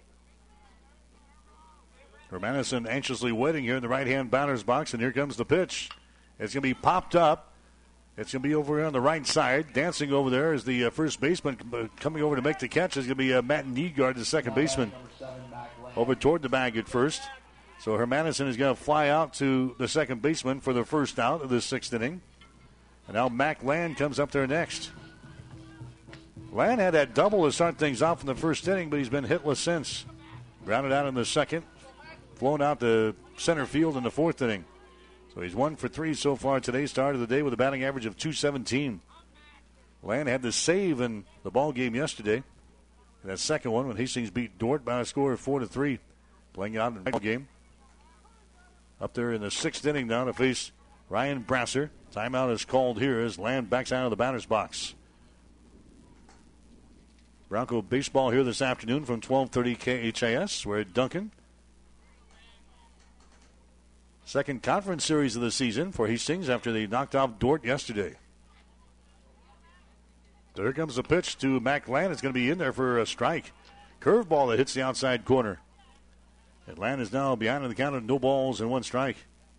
Speaker 2: Hermanison anxiously waiting here in the right-hand batter's box, and here comes the pitch. It's going to be popped up. It's going to be over here on the right side. Dancing over there is the first baseman coming over to make the catch. It's going to be Matt Nygaard, the second baseman, over toward the bag at first. So Hermanison is going to fly out to the second baseman for the first out of the 6th inning. And now Mac Land comes up there next. Land had that double to start things off in the 1st inning, but he's been hitless since. Grounded out in the 2nd. Flown out to center field in the 4th inning. So he's 1 for 3 so far today. Start of the day with a batting average of .217. Land had the save in the ball game yesterday. And that second one when Hastings beat Dordt by a score of 4-3. Playing out in the ball game. Up there in the 6th inning now to face Ryan Brasser. Timeout is called here as Land backs out of the batter's box. Bronco baseball here this afternoon from 1230 KHAS. We're at Duncan. Second conference series of the season for Hastings after they knocked off Dordt yesterday. So here comes the pitch to Mac Land. It's going to be in there for a strike. Curveball that hits the outside corner. And Land is now behind on the count of no balls and 1 strike.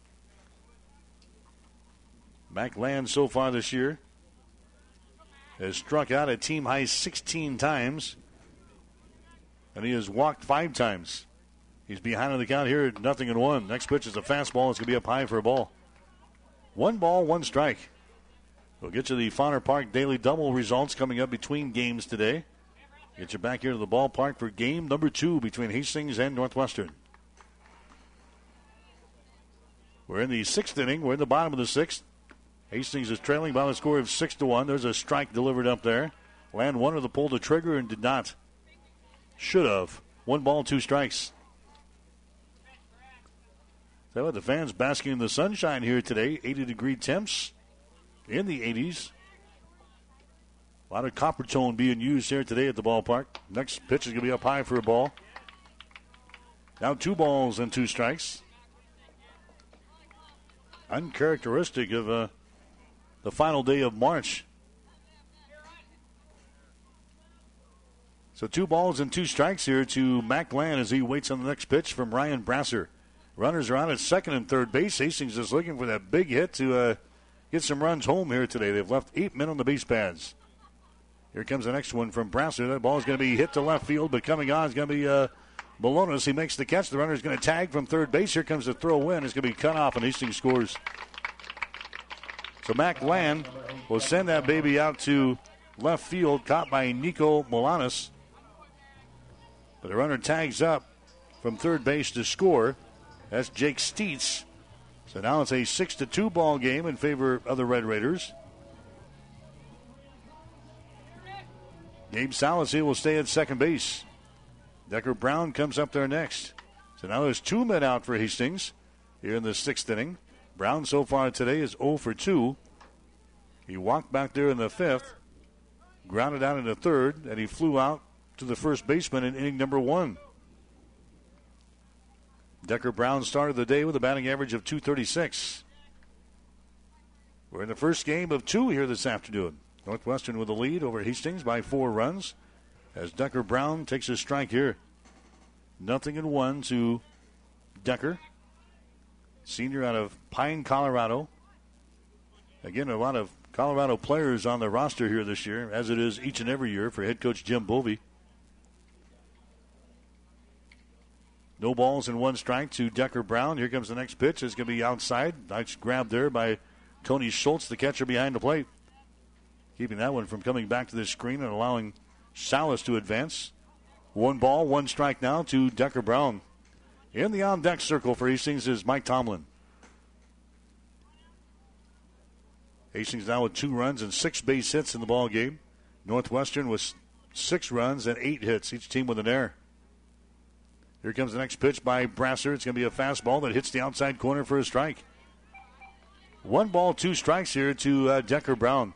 Speaker 2: Mac Land so far this year has struck out a team high 16 times. And he has walked 5 times. He's behind on the count here at 0-1. Next pitch is a fastball. It's going to be up high for a ball. 1 ball, 1 strike. We'll get you the Fauner Park Daily Double results coming up between games today. Get you back here to the ballpark for game number 2 between Hastings and Northwestern. We're in the 6th inning. We're in the bottom of the 6th. Hastings is trailing by a score of 6-1. There's a strike delivered up there. Land wanted to pull the trigger and did not. Should have. 1 ball, 2 strikes. So the fans basking in the sunshine here today. 80-degree temps in the 80s. A lot of copper tone being used here today at the ballpark. Next pitch is going to be up high for a ball. Now 2 balls and 2 strikes. Uncharacteristic of the final day of March. So 2 balls and 2 strikes here to Mac Land as he waits on the next pitch from Ryan Brasser. Runners are on at 2nd and 3rd base. Hastings is looking for that big hit to get some runs home here today. They've left 8 men on the base pads. Here comes the next one from Brasser. That ball is going to be hit to left field, but coming on is going to be Malonis. He makes the catch. The runner is going to tag from 3rd base. Here comes the throw in. It's going to be cut off, and Hastings scores. So Mac Land will send that baby out to left field, caught by Nico Malonis. But the runner tags up from 3rd base to score. That's Jake Steitz. So now it's a 6-2 ball game in favor of the Red Raiders. Gabe Salasy will stay at 2nd base. Decker Brown comes up there next. So now there's 2 men out for Hastings here in the 6th inning. Brown so far today is 0 for 2. He walked back there in the 5th, grounded out in the 3rd, and he flew out to the first baseman in inning number 1. Decker Brown started the day with a batting average of .236. We're in the first game of 2 here this afternoon. Northwestern with the lead over Hastings by 4 runs as Decker Brown takes his strike here. 0-1 to Decker. Senior out of Pine, Colorado. Again, a lot of Colorado players on the roster here this year, as it is each and every year for head coach Jim Bovee. No balls and 1 strike to Decker Brown. Here comes the next pitch. It's going to be outside. Nice grab there by Tony Schultz, the catcher behind the plate. Keeping that one from coming back to the screen and allowing Salas to advance. 1 ball, 1 strike now to Decker Brown. In the on-deck circle for Hastings is Mike Tomlin. Hastings now with 2 runs and 6 base hits in the ball game. Northwestern with 6 runs and 8 hits, each team with an error. Here comes the next pitch by Brasser. It's going to be a fastball that hits the outside corner for a strike. 1 ball, 2 strikes here to Decker Brown.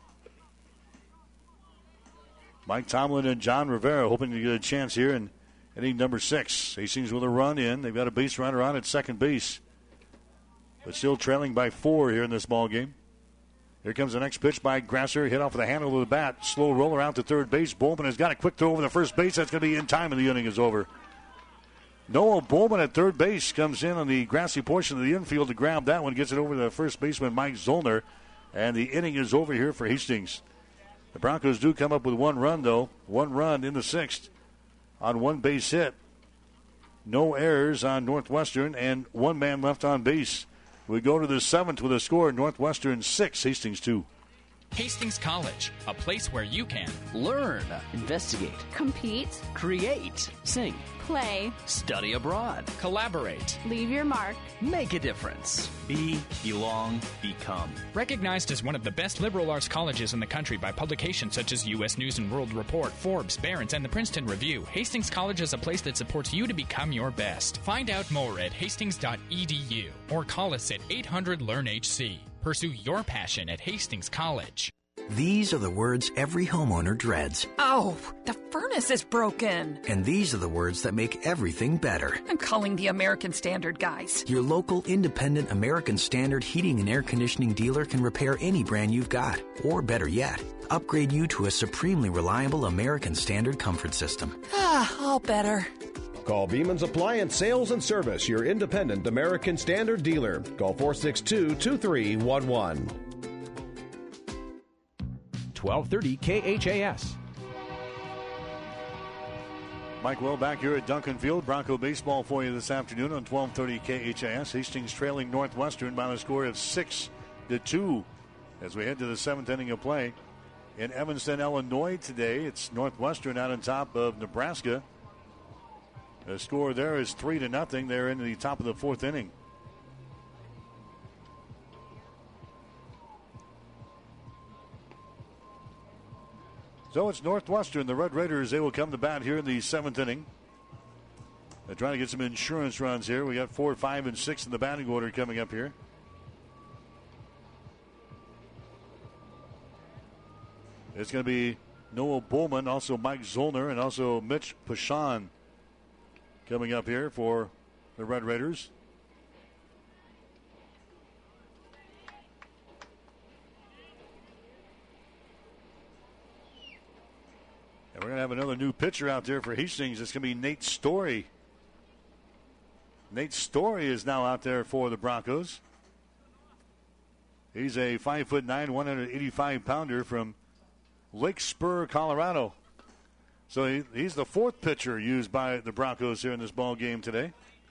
Speaker 2: Mike Tomlin and John Rivera hoping to get a chance here in inning number 6. Hastings with a run in. They've got a base runner on at second base, but still trailing by 4 here in this ball game. Here comes the next pitch by Grasser. Hit off with the handle of the bat. Slow roller out to third base. Bowman has got a quick throw over the first base. That's going to be in time, and the inning is over. Noah Bowman at third base comes in on the grassy portion of the infield to grab that one. Gets it over to the first baseman, Mike Zollner. And the inning is over here for Hastings. The Broncos do come up with 1 run, though. 1 run in the 6th on 1 base hit. No errors on Northwestern and 1 man left on base. We go to the 7th with a score. Northwestern 6, Hastings 2.
Speaker 3: Hastings College, a place where you can
Speaker 11: learn, investigate,
Speaker 22: compete,
Speaker 11: create, sing,
Speaker 22: play,
Speaker 11: study abroad,
Speaker 3: collaborate,
Speaker 22: leave your mark,
Speaker 11: make a difference,
Speaker 3: be, belong, become. Recognized as one of the best liberal arts colleges in the country by publications such as U.S. News & World Report, Forbes, Barron's, and the Princeton Review, Hastings College is a place that supports you to become your best. Find out more at hastings.edu or call us at 800-LEARN-HC. Pursue your passion at Hastings College.
Speaker 10: These are the words every homeowner dreads.
Speaker 13: Oh, the furnace is broken.
Speaker 10: And these are the words that make everything better.
Speaker 13: I'm calling the American Standard guys.
Speaker 10: Your local independent American Standard heating and air conditioning dealer can repair any brand you've got. Or better yet, upgrade you to a supremely reliable American Standard comfort system.
Speaker 13: All better.
Speaker 12: Call Beeman's Appliance Sales and Service, your independent American Standard dealer. Call 462-2311.
Speaker 1: 1230 KHAS.
Speaker 2: Mike Will back here at Duncan Field. Bronco baseball for you this afternoon on 1230 KHAS. Hastings trailing Northwestern by a score of 6-2 as we head to the 7th inning of play. In Evanston, Illinois today, it's Northwestern out on top of Nebraska. The score there is 3-0. They're in the top of the 4th inning. So it's Northwestern. The Red Raiders, they will come to bat here in the 7th inning. They're trying to get some insurance runs here. We got 4, 5, and 6 in the batting order coming up here. It's going to be Noah Bowman, also Mike Zollner, and also Mitch Pashan coming up here for the Red Raiders. And we're going to have another new pitcher out there for Hastings. It's going to be Nate Story. Nate Story is now out there for the Broncos. He's a 5'9", 185-pounder from Lake Spur, Colorado. So he's the 4th pitcher used by the Broncos here in this ball game today.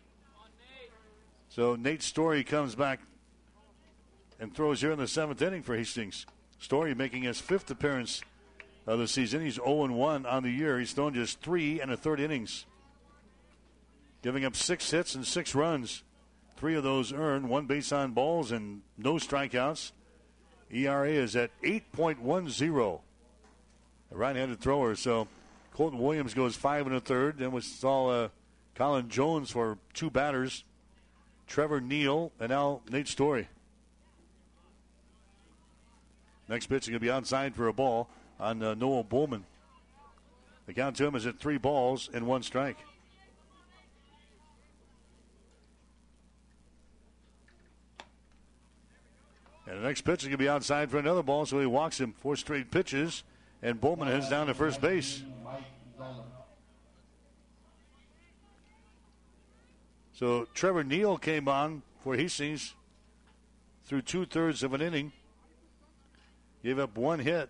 Speaker 2: So Nate Story comes back and throws here in the 7th inning for Hastings. Story making his 5th appearance of the season. He's 0-1 on the year. He's thrown just 3 1/3 innings, giving up 6 hits and 6 runs. 3 of those earned, 1 base on balls and no strikeouts. ERA is at 8.10. A right-handed thrower. So Colton Williams goes 5 1/3. Then we saw Colin Jones for 2 batters. Trevor Neal and now Nate Story. Next pitch is going to be outside for a ball on Noah Bowman. The count to him is at 3 balls and 1 strike. And the next pitch is going to be outside for another ball, so he walks him 4 straight pitches, and Bowman heads down to first base. So Trevor Neal came on for Hastings through 2/3 of an inning. Gave up 1 hit.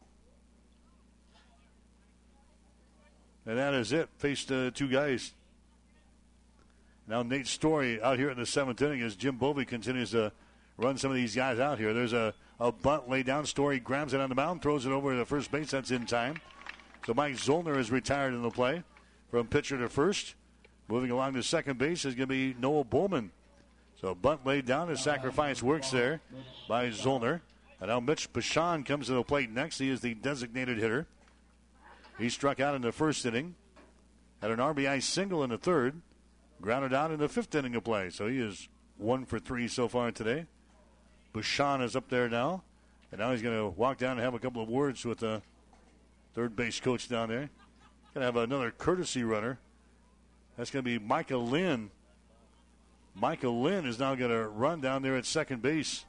Speaker 2: And that is it. Faced 2 guys. Now Nate Story out here in the 7th inning as Jim Bovey continues to run some of these guys out here. There's a bunt laid down. Story grabs it on the mound, throws it over to first base. That's in time. So Mike Zollner is retired in the play from pitcher to first. Moving along to second base is going to be Noah Bowman. So bunt laid down. The sacrifice works there by Zollner. And now Mitch Pashan comes to the plate next. He is the designated hitter. He struck out in the first inning, had an RBI single in the third, grounded out in the fifth inning of play. So he is 1 for 3 so far today. Bouchon is up there now, and now he's going to walk down and have a couple of words with the third base coach down there. Going to have another courtesy runner. That's going to be Micah Lynn. Micah Lynn is now going to run down there at second base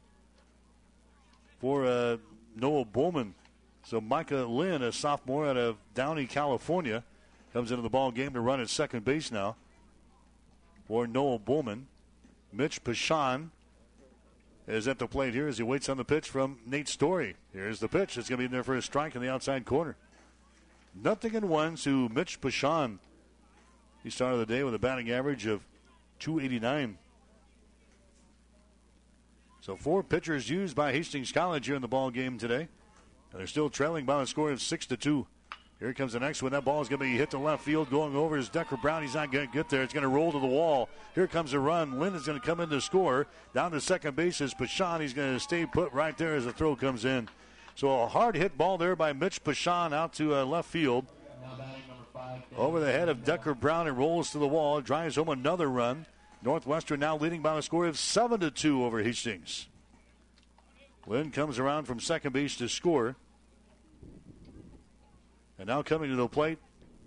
Speaker 2: for Noah Bowman. So Micah Lynn, a sophomore out of Downey, California, comes into the ball game to run at second base now for Noah Bowman. Mitch Pichon is at the plate here as he waits on the pitch from Nate Story. Here's the pitch. It's going to be in there for a strike in the outside corner. 0-1 to Mitch Pichon. He started the day with a batting average of .289. So 4 pitchers used by Hastings College here in the ball game today. And they're still trailing by a score of 6-2. Here comes the next one. That ball is going to be hit to left field. Going over is Decker Brown. He's not going to get there. It's going to roll to the wall. Here comes a run. Lynn is going to come in to score. Down to second base is Pichon. He's going to stay put right there as the throw comes in. So a hard hit ball there by Mitch Pichon out to left field. Over the head of Decker Brown. It rolls to the wall. Drives home another run. Northwestern now leading by a score of 7-2 over Hastings. Lynn comes around from second base to score. And now coming to the plate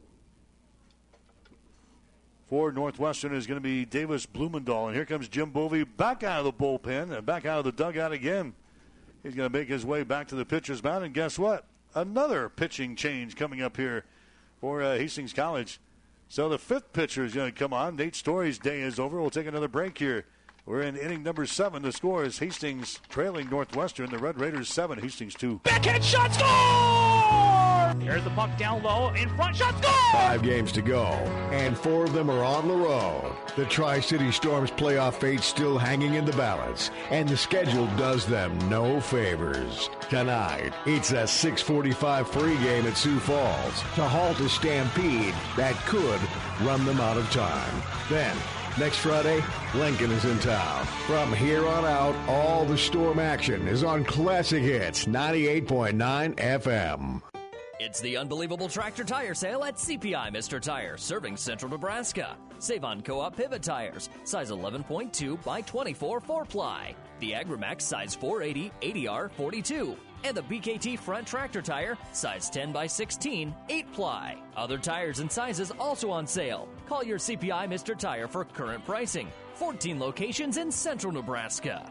Speaker 2: for Northwestern is going to be Davis Blumendahl. And here comes Jim Bovee back out of the bullpen and back out of the dugout again. He's going to make his way back to the pitcher's mound. And guess what? Another pitching change coming up here for Hastings College. So the fifth pitcher is going to come on. Nate Story's day is over. We'll take another break here. We're in inning number 7. The score is Hastings trailing Northwestern. The Red Raiders 7, Hastings 2.
Speaker 19: Backhand shot, score! There's the puck down low, in front, shot, score!
Speaker 16: 5 games to go, and 4 of them are on the road. The Tri-City Storms playoff fate still hanging in the balance, and the schedule does them no favors. Tonight, it's a 6:45 pregame at Sioux Falls to halt a stampede that could run them out of time. Then, next Friday, Lincoln is in town. From here on out, all the Storm action is on Classic Hits 98.9 FM.
Speaker 17: It's the unbelievable tractor tire sale at CPI Mr. Tire, serving central Nebraska. Save on Co-op pivot tires, size 11.2 by 24 4-ply. The AgriMax size 480 80R 42. And the BKT front tractor tire, size 10 by 16 8-ply. Other tires and sizes also on sale. Call your CPI Mr. Tire for current pricing. 14 locations in central Nebraska.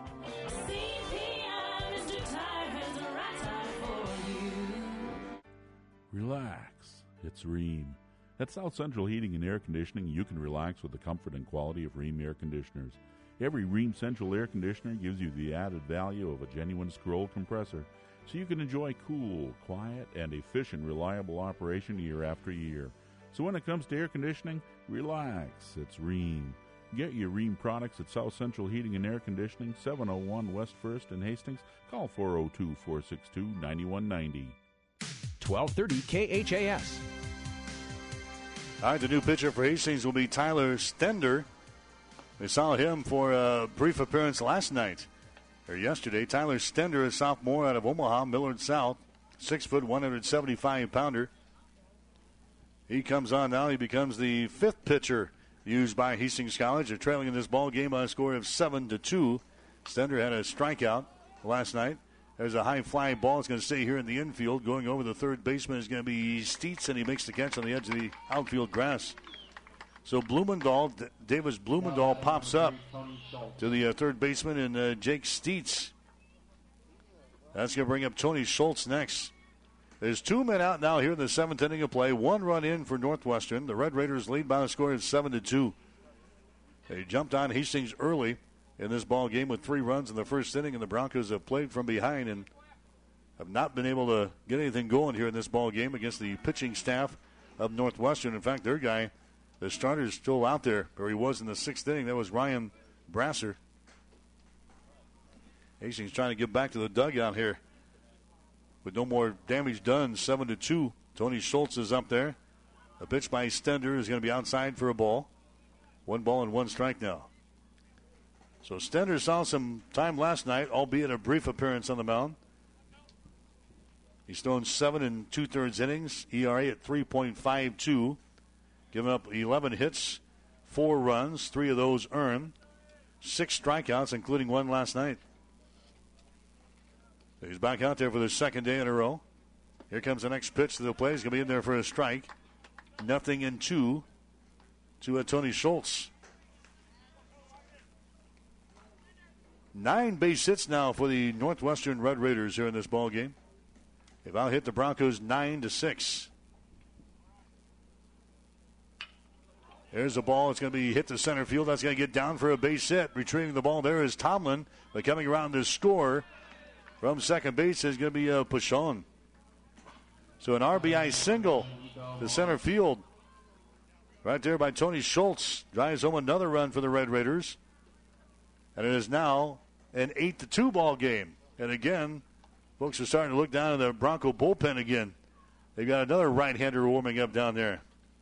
Speaker 4: Relax. It's Rheem. At South Central Heating and Air Conditioning, you can relax with the comfort and quality of Rheem air conditioners. Every Rheem Central air conditioner gives you the added value of a genuine scroll compressor, so you can enjoy cool, quiet, and efficient, reliable operation year after year. So when it comes to air conditioning, relax. It's Rheem. Get your Rheem products at South Central Heating and Air Conditioning, 701 West 1st in Hastings. Call 402-462-9190.
Speaker 1: 1230 KHAS.
Speaker 2: All right, the new pitcher for Hastings will be Tyler Stender. We saw him for a brief appearance last night, or yesterday. Tyler Stender, a sophomore out of Omaha, Millard South, 6 foot, 175-pounder. He comes on now. He becomes the 5th pitcher used by Hastings College. They're trailing in this ball game by a score of 7-2. Stender had a strikeout last night. There's a high fly ball. It's going to stay here in the infield. Going over the third baseman is going to be Steets, and he makes the catch on the edge of the outfield grass. So Blumendahl, Davis Blumendahl pops up to the third baseman, and Jake Steets. That's going to bring up Tony Schultz next. There's 2 men out now here in the 7th inning of play. 1 run in for Northwestern. The Red Raiders lead by a score of 7-2. They jumped on Hastings early in this ball game with 3 runs in the first inning, and the Broncos have played from behind and have not been able to get anything going here in this ball game against the pitching staff of Northwestern. In fact, their guy, the starter, is still out there, or he was in the 6th inning. That was Ryan Brasser. Hastings trying to get back to the dugout here with no more damage done. 7-2. Tony Schultz is up there. A pitch by Stender is going to be outside for a ball. 1 ball and 1 strike now. So Stender saw some time last night, albeit a brief appearance on the mound. He's thrown 7 2/3 innings, ERA at 3.52, giving up 11 hits, 4 runs, 3 of those earned, 6 strikeouts, including 1 last night. So he's back out there for the second day in a row. Here comes the next pitch to the plate. He's going to be in there for a strike. 0-2 to Tony Schultz. 9 base hits now for the Northwestern Red Raiders here in this ball game. They've out hit the Broncos 9-6. There's a ball. It's going to be hit to center field. That's going to get down for a base hit. Retrieving the ball there is Tomlin. But coming around to score from second base is going to be Pashon. So an RBI single to center field. Right there by Tony Schultz. Drives home another run for the Red Raiders. And it is now an 8-2 ball game. And again, folks are starting to look down at the Bronco bullpen again. They've got another right-hander warming up down there.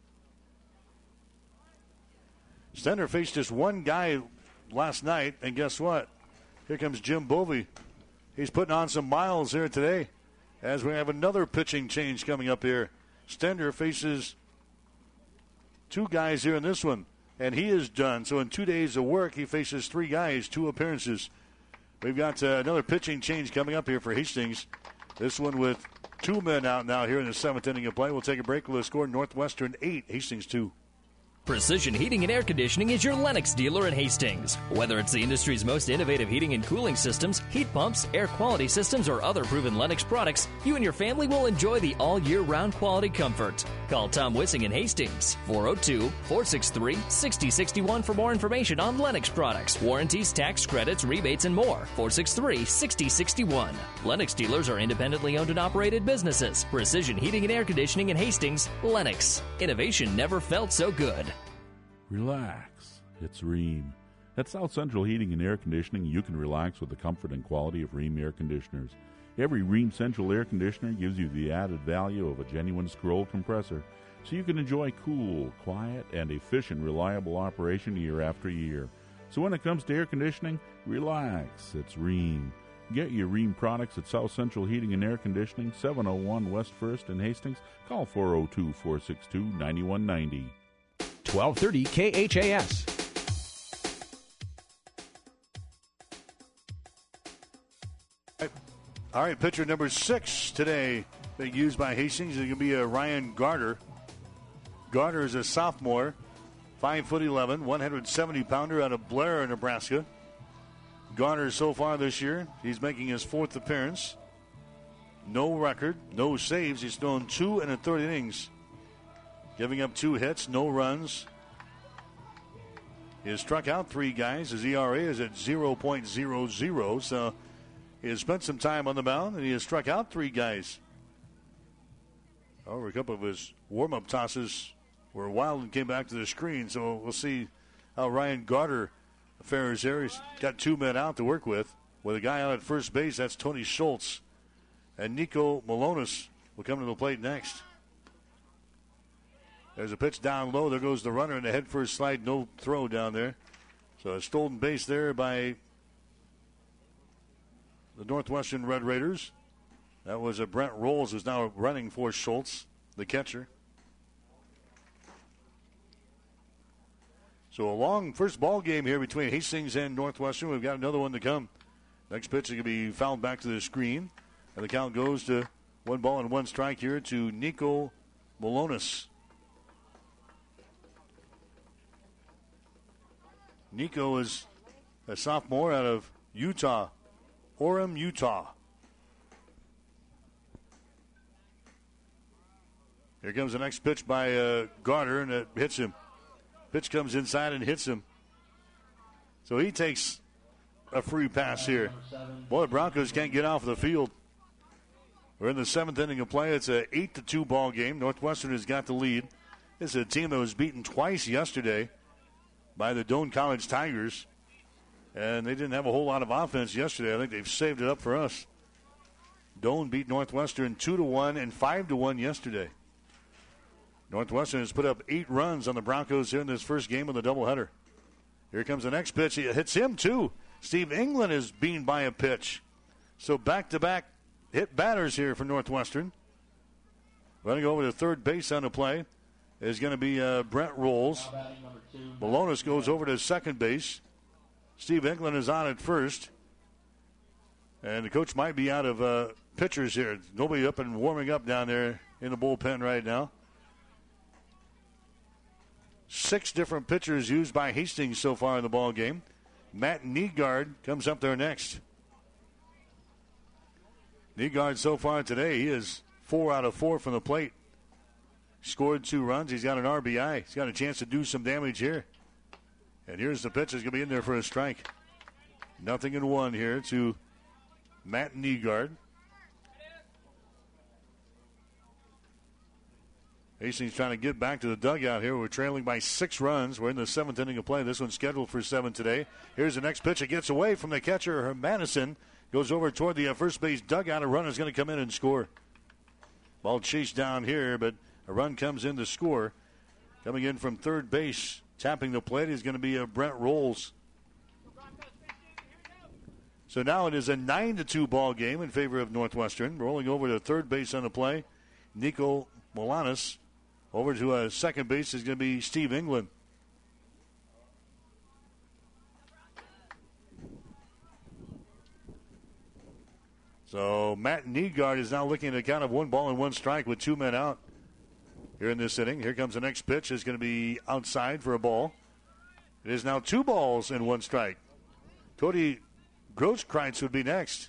Speaker 2: Stender faced just one guy last night, and guess what? Here comes Jim Bovey. He's putting on some miles here today as we have another pitching change coming up here. Stender faces 2 guys here in this one, and he is done. So in 2 days of work, he faces 3 guys, 2 appearances. We've got another pitching change coming up here for Hastings. This one with 2 men out now here in the 7th inning of play. We'll take a break with a score: Northwestern 8, Hastings 2.
Speaker 17: Precision Heating and Air Conditioning is your Lennox dealer in Hastings. Whether it's the industry's most innovative heating and cooling systems, heat pumps, air quality systems, or other proven Lennox products, you and your family will enjoy the all-year-round quality comfort. Call Tom Wissing in Hastings, 402-463-6061 for more information on Lennox products, warranties, tax credits, rebates, and more. 463-6061. Lennox dealers are independently owned and operated businesses. Precision Heating and Air Conditioning in Hastings, Lennox. Innovation never felt so good.
Speaker 4: Relax. It's Rheem. At South Central Heating and Air Conditioning, you can relax with the comfort and quality of Rheem air conditioners. Every Rheem Central air conditioner gives you the added value of a genuine scroll compressor, so you can enjoy cool, quiet, and efficient, reliable operation year after year. So when it comes to air conditioning, relax. It's Rheem. Get your Rheem products at South Central Heating and Air Conditioning, 701 West 1st in Hastings. Call 402-462-9190.
Speaker 1: 1230 KHAS.
Speaker 2: All right, pitcher number 6 today being used by Hastings is going to be Ryan Garter. Garter is a sophomore, 5'11", 170-pounder out of Blair, Nebraska. Garter so far this year, he's making his 4th appearance. No record, no saves. He's thrown 2 1/3 innings, giving up 2 hits, no runs. He has struck out 3 guys. His ERA is at 0.00, so he has spent some time on the mound, and he has struck out 3 guys. However, a couple of his warm-up tosses were wild and came back to the screen, so we'll see how Ryan Garter fares here. He's got 2 men out to work with a guy out at first base. That's Tony Schultz. And Nico Malonis will come to the plate next. There's a pitch down low. There goes the runner in the head first slide. No throw down there. So a stolen base there by the Northwestern Red Raiders. That was Brent Rolls, who's now running for Schultz, the catcher. So a long first ball game here between Hastings and Northwestern. We've got another one to come. Next pitch is going to be fouled back to the screen. And the count goes to 1-1 strike here to Nico Malonis. Nico is a sophomore out of Utah, Orem, Utah. Here comes the next pitch by Garter, and it hits him. Pitch comes inside and hits him. So he takes a free pass here. Boy, the Broncos can't get off the field. We're in the 7th inning of play. It's an 8-2 ball game. Northwestern has got the lead. This is a team that was beaten twice yesterday by the Doane College Tigers. And they didn't have a whole lot of offense yesterday. I think they've saved it up for us. Doane beat Northwestern 2-1 and 5-1 yesterday. Northwestern has put up 8 runs on the Broncos here in this first game of the doubleheader. Here comes the next pitch. It hits him, too. Steve England is beaten by a pitch. So back-to-back hit batters here for Northwestern. Running over to third base on the play is going to be Brent Rolls. Malonis goes over to second base. Steve England is on at first. And the coach might be out of pitchers here. Nobody up and warming up down there in the bullpen right now. 6 different pitchers used by Hastings so far in the ball game. Matt Nygaard comes up there next. Nygaard so far today, he is 4 out of 4 from the plate. Scored 2 runs. He's got an RBI. He's got a chance to do some damage here. And here's the pitch. It's going to be in there for a strike. 0-1 here to Matt Nygaard. Hastings trying to get back to the dugout here. We're trailing by 6 runs. We're in the 7th inning of play. This one's scheduled for 7 today. Here's the next pitch. It gets away from the catcher, Madison. Goes over toward the first base dugout. A runner's going to come in and score. Ball chased down here, but a run comes in to score. Coming in from third base, tapping the plate is going to be Brent Rolls. So now it is a 9-2 ball game in favor of Northwestern. Rolling over to third base on the play, Nico Molanis. Over to second base is going to be Steve England. So Matt Nygaard is now looking at a count of 1 ball and 1 strike with 2 men out here in this inning. Here comes the next pitch. It's going to be outside for a ball. It is now 2 balls and 1 strike. Cody Grosskreitz would be next.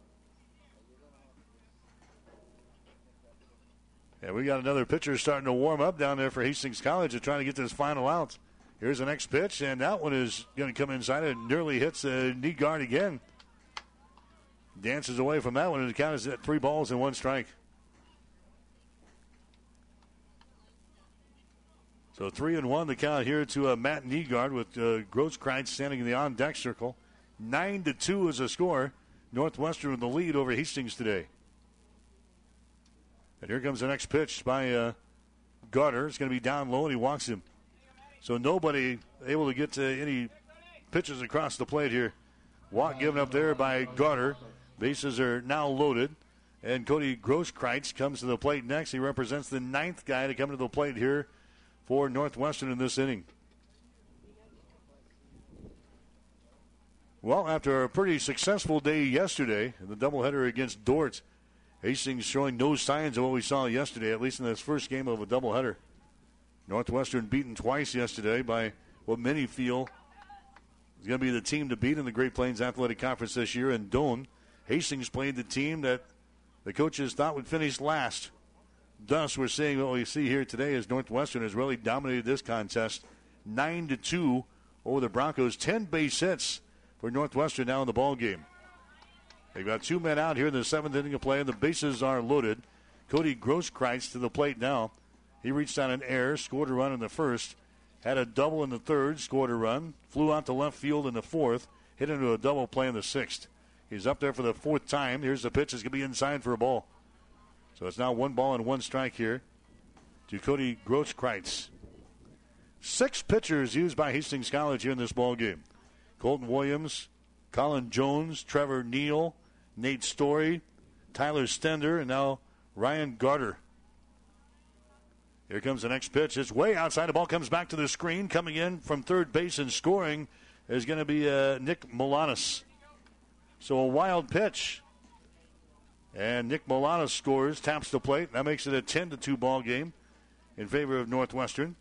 Speaker 2: And we got another pitcher starting to warm up down there for Hastings College and trying to get this final out. Here's the next pitch, and that one is going to come inside. It nearly hits Nygaard again. Dances away from that one, and the count is at 3 balls and 1 strike. So 3-1 the count here to Matt Nygaard with Grosskreitz standing in the on-deck circle. 9-2 is the score. Northwestern with the lead over Hastings today. And here comes the next pitch by Garter. It's going to be down low, and he walks him. So nobody able to get to any pitches across the plate here. Walk given up there by Garter. Bases are now loaded. And Cody Grosskreitz comes to the plate next. He represents the 9th guy to come to the plate here for Northwestern in this inning. Well, after a pretty successful day yesterday, the doubleheader against Dordt, Hastings showing no signs of what we saw yesterday, at least in this first game of a doubleheader. Northwestern beaten twice yesterday by what many feel is going to be the team to beat in the Great Plains Athletic Conference this year. And Doane, Hastings played the team that the coaches thought would finish last. Thus, we're seeing what we see here today is Northwestern has really dominated this contest. 9-2 over the Broncos. 10 base hits for Northwestern now in the ball game. They've got 2 men out here in the 7th inning of play, and the bases are loaded. Cody Grosskreitz to the plate now. He reached on an error, scored a run in the first, had a double in the third, scored a run, flew out to left field in the 4th, hit into a double play in the 6th. He's up there for the 4th time. Here's the pitch. It's going to be inside for a ball. So it's now 1 ball and 1 strike here to Cody Grosskreitz. 6 pitchers used by Hastings College here in this ball game. Colton Williams, Colin Jones, Trevor Neal, Nate Story, Tyler Stender, and now Ryan Garter. Here comes the next pitch. It's way outside. The ball comes back to the screen. Coming in from third base and scoring is going to be Nick Molanis. So a wild pitch. And Nick Molanis scores, taps the plate. That makes it a 10-2 ball game in favor of Northwestern.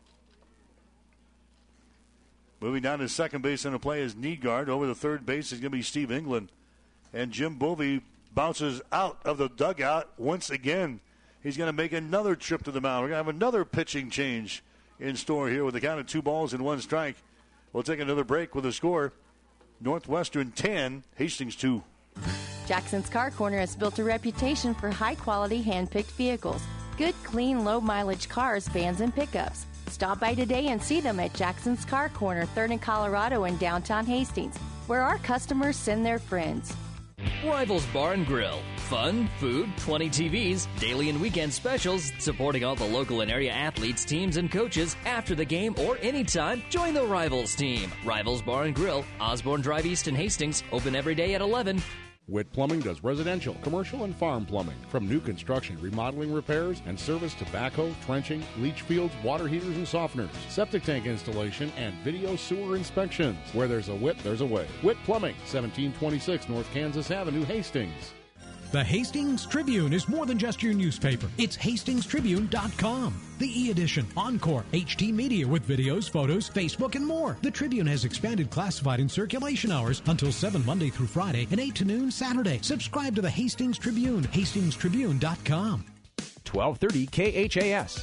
Speaker 2: Moving down to second base in the play is Nygaard. Over the third base is going to be Steve England. And Jim Bovey bounces out of the dugout once again. He's going to make another trip to the mound. We're going to have another pitching change in store here with a count of 2 balls and 1 strike. We'll take another break with a score. Northwestern 10, Hastings 2.
Speaker 18: Jackson's Car Corner has built a reputation for high-quality hand-picked vehicles. Good, clean, low-mileage cars, vans, and pickups. Stop by today and see them at Jackson's Car Corner, 3rd and Colorado in downtown Hastings, where our customers send their friends.
Speaker 17: Rivals Bar and Grill. Fun, food, 20 TVs, daily and weekend specials, supporting all the local and area athletes, teams, and coaches after the game or anytime. Join the Rivals team. Rivals Bar and Grill, Osborne Drive East in Hastings, open every day at 11.
Speaker 5: Witt Plumbing does residential, commercial, and farm plumbing. From new construction, remodeling, repairs, and service to backhoe, trenching, leach fields, water heaters, and softeners, septic tank installation, and video sewer inspections. Where there's a Witt, there's a way. Witt Plumbing, 1726 North Kansas Avenue, Hastings.
Speaker 6: The Hastings Tribune is more than just your newspaper. It's hastingstribune.com. The e-edition, Encore, HT Media with videos, photos, Facebook, and more. The Tribune has expanded classified and circulation hours until 7 Monday through Friday and 8 to noon Saturday. Subscribe to the Hastings Tribune, hastingstribune.com.
Speaker 1: 1230 KHAS.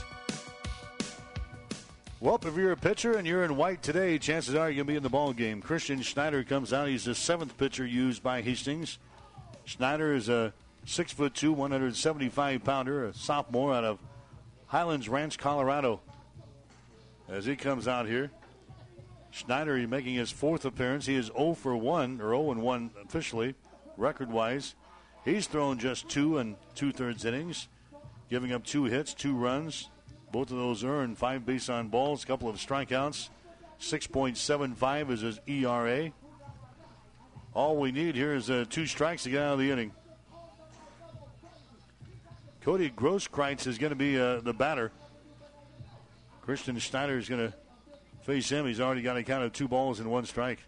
Speaker 2: Well, if you're a pitcher and you're in white today, chances are you're going to be in the ball game. Christian Schneider comes out. He's the 7th pitcher used by Hastings. Schneider is a 6'2", 175-pounder, a sophomore out of Highlands Ranch, Colorado. As he comes out here, Schneider making his 4th appearance. He is 0-1 officially, record-wise. He's thrown just 2 2/3 innings, giving up 2 hits, 2 runs. Both of those earned 5 base on balls, a couple of strikeouts. 6.75 is his ERA. All we need here is 2 strikes to get out of the inning. Cody Grosskreitz is going to be the batter. Christian Schneider is going to face him. He's already got a count of 2 balls and 1 strike.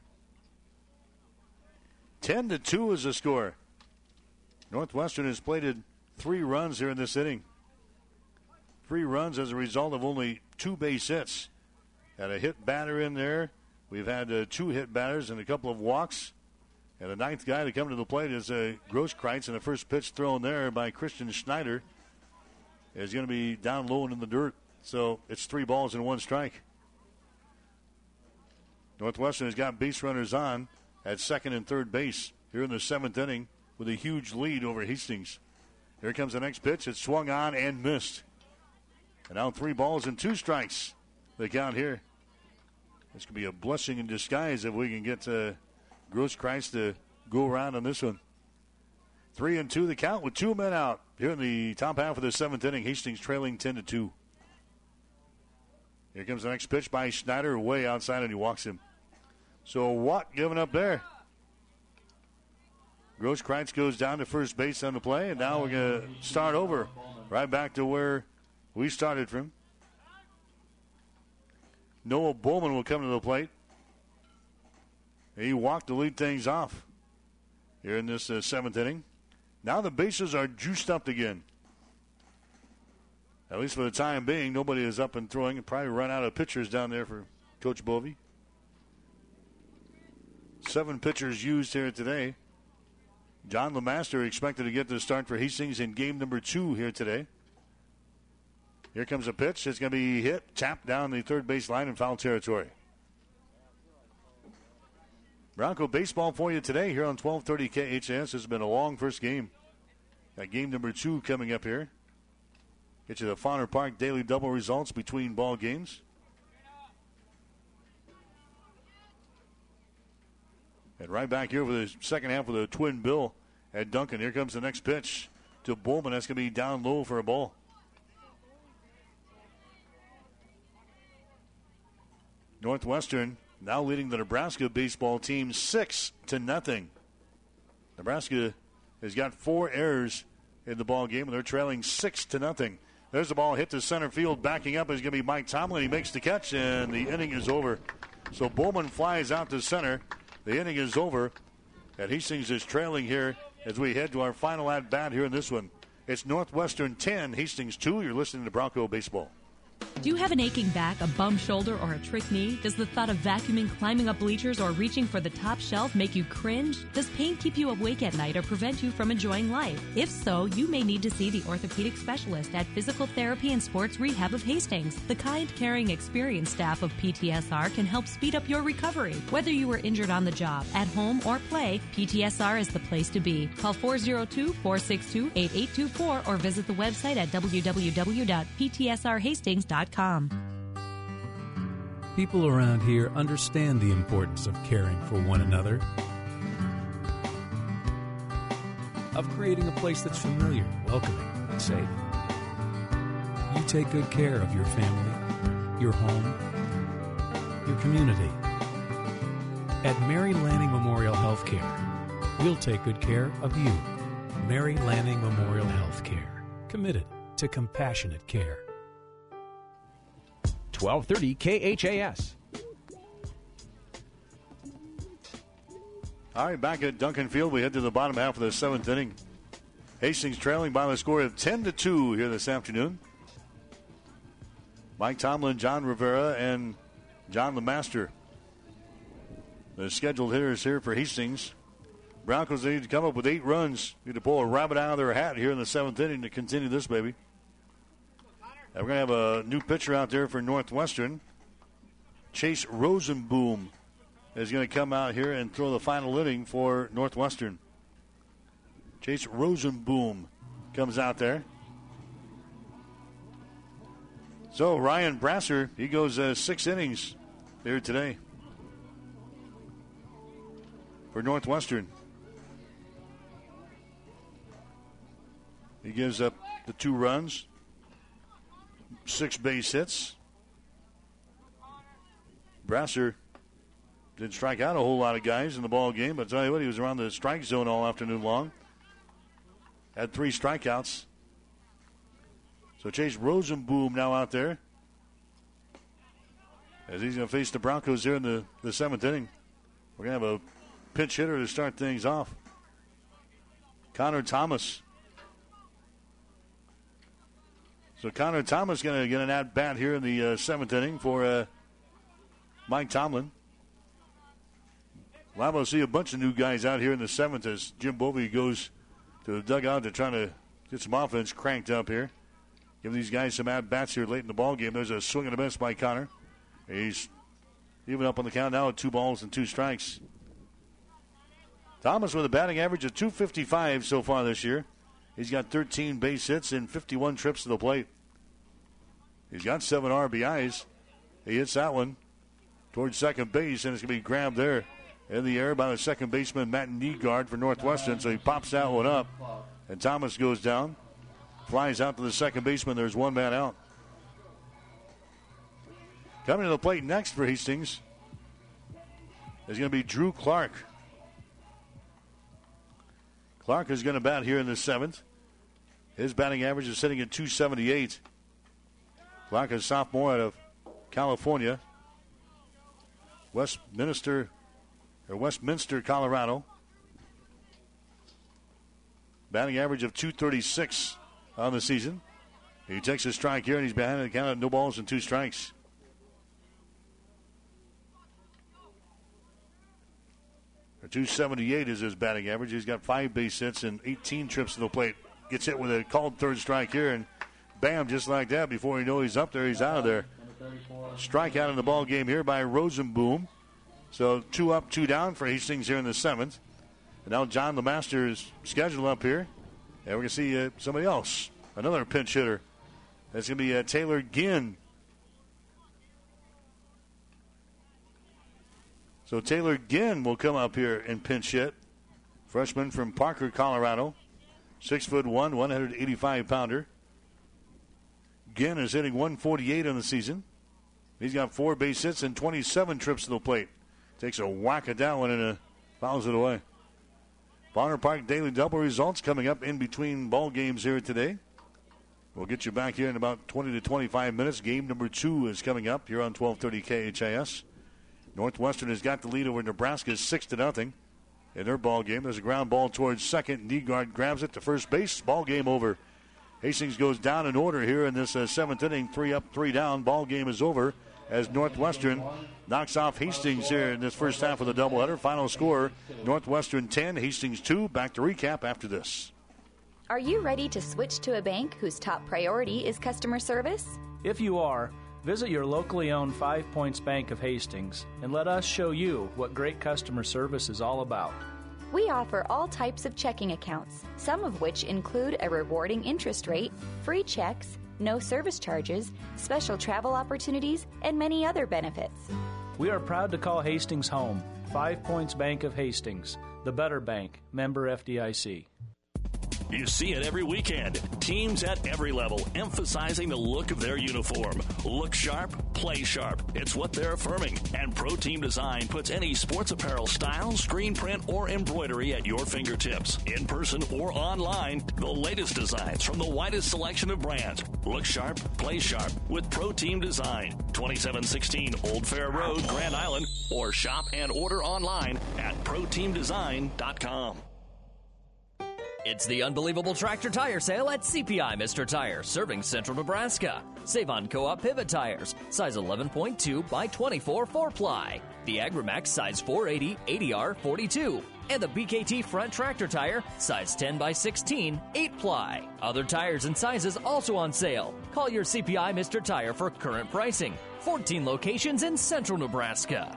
Speaker 2: 10-2 is the score. Northwestern has plated 3 runs here in this inning. 3 runs as a result of only 2 base hits. Had a hit batter in there. We've had 2 hit batters and a couple of walks. And the 9th guy to come to the plate is Grosskreitz, and the first pitch thrown there by Christian Schneider is going to be down low and in the dirt. So it's 3 balls and 1 strike. Northwestern has got base runners on at 2nd and 3rd base here in the 7th inning with a huge lead over Hastings. Here comes the next pitch. It's swung on and missed. And now 3 balls and 2 strikes. They count here. This could be a blessing in disguise if we can get Grosskreitz to go around on this one. 3-2 the count with 2 men out. Here in the top half of the 7th inning, Hastings trailing 10-2. Here comes the next pitch by Schneider, way outside, and he walks him. So Watt giving up there. Grosskreitz goes down to first base on the play, and now we're going to start over right back to where we started from. Noah Bowman will come to the plate. He walked to lead things off here in this 7th inning. Now the bases are juiced up again. At least for the time being, nobody is up and throwing. Probably run out of pitchers down there for Coach Bovey. 7 pitchers used here today. John LeMaster expected to get the start for Hastings in game number 2 here today. Here comes a pitch. It's going to be hit, tapped down the 3rd base line in foul territory. Bronco baseball for you today here on 1230 KHAS. This has been a long first game. Got game number 2 coming up here. Get you the Fauner Park daily double results between ball games. And right back here for the second half with a twin bill at Duncan. Here comes the next pitch to Bowman. That's going to be down low for a ball. Northwestern now leading the Nebraska baseball team 6-0. Nebraska has got 4 errors in the ball game, and they're trailing 6-0. There's the ball hit to center field. Backing up is going to be Mike Tomlin. He makes the catch, and the inning is over. So Bowman flies out to center. The inning is over, and Hastings is trailing here as we head to our final at-bat here in this one. It's Northwestern 10, Hastings 2. You're listening to Bronco Baseball.
Speaker 21: Do you have an aching back, a bum shoulder, or a trick knee? Does the thought of vacuuming, climbing up bleachers, or reaching for the top shelf make you cringe? Does pain keep you awake at night or prevent you from enjoying life? If so, you may need to see the orthopedic specialist at Physical Therapy and Sports Rehab of Hastings. The kind, caring, experienced staff of PTSR can help speed up your recovery. Whether you were injured on the job, at home, or play, PTSR is the place to be. Call 402-462-8824 or visit the website at www.ptsrhastings.com.
Speaker 22: People around here understand the importance of caring for one another, of creating a place that's familiar, welcoming, and safe. You take good care of your family, your home, your community. At Mary Lanning Memorial Healthcare, we'll take good care of you. Mary Lanning Memorial Healthcare. Committed to compassionate care.
Speaker 1: 1230 KHAS.
Speaker 2: All right, back at Duncan Field, we head to the bottom half of the 7th inning. Hastings trailing by the score of 10-2 here this afternoon. Mike Tomlin, John Rivera, and John LeMaster, the scheduled hitters here for Hastings. Broncos need to come up with 8 runs. Need to pull a rabbit out of their hat here in the 7th inning to continue this, baby. And we're going to have a new pitcher out there for Northwestern. Chase Rosenboom is going to come out here and throw the final inning for Northwestern. Chase Rosenboom comes out there. So Ryan Brasser, he goes 6 innings here today for Northwestern. He gives up the 2 runs, 6 base hits. Brasser didn't strike out a whole lot of guys in the ball game, but I tell you what, he was around the strike zone all afternoon long. Had 3 strikeouts. So Chase Rosenboom now out there, as he's going to face the Broncos here in the 7th inning. We're going to have a pinch hitter to start things off. Connor Thomas. So Connor Thomas going to get an at-bat here in the 7th inning for Mike Tomlin. We'll have see a bunch of new guys out here in the 7th as Jim Bovey goes to the dugout to try to get some offense cranked up here. Give these guys some at-bats here late in the ball game. There's a swing and a miss by Connor. He's even up on the count now with 2 balls and 2 strikes. Thomas with a batting average of .255 so far this year. He's got 13 base hits and 51 trips to the plate. He's got 7 RBIs. He hits that one towards second base, and it's going to be grabbed there in the air by the second baseman, Matt Nygaard for Northwestern. So he pops that one up, and Thomas goes down. Flies out to the second baseman. There's 1 man out. Coming to the plate next for Hastings is going to be Drew Clark. Clark is going to bat here in the 7th. His batting average is sitting at .278. Clark is a sophomore out of California. Westminster, Colorado. Batting average of .236 on the season. He takes a strike here, and he's behind the count of no balls and 2 strikes. .278 is his batting average. He's got 5 base hits and 18 trips to the plate. Gets hit with a called third strike here, and bam, just like that. Before you know he's up there, he's out of there. Strikeout in the ball game here by Rosenboom. So 2 up, 2 down for Hastings here in the 7th. And now John LeMaster is scheduled up here. And we're going to see somebody else, another pinch hitter. That's going to be Taylor Ginn. So Taylor Ginn will come up here and pinch hit. Freshman from Parker, Colorado. 6'1", 185-pounder. Ginn is hitting .148 on the season. He's got 4 base hits and 27 trips to the plate. Takes a whack at that one and fouls it away. Bonner Park Daily Double results coming up in between ball games here today. We'll get you back here in about 20 to 25 minutes. Game number 2 is coming up here on 1230 KHAS. Northwestern has got the lead over Nebraska 6-0 in their ball game. There's a ground ball towards second. Nygaard grabs it to first base. Ball game over. Hastings goes down in order here in this 7th inning. 3 up, 3 down. Ball game is over as Northwestern knocks off Hastings here in this first half of the doubleheader. Final score, Northwestern 10, Hastings 2. Back to recap after this.
Speaker 8: Are you ready to switch to a bank whose top priority is customer service?
Speaker 9: If you are, visit your locally owned 5 Points Bank of Hastings and let us show you what great customer service is all about.
Speaker 8: We offer all types of checking accounts, some of which include a rewarding interest rate, free checks, no service charges, special travel opportunities, and many other benefits.
Speaker 9: We are proud to call Hastings home. 5 Points Bank of Hastings, the better bank, member FDIC.
Speaker 7: You see it every weekend. Teams at every level emphasizing the look of their uniform. Look sharp, play sharp. It's what they're affirming. And Pro Team Design puts any sports apparel style, screen print, or embroidery at your fingertips. In person or online, the latest designs from the widest selection of brands. Look sharp, play sharp with Pro Team Design. 2716 Old Fair Road, Grand Island, or shop and order online at ProTeamDesign.com.
Speaker 17: It's the unbelievable tractor tire sale at CPI Mr. Tire, serving central Nebraska. Save on Co-op pivot tires, size 11.2 by 24 4-ply. The AgriMax size 480 80R 42. And the BKT front tractor tire, size 10 by 16 8-ply. Other tires and sizes also on sale. Call your CPI Mr. Tire for current pricing. 14 locations in central Nebraska.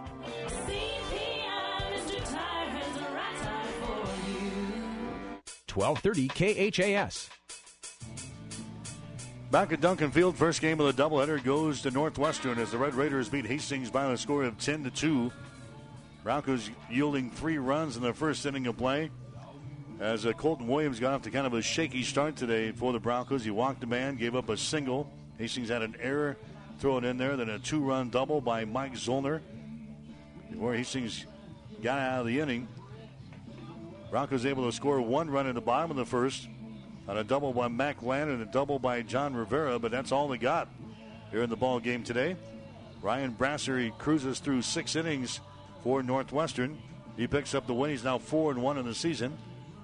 Speaker 1: 1230 KHAS.
Speaker 2: Back at Duncan Field, first game of the doubleheader goes to Northwestern as the Red Raiders beat Hastings by a score of 10-2. Broncos yielding 3 runs in the first inning of play. As Colton Williams got off to kind of a shaky start today for the Broncos. He walked a man, gave up a single. Hastings had an error thrown in there, then a 2-run double by Mike Zollner before Hastings got out of the inning. Broncos able to score 1 run in the bottom of the first on a double by Mac Land and a double by John Rivera, but that's all they got here in the ball game today. Ryan Brasser, he cruises through 6 innings for Northwestern. He picks up the win. He's now 4-1 in the season.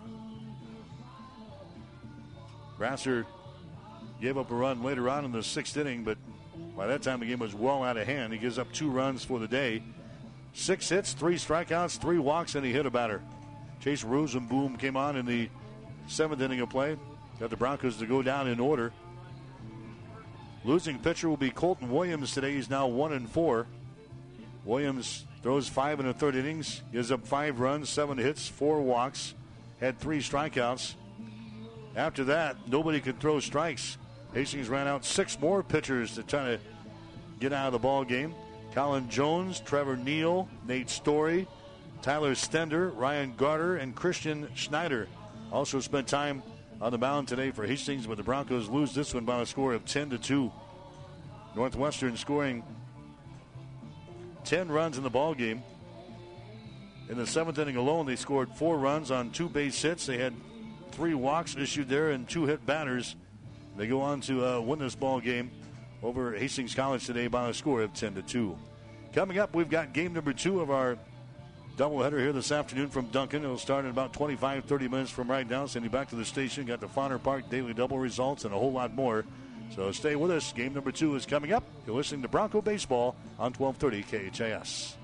Speaker 2: Brasser gave up a run later on in the 6th inning, but by that time the game was well out of hand. He gives up 2 runs for the day. 6 hits, 3 strikeouts, 3 walks, and he hit a batter. Chase Rosenboom came on in the 7th inning of play. Got the Broncos to go down in order. Losing pitcher will be Colton Williams today. He's now 1-4. Williams throws 5 1/3 innings, gives up 5 runs, 7 hits, 4 walks, had 3 strikeouts. After that, nobody could throw strikes. Hastings ran out 6 more pitchers to try to get out of the ball game. Colin Jones, Trevor Neal, Nate Story, Tyler Stender, Ryan Garter, and Christian Schneider also spent time on the mound today for Hastings, but the Broncos lose this one by a score of 10-2. Northwestern scoring 10 runs in the ball game. In the 7th inning alone, they scored 4 runs on 2 base hits. They had 3 walks issued there and 2 hit batters. They go on to win this ball game over Hastings College today by a score of 10-2. Coming up, we've got game number 2 of our doubleheader here this afternoon from Duncan. It'll start in about 25-30 minutes from right now. Sending back to the station, got the Fauner Park Daily Double results and a whole lot more. So stay with us. Game number 2 is coming up. You're listening to Bronco Baseball on 1230 KHAS.